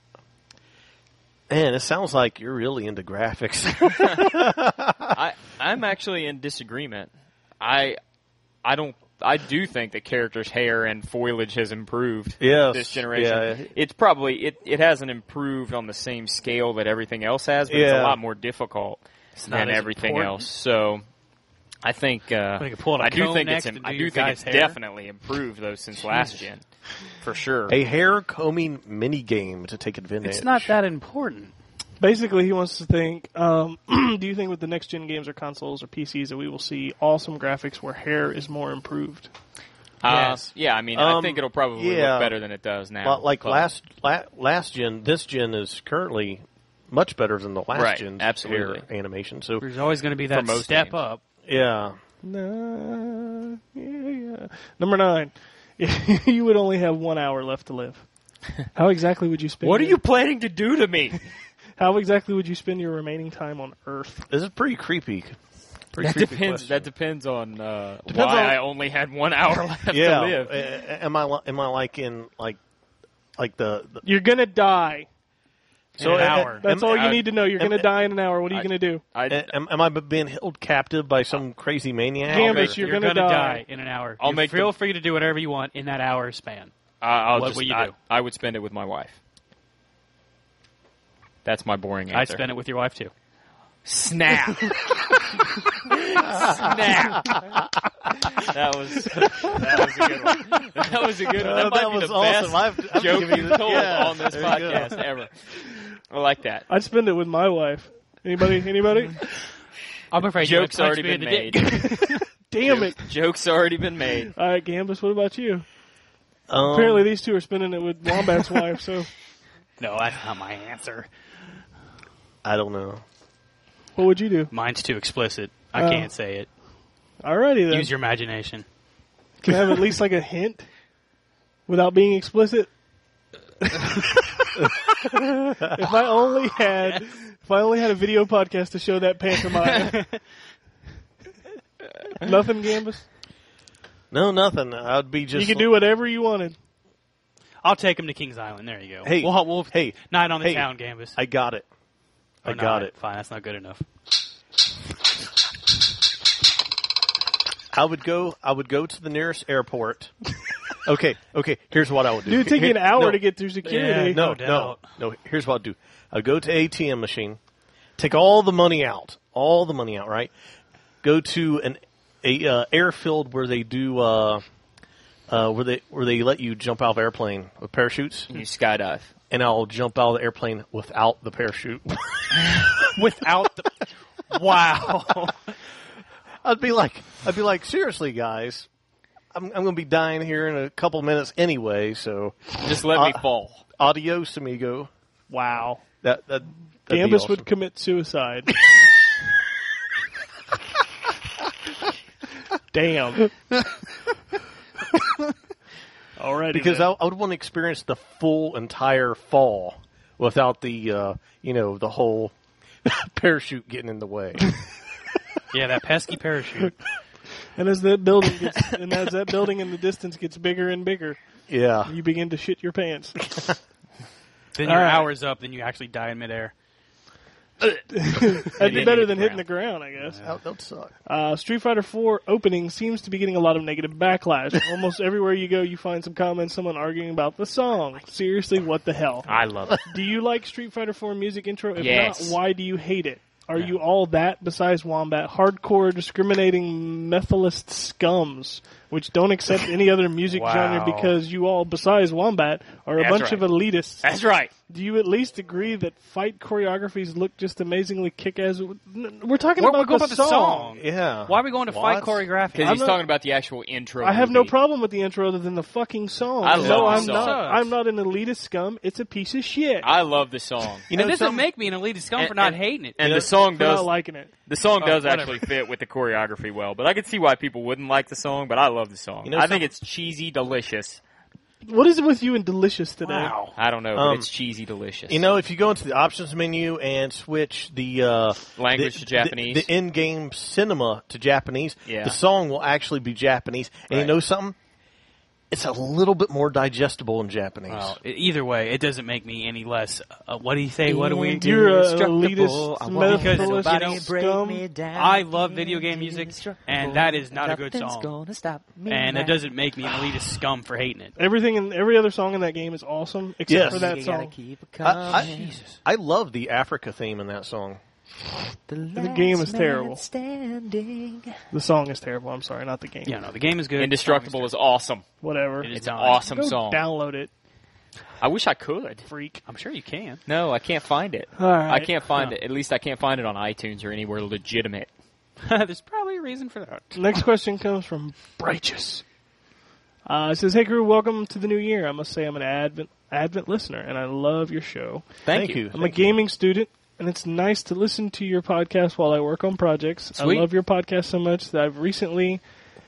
man, it sounds like you're really into graphics. I I'm actually in disagreement. I I don't. I do think that characters' hair and foliage has improved Yes, this generation. yeah. It's probably it, it hasn't improved on the same scale that everything else has, but it's Yeah. a lot more difficult not than as everything important. else. So I think uh, We can pull out a I do comb think next it's and I do do your think guy's it's hair. definitely improved though since last gen, for sure. A hair combing mini game to take advantage. It's not that important. Basically, he wants to think, um, do you think with the next gen games or consoles or P Cs that we will see awesome graphics where hair is more improved? Uh, Yes. yeah, I mean, I Um, think it'll probably yeah. look better than it does now. Well, like but- last la, last gen. This gen is currently much better than the last Right, gen's absolutely. hair animation. So There's always going to be that most step games. up. yeah, Nah, yeah, yeah. Number nine. You would only have one hour left to live. How exactly would you spend? What are your- you planning to do to me? How exactly would you spend your remaining time on Earth? this is pretty creepy. Pretty That creepy depends. question. That depends on uh, Depends why on- I only had one hour left yeah. to live. Uh, am I li- am I like in like like the, the You're gonna die. so an uh, hour. That's am, all you I- need to know. You're am- gonna die in an hour. What are you I- gonna do? I, uh, am, am I being held captive by some crazy maniac? Gambus, make- you're, You're gonna, gonna die. die in an hour. I'll You make feel the- free to do whatever you want in that hour span. I'll What just, will you I, do? I would spend it with my wife. That's my boring answer. I'd spend it with your wife too. Snap. Snap. That was that was a good one. That was a good one. That Uh, might that be was the awesome. best I've, I've joke given you've you- told yeah, on this there you go. podcast ever. I like that. I'd spend it with my wife. Anybody? Anybody? I'm afraid Joke's you already punch been me in the dick. made. Damn it! Joke's already been made. All right, Gambus. What about you? Um, Apparently, these two are spending it with Wombat's wife. So, No, that's not my answer. I don't know. what would you do? Mine's too explicit. I Oh. can't say it. Alrighty then. Use your imagination. Can I have at least like a hint without being explicit? If I only had, if I only had a video podcast to show that pantomime. Nothing, Gambus. No, nothing. I'd be just. You could do whatever you wanted. I'll take him to Kings Island. There you go. Hey, we'll, we'll hey, night on the hey, town canvas. I got it. I Oh, no, got it. Fine, that's not good enough. I would go. I would go to the nearest airport. Okay, okay. Here's what I would do. Dude, take Here- an hour no, to get through security. Yeah, No, No no, doubt. no. Here's what I'd do. I'd go to A T M machine, take all the money out, all the money out. Right. Go to an a uh, airfield where they do uh, uh, where they where they let you jump out of airplane with parachutes, You skydive. and I'll jump out of the airplane without the parachute. Without the... Wow. I'd be like, I'd be like, seriously, guys, I'm I'm going to be dying here in a couple minutes anyway. So, Just let me Uh, fall. adios, amigo. Wow. That that that'd be Gambus awesome. would commit suicide. Damn. Alrighty. because then. I, I would want to experience the full entire fall without the uh, you know the whole parachute getting in the way. Yeah, that pesky parachute. And as that building gets, and as that building in the distance gets bigger and bigger, Yeah, you begin to shit your pants. Then All your right. hour's up, then you actually die in midair. That'd be Hitting better the than hitting the ground. ground, I guess. that would suck. Uh, Street Fighter four opening seems to be getting a lot of negative backlash. Almost everywhere you go, you find some comments, someone arguing about the song. Seriously, what the hell? I love it. Do you like Street Fighter four music intro? If Yes. not, why do you hate it? Are you all that besides Wombat? Hardcore, discriminating Methodist scums, which don't accept any other music Wow. genre because you all, besides Wombat, are a That's bunch right. of elitists. That's right. Do you at least agree that fight choreographies look just amazingly kick-ass? We're talking We're, about, we're going the, about the song. song. Yeah. Why are we going to fight What? choreography? Because I'm he's not- talking about the actual intro. I have no movie. problem with the intro other than the fucking song. I no, love the I'm song. not. Sucks. I'm not an elitist scum. It's a piece of shit. I love the song. You It know, doesn't some- make me an elitist scum And- for not and- hating it. And know, the song for not does liking it. the song Oh, does whatever. actually fit with the choreography well, but I can see why people wouldn't like the song. But I love the song. You know I think some- it's cheesy, delicious. What is it with you and delicious today? Wow. I don't know, but Um, it's cheesy, delicious. You know, if you go into the options menu and switch the uh, Language the, to Japanese. the, the in-game cinema to Japanese, Yeah. the song will actually be Japanese. And you Right. know something? It's a little bit more digestible in Japanese. Well, e- either way, it doesn't make me any less. Uh, what do you say? What do we? You're a Indestructible. elitist, I want because Methodist nobody scum. I love video game music, and that is not a good Nothing's song. gonna stop me And now. it doesn't make me an elitist scum for hating it. Everything in every other song in that game is awesome except Yes. for that You gotta song. keep it I, I, coming. I love the Africa theme in that song. The, game last is terrible. man standing. The song is terrible. I'm sorry, not the game. Yeah, no, the game is good. Indestructible is awesome. Whatever. It is It's an not. awesome Go song. download it, I wish I could. freak. I'm sure you can. No, I can't find it. All right. I can't find Huh. it. At least I can't find it on iTunes or anywhere legitimate. There's probably a reason for that. Next question comes from Righteous. Uh, it says, "Hey crew, welcome to the new year. I must say I'm an Advent Advent listener, and I love your show. Thank, Thank you. I'm a gaming student, and it's nice to listen to your podcast while I work on projects. Sweet. I love your podcast so much that I've recently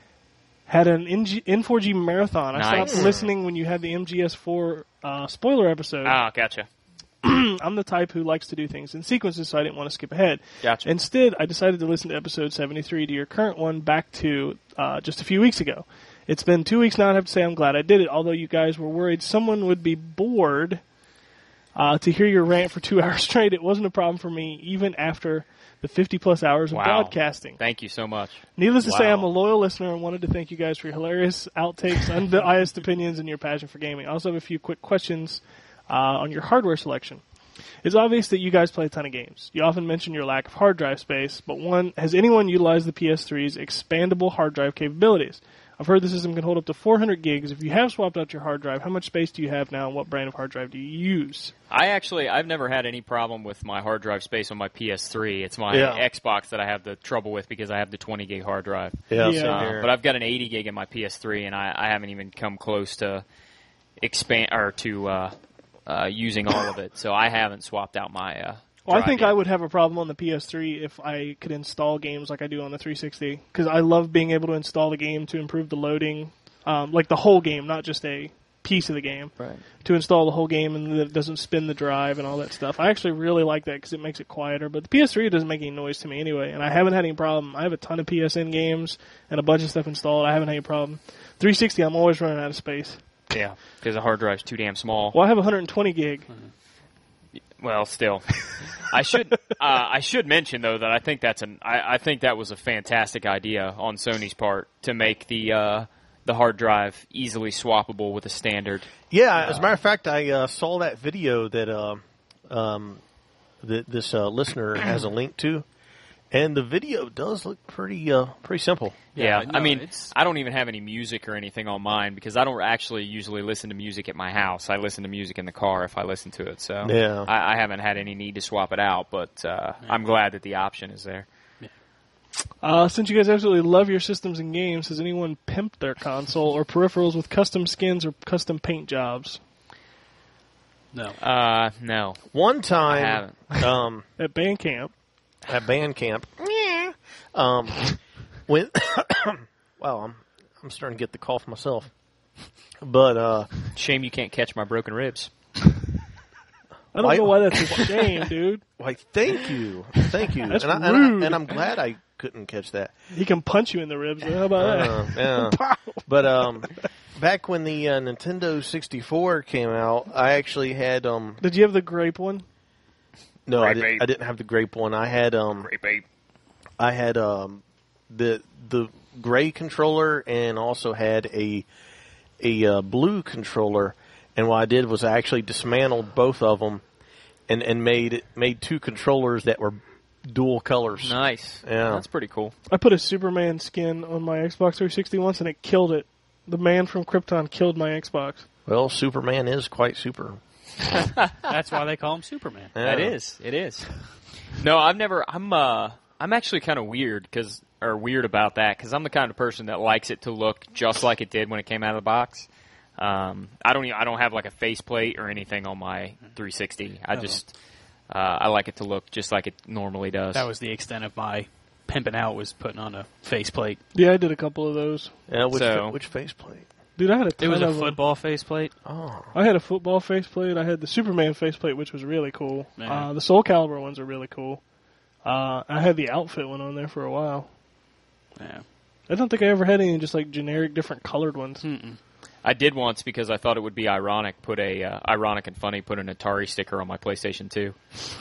had an N four G marathon. I Nice. stopped listening when you had the M G S four uh, spoiler episode. Ah, gotcha. I'm the type who likes to do things in sequences, so I didn't want to skip ahead. Gotcha. Instead, I decided to listen to episode seventy-three to your current one back to uh, just a few weeks ago. It's been two weeks now, and I have to say I'm glad I did it, although you guys were worried someone would be bored uh, to hear your rant for two hours straight. It wasn't a problem for me, even after the fifty-plus hours of Wow. broadcasting. Thank you so much. Needless to say, Wow. I'm a loyal listener and wanted to thank you guys for your hilarious outtakes, unbiased opinions, and your passion for gaming. I also have a few quick questions uh, on your hardware selection. It's obvious that you guys play a ton of games. You often mention your lack of hard drive space, but one, has anyone utilized the P S three's expandable hard drive capabilities? I've heard the system can hold up to four hundred gigs. If you have swapped out your hard drive, how much space do you have now, and what brand of hard drive do you use? I actually, I've never had any problem with my hard drive space on my P S three. It's my Yeah. Xbox that I have the trouble with because I have the twenty gig hard drive. Yeah, Yeah. same Uh, here. but I've got an eighty gig in my P S three, and I, I haven't even come close to expand or to uh, uh, using all of it. So I haven't swapped out my. Uh, Well, I drive think yet. I would have a problem on the P S three if I could install games like I do on the three sixty, because I love being able to install the game to improve the loading, um, like the whole game, not just a piece of the game Right. to install the whole game, and that it doesn't spin the drive and all that stuff. I actually really like that because it makes it quieter. But the P S three doesn't make any noise to me anyway, and I haven't had any problem. I have a ton of P S N games and a bunch of stuff installed. I haven't had any problem. three sixty, I'm always running out of space. Yeah, because the hard drive's too damn small. Well, I have one hundred twenty gig. Well, still, I should uh, I should mention though that I think that's an I, I think that was a fantastic idea on Sony's part to make the uh, the hard drive easily swappable with a standard. Yeah, as a matter of fact, I uh, saw that video that uh, um, that this uh, listener has a link to, and the video does look pretty uh, pretty simple. Yeah, Yeah, I no, mean, it's- I don't even have any music or anything on mine because I don't actually usually listen to music at my house. I listen to music in the car if I listen to it. So Yeah. I, I haven't had any need to swap it out, but uh, I'm glad that the option is there. Uh, since you guys absolutely love your systems and games, has anyone pimped their console or peripherals with custom skins or custom paint jobs? No. Uh, no, One I time, haven't. um, At Bandcamp, at band camp, um, when wow, I'm I'm starting to get the cough myself. But uh, Shame you can't catch my broken ribs. I don't Why- know why that's a shame, dude. why, thank you, thank you, That's and, I, and, rude. I, and I'm glad I couldn't catch that. He can punch you in the ribs. Though. How about Uh, yeah. that? But um, back when the uh, Nintendo sixty-four came out, I actually had um. Did you have the grape one? No, I Grape didn't. ape. I didn't have the grape one. I had um. Great babe. I had um the the gray controller and also had a a uh, blue controller. And what I did was I actually dismantled both of them and and made made two controllers that were dual colors. Nice. Yeah. That's pretty cool. I put a Superman skin on my Xbox three sixty once, and it killed it. The man from Krypton killed my Xbox. Well, Superman is quite super. That's why they call him Superman. Yeah. That is. It is. No, I've never. I'm. Uh, I'm actually kind of weird because, or weird about that because I'm the kind of person that likes it to look just like it did when it came out of the box. Um, I don't. Even, I don't have like a faceplate or anything on my three sixty. I just. Uh, I like it to look just like it normally does. That was the extent of my pimping out, was putting on a faceplate. Yeah, I did a couple of those. Yeah, which So- which faceplate? Dude, I had a It ton was a of them. football faceplate. Oh, I had a football faceplate. I had the Superman faceplate, which was really cool. Yeah. Uh, the Soul Calibur ones are really cool. Uh, I had the outfit one on there for a while. Yeah. I don't think I ever had any just like generic different colored ones. Mm-mm. I did once because I thought it would be ironic. Put a uh, ironic and funny. Put an Atari sticker on my PlayStation two.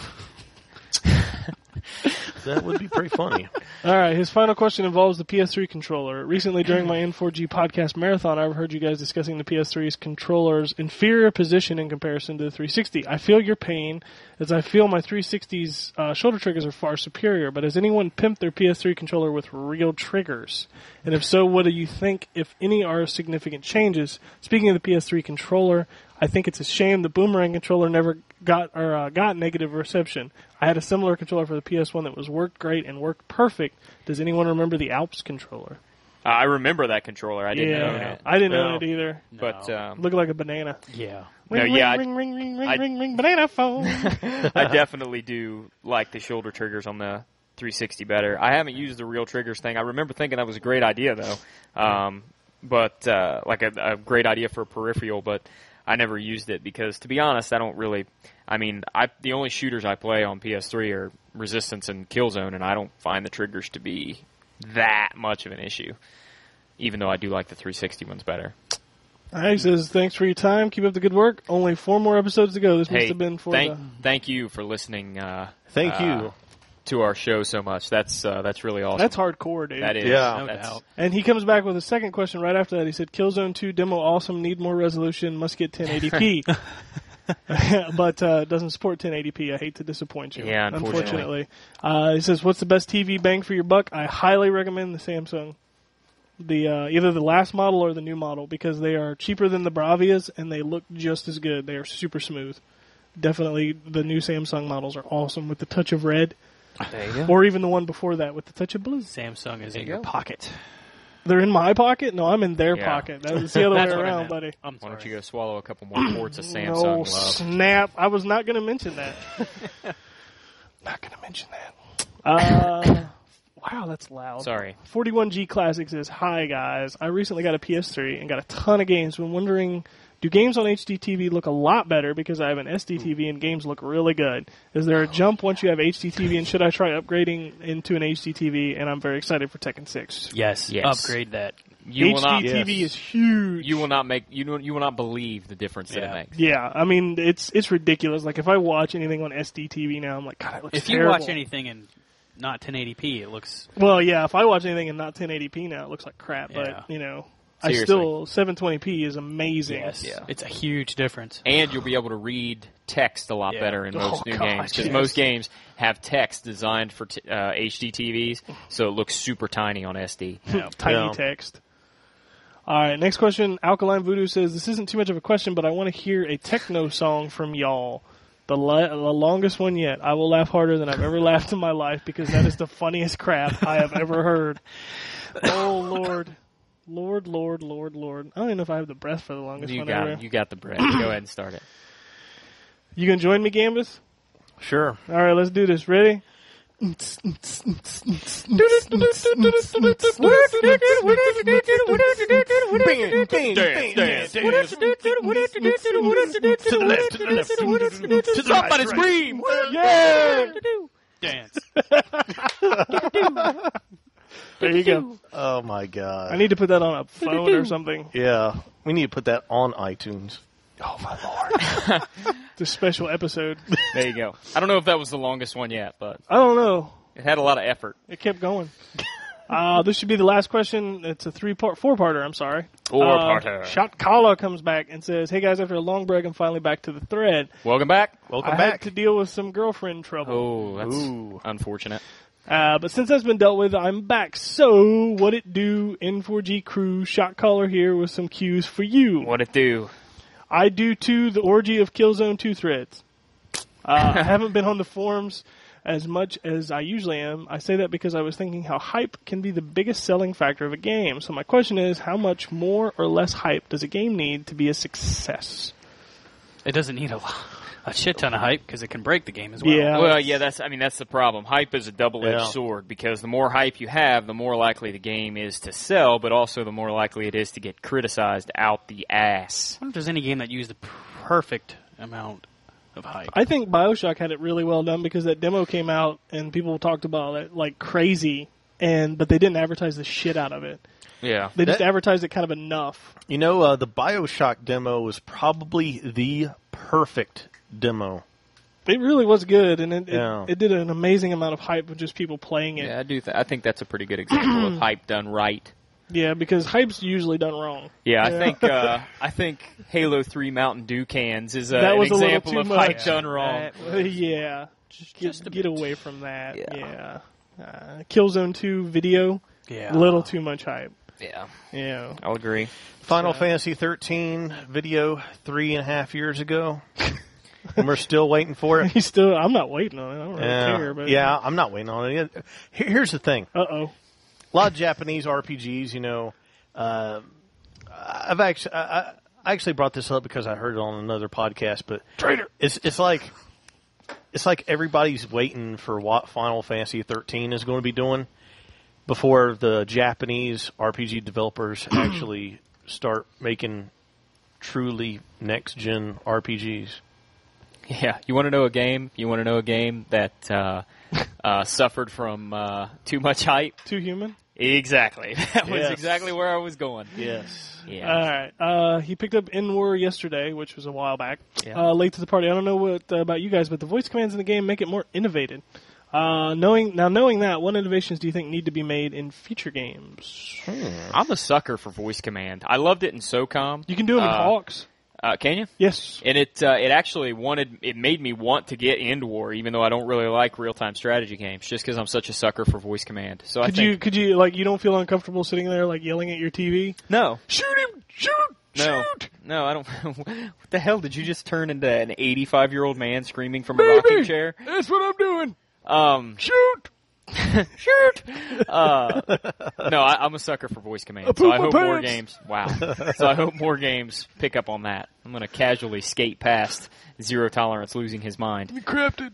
that would be pretty funny. All right, his final question involves the P S three controller. Recently, during my N four G podcast marathon, I heard you guys discussing the P S three's controller's inferior position in comparison to the three sixty. I feel your pain, as I feel my three sixty's uh, shoulder triggers are far superior, but has anyone pimped their P S three controller with real triggers? And if so, what do you think, if any, are significant changes? Speaking of the P S three controller, I think it's a shame the Boomerang controller never got or uh, got negative reception. I had a similar controller for the P S one that was worked great and worked perfect. Does anyone remember the Alps controller? Uh, I remember that controller. I didn't own it. I didn't No. own it either. But um, Looked like a banana. Yeah. No, Ring, yeah, I- ring, ring, ring, ring, I- ring, ring, banana phone. I definitely do like the shoulder triggers on the three sixty better. I haven't used the real triggers thing. I remember thinking that was a great idea though, um, but uh, like a, a great idea for a peripheral. But I never used it because, to be honest, I don't really. I mean, I the only shooters I play on P S three are Resistance and Killzone, and I don't find the triggers to be that much of an issue. Even though I do like the three sixty ones better. All right, he says, thanks for your time. Keep up the good work. Only four more episodes to go. This must Hey, have been for thank the... thank you for listening. Uh, Thank uh, you. to our show so much. That's uh, that's really awesome. That's hardcore, dude. That is. Yeah. No That's- doubt. And he comes back with a second question right after that. He said, Killzone two demo awesome, need more resolution, must get ten eighty p. But uh, doesn't support ten eighty p. I hate to disappoint you. Yeah, unfortunately. Uh, he says, what's the best T V bang for your buck? I highly recommend the Samsung. The uh, either the last model or the new model, because they are cheaper than the Bravias and they look just as good. They are super smooth. Definitely the new Samsung models are awesome with the touch of red, There you go. or even the one before that with the touch of blue. Samsung is There in you your go. pocket. They're in my pocket? No, I'm in their Yeah. pocket. That's the other way That's what I around, meant. buddy. I'm Why don't sorry. you go swallow a couple more quarts of Samsung No, love? snap. I was not going to mention that. Not going to mention that. Uh, wow, that's loud. Sorry. forty-one G Classic says, hi, guys. I recently got a P S three and got a ton of games. Been wondering, Do games on H D T V look a lot better because I have an S D T V and games look really good? Is there a jump once you have H D T V, and should I try upgrading into an H D T V? And I'm very excited for Tekken six. Yes, Yes. upgrade that. You will not. H D T V yes. is huge. You will not make. You don't. You will not believe the difference that Yeah. it makes. Yeah, I mean it's it's ridiculous. Like if I watch anything on S D T V now, I'm like, God, it looks If you terrible. watch anything in not ten eighty p, it looks. Well, yeah, if I watch anything in not ten eighty p now, it looks like crap. Yeah. But you know, I Seriously. still seven twenty p is amazing. Yes, Yeah. it's a huge difference. And you'll be able to read text a lot Yeah. better in most Oh, new God, games because yes. most games have text designed for t- uh, H D T Vs, so it looks super tiny on S D. Tiny Yeah. text. All right, next question. Alkaline Voodoo says, this isn't too much of a question, but I want to hear a techno song from y'all. The, le- the longest one yet. I will laugh harder than I've ever laughed in my life because that is the funniest crap I have ever heard. Oh, Lord. Lord, Lord, Lord, Lord. I don't even know if I have the breath for the longest You one got. ever. You got the bread. Go ahead and start it. You gonna join me, Gambus? Sure. All right, let's do this. Ready? To the left, to the left, to the Somebody right, scream! Yeah! Dance. There you go. Oh my god. I need to put that on a phone or something. Yeah, we need to put that on iTunes. Oh my lord! It's a special episode. There you go. I don't know if that was the longest one yet, but I don't know. it had a lot of effort. It kept going. Uh, this should be the last question. It's a three-part, four-parter. I'm sorry. Four-parter. Uh, Shot Kala comes back and says, "Hey guys, after a long break, I'm finally back to the thread. Welcome back. Welcome I back. had to deal with some girlfriend trouble. Oh, that's Ooh. unfortunate. Uh, but since that's been dealt with, I'm back. So, what it do? N four G crew, Shot Caller here with some cues for you. What it do? I do too. The orgy of Killzone two threads. Uh, I haven't been on the forums as much as I usually am. I say that because I was thinking how hype can be the biggest selling factor of a game. So my question is, how much more or less hype does a game need to be a success? It doesn't need a lot, a shit ton of hype because it can break the game as well. Yeah. Well, yeah, that's. I mean, that's the problem. Hype is a double-edged Yeah. sword because the more hype you have, the more likely the game is to sell, but also the more likely it is to get criticized out the ass. I wonder if there's any game that used the perfect amount of hype. I think BioShock had it really well done because that demo came out and people talked about it like crazy, and but they didn't advertise the shit out of it. Yeah. They just That- advertised it kind of enough. You know, uh, the BioShock demo was probably the perfect demo. It really was good, and it, Yeah. it, it did an amazing amount of hype with just people playing it. Yeah, I do. Th- I think that's a pretty good example of hype done right. Yeah, because hype's usually done wrong. Yeah, I Yeah. think uh, I think Halo three Mountain Dew cans is uh, That an was a little example too of much. hype done wrong. Uh, yeah, just get, just a get bit. away from that. Yeah. Yeah, Uh, Killzone two video, Yeah. a little too much hype. Yeah, Yeah, I'll agree. Final Yeah. Fantasy thirteen video three and a half years ago. And we're still waiting for it. he's still. I'm not waiting on it. I don't really Yeah, care. But yeah, I'm not waiting on it. Here- Here's the thing. Uh oh. A lot of Japanese R P Gs, you know, uh, I've actually, I, I I actually brought this up because I heard it on another podcast, but Traitor. it's it's like it's like everybody's waiting for what Final Fantasy thirteen is going to be doing before the Japanese R P G developers actually start making truly next gen R P Gs. Yeah, you want to know a game? You want to know a game that uh, uh, suffered from uh, too much hype? Too human. Exactly. That was Yes. exactly where I was going. Yes. Yeah. All right. Uh, he picked up N-War yesterday, which was a while back. Yeah. Uh, late to the party. I don't know what uh, about you guys, but the voice commands in the game make it more innovative. Uh, knowing now, knowing that, what innovations do you think need to be made in future games? I'm a sucker for voice command. I loved it in SOCOM. You can do them in Uh, Hawks. Uh, can you? Yes. And it uh, it actually wanted it made me want to get into war, even though I don't really like real time strategy games, just because I'm such a sucker for voice command. So I Could think you could you like you don't feel uncomfortable sitting there like yelling at your T V? no, Shoot him! Shoot! no, Shoot! no. I don't. What the hell did you just turn into an eighty-five year old man screaming from a rocking chair? That's what I'm doing. Um, Shoot! shoot. Uh, no, I, I'm a sucker for voice command. I So poop I my hope more pants. games. Wow. So I hope more games pick up on that. I'm going to casually skate past Zero Tolerance losing his mind. Encrypted.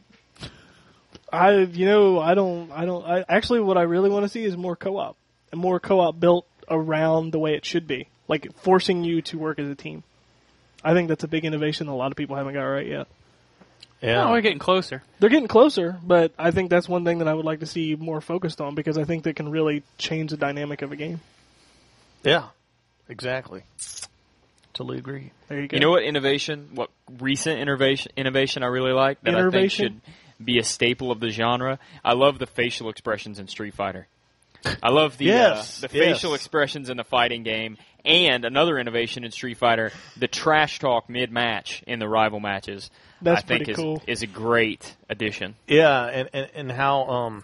I you know I don't I don't I actually what I really want to see is more co-op and more co-op built around the way it should be, like forcing you to work as a team. I think that's a big innovation that a lot of people haven't got right yet. Yeah. Oh, we're getting closer. They're getting closer, but I think that's one thing that I would like to see more focused on because I think that can really change the dynamic of a game. Yeah. Exactly. Totally agree. There you go. You know what innovation, what recent innovation innovation I really like that I think Innovation? should be a staple of the genre? I love the facial expressions in Street Fighter. I love the Yes, uh, the yes. facial expressions in the fighting game, and another innovation in Street Fighter, the trash talk mid match in the rival matches. That's I think pretty is, cool. is a great addition. Yeah, and, and, and how um,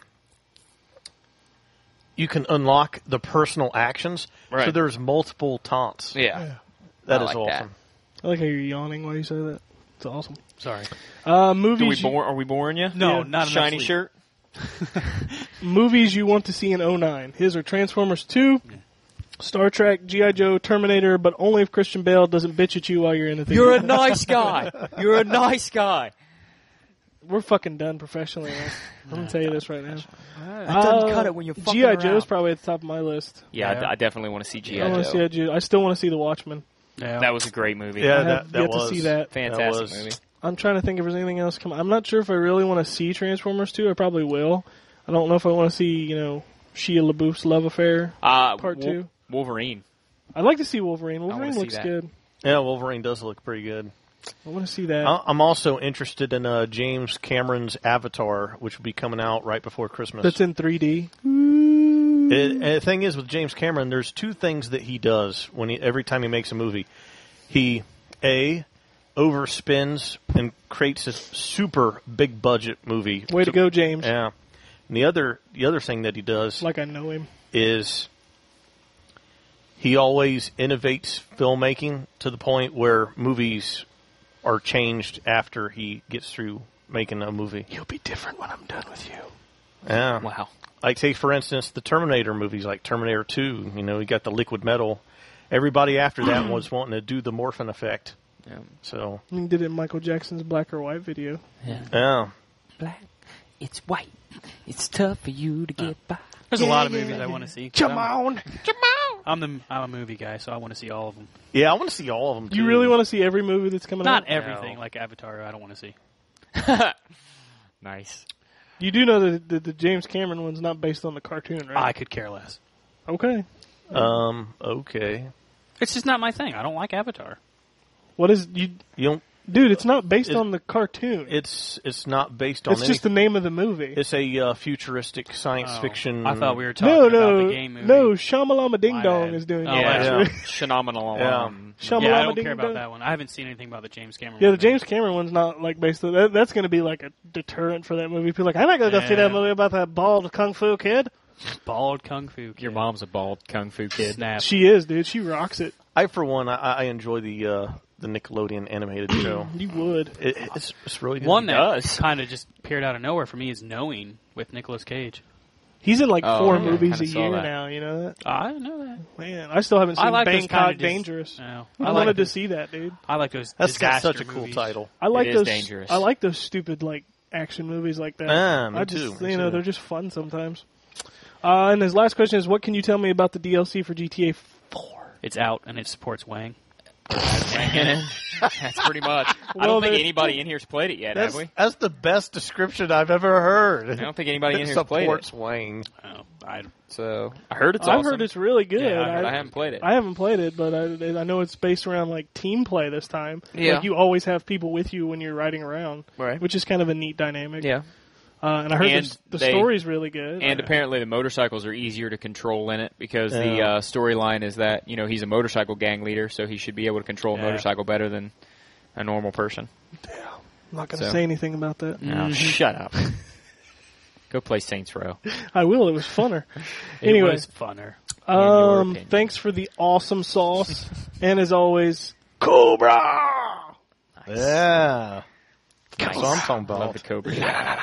you can unlock the personal actions. So Right. there's multiple taunts. Yeah, That I is like that. awesome. I like how you're yawning while you say that. It's awesome. Sorry. Uh, Do movies, we you, bore, are we boring you? No, Yeah. not enough Shiny sleep. shirt. movies you want to see in oh nine. His are Transformers two, Star Trek, G I. Joe, Terminator, but only if Christian Bale doesn't bitch at you while you're in the theater. You're a nice guy. You're a nice guy. We're fucking done professionally. Man. I'm gonna tell you this right now. That doesn't Uh, cut it when you're fucking G I. Joe's around. probably at the top of my list. Yeah, I Yeah. d- I, definitely want to see G I I. want to see Joe. G I. Joe. I still want to see The Watchmen. Yeah. That was a great movie. Yeah, I have that, that yet was. to see that. Fantastic was- movie. I'm trying to think if there's anything else coming. I'm not sure if I really want to see Transformers two. I probably will. I don't know if I want to see, you know, Shia LaBeouf's love affair. Uh, Part Wol- two. Wolverine. I'd like to see Wolverine. Wolverine see looks that. good. Yeah, Wolverine does look pretty good. I want to see that. I- I'm also interested in uh, James Cameron's Avatar, which will be coming out right before Christmas. That's in three D. It, and the thing is with James Cameron, there's two things that he does when he every time he makes a movie. He a overspends and creates a super big budget movie. Way to go, James. Yeah. And the other the other thing that he does Like I know him. is he always innovates filmmaking to the point where movies are changed after he gets through making a movie. You'll be different when I'm done with you. Yeah. Wow. Like, take, for instance, the Terminator movies, like Terminator two. You know, you got the liquid metal. Everybody after that was wanting to do the morphin effect. Yeah. So, You did it in Michael Jackson's Black or White video. yeah. Black. It's white. It's tough for you to get by. There's a lot of movies I want to see. Come I'm, on. I'm the I'm a movie guy, so I want to see all of them. Yeah, I want to see all of them, too. You really want to see every movie that's coming Not out? everything like Avatar. I don't want to see. Nice. You do know that the, the James Cameron one's not based on the cartoon, right? I could care less. Okay. Um, okay. It's just not my thing. I don't like Avatar. What is you, You don't, dude? It's not based It- on the cartoon. it's, it's not based on It's just the anything. name of the movie. It's a uh, futuristic science Oh, fiction. I thought we were talking no, about no, the game movie. no. Shamalama Ding My Dong bad. is doing Oh, it. yeah. actually. Phenomenal. Yeah. Um, Shamalama Yeah, I don't Ding care about Dong. that one. I haven't seen anything about the James Cameron Yeah, one. the James Cameron one's not like based on that. That's going to be like a deterrent for that movie. People are like, I'm not going to go see Yeah. that movie about that bald kung fu kid. Bald Kung Fu. Kid. Your mom's a bald kung fu kid. Snap. She is, dude. She rocks it. I, for one, I, I enjoy the uh, the Nickelodeon animated show. You would. It, it's, it's really good. One that does. kind of just appeared out of nowhere for me is Knowing with Nicolas Cage. He's in like Oh, four yeah, movies a kinda saw year that. now. You know that? I know that. Man, I still haven't seen I like those Bangkok kinda dis- Dangerous. No, I, I like wanted to those- see that, dude. I like those. That's got disaster such a cool movies. title. I like is those. dangerous. I like those stupid like action movies like that. Ah, me I just, too, me you know, too. they're just fun sometimes. Uh, and his last question is, what can you tell me about the D L C for G T A four? It's out and it supports Wang. That's pretty much. I Well, don't think there- anybody in here's played it yet, That's, have we? that's the best description I've ever heard. I don't think anybody in It here's played supports it. Wayne. Oh, I, So I heard it's I've awesome. heard it's really good. Yeah, I heard- I haven't played it. I haven't played it, but I, I know it's based around like team play this time. Yeah. Like you always have people with you when you're riding around, Right. which is kind of a neat dynamic. Yeah. Uh, and I heard And this, the they- story's really good. And apparently the motorcycles are easier to control in it because the Yeah. uh, storyline is that, you know, he's a motorcycle gang leader, so he should be able to control a Yeah. motorcycle better than a normal person. I'm not going to so- say anything about that. No, shut up. Go play Saints Row. I will. It was funner. it Anyway, was funner. in your um, opinion. thanks for the awesome sauce, and as always, Cobra. Yeah. That's Nice. what I'm talking about. Love the Cobra.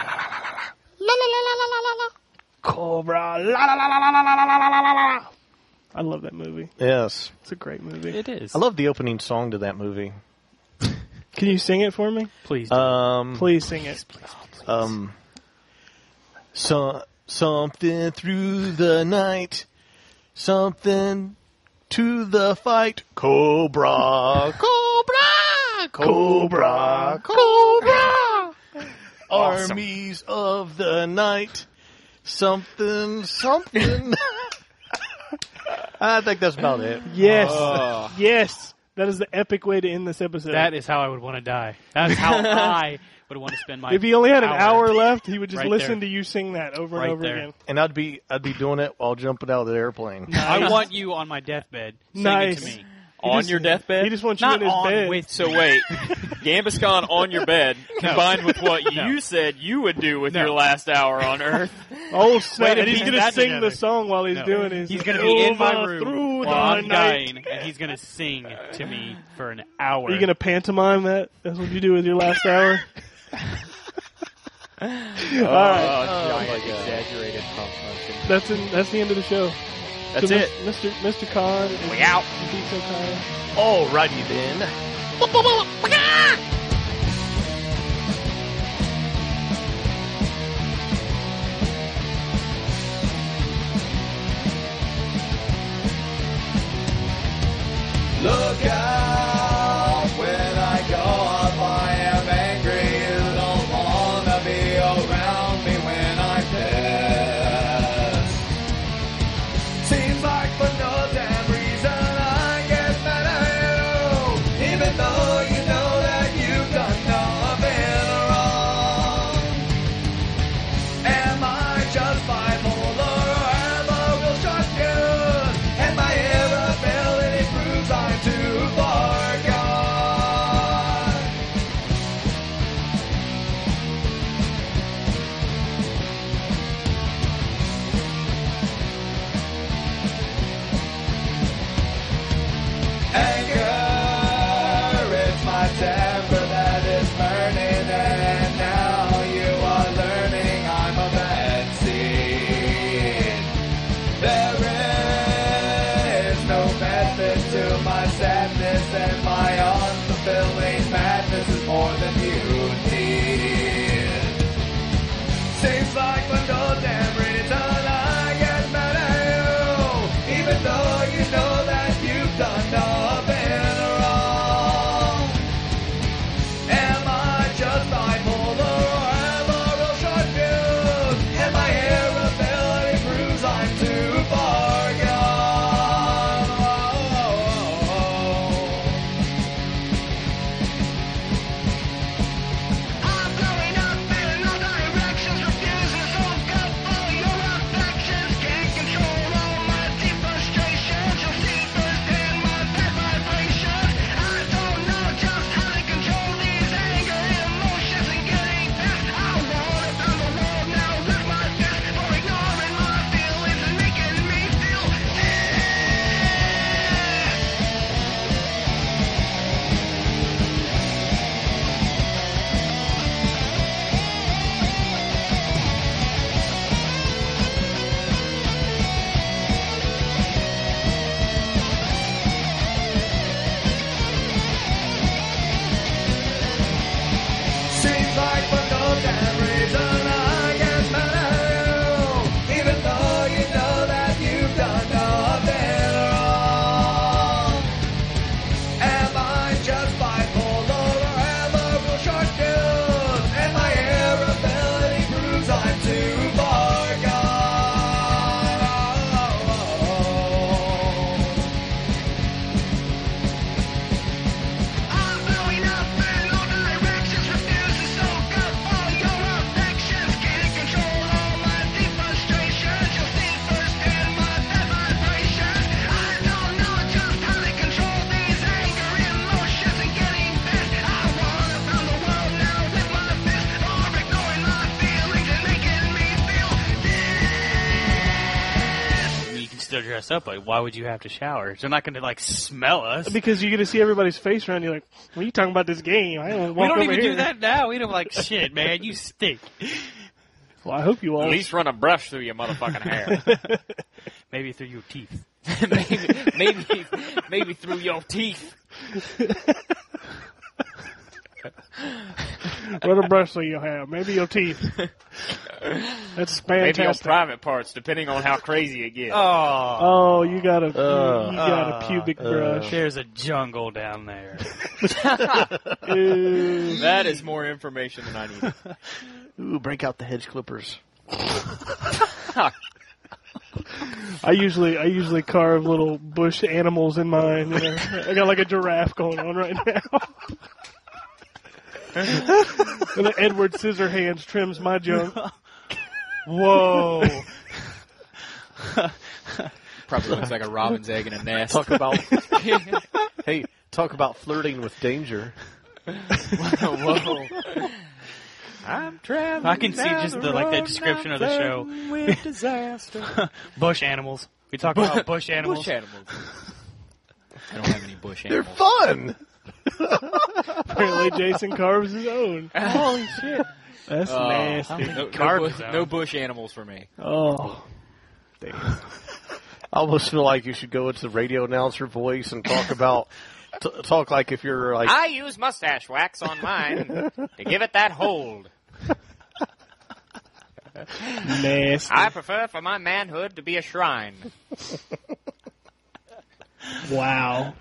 Cobra. La la la la la la la la la la la. I love that movie. Yes. It's a great movie. It is. I love the opening song to that movie. Can you sing it for me? Please. do. Um, Please sing it. Um, so, something through the night, something to the fight, Cobra, Cobra. Cobra, Cobra, armies of the night, something, something. I think that's about it. Yes, Oh. yes. That is the epic way to end this episode. That is how I would want to die. That's how I would want to spend my if he only had an hour left, he would just Right listen there. to you sing that over Right and over there. again. And I'd be, I'd be doing it while jumping out of the airplane. I want you on my deathbed singing Nice. to me. On just- your deathbed? He just wants you Not in his on bed. with So wait, Gambuscon on your bed, combined with what No. you said you would do with No. your last hour on Earth. Oh snap! Wait a And he's minute, gonna that sing together. the song while he's No. doing his. He's going to be in my Over room through while the I'm night. dying, and he's going to sing to me for an hour. Are you gonna pantomime that? That's what you do with your last hour. Oh, right. giant exaggerated pump motion. That's in, that's the end of the show. That's So, it. Mister Mister Khan. is- We out. is he so tired? Alrighty then. Look out when I go up, I am angry. You don't wanna be around me when I'm pissed. Seems like for no damn reason I get mad at you, even though you know that you've done nothing wrong. Am I just bipolar or am I real shotgun? And my irritability proves I'm too far gone. Anger, it's my temper that is burning, and now you are learning I'm a bad seed. There is no method to my sadness, and my unfulfilling madness is more than you need. Seems like for no damn reason I get mad at you, even though you know that you've done nothing wrong. Am I just bipolar or am I real shotgun? And my irritability proves I'm too far gone. I'm blowing up in all directions, refusing to soak up all your affections. Can't control all my deep frustrations. You'll see firsthand my bad vibrations. I don't know just how to control these anger emotions and getting past. I wanna pound the world now with my fist for ignoring my feelings and making me feel this. Seems like for no damn reason I get mad at you, even though you know that you've done nothing wrong. Am I just bipolar or am I real shotgun? And my irritability proves I'm too far gone. I'm blowing up in all directions, refuse to soak up all your affections. Can't control all my deep frustrations. You'll see firsthand my bad vibrations. I don't know just how to control these anger emotions and getting pissed. I wanna pound the world now with my fist for ignoring my feelings and making me feel this. You can still dress up. Like, why would you have to shower? They're not going to like smell us. Because you're gonna see everybody's face around you, like, "What are you talking about this game? I don't We walk don't over even here." do that now. We don't like shit, man. You stink. Well, I hope you all. At least run a brush through your motherfucking hair. Maybe through your teeth. maybe, maybe, maybe through your teeth. What a bristle you have. Maybe your teeth. That's Maybe on fantastic. private parts, depending on how crazy it gets. Oh, Oh, you got a Uh, you got uh, a pubic uh, brush. there's a jungle down there. Ew. That is more information than I need. Ooh, break out the hedge clippers. I usually I usually carve little bush animals in mine. You know? I got like a giraffe going on right now. And then Edward Scissorhands trims my junk. Whoa. Probably looks like a robin's egg in a nest. Talk about hey, talk about flirting with danger. Whoa. I'm traveling. I can see down just the, like, that road description not of the show. certain with disaster. Bush animals. We talk about bush animals. Bush animals. I don't have any bush They're animals. fun. Apparently, Jason carves his own. Holy shit! That's Oh, nasty. No, no, Carve bush, his own. no bush animals for me. Oh, I almost feel like you should go into the radio announcer voice and talk about t- talk like if you're like I use mustache wax on mine to give it that hold. nasty! I prefer for my manhood to be a shrine. Wow.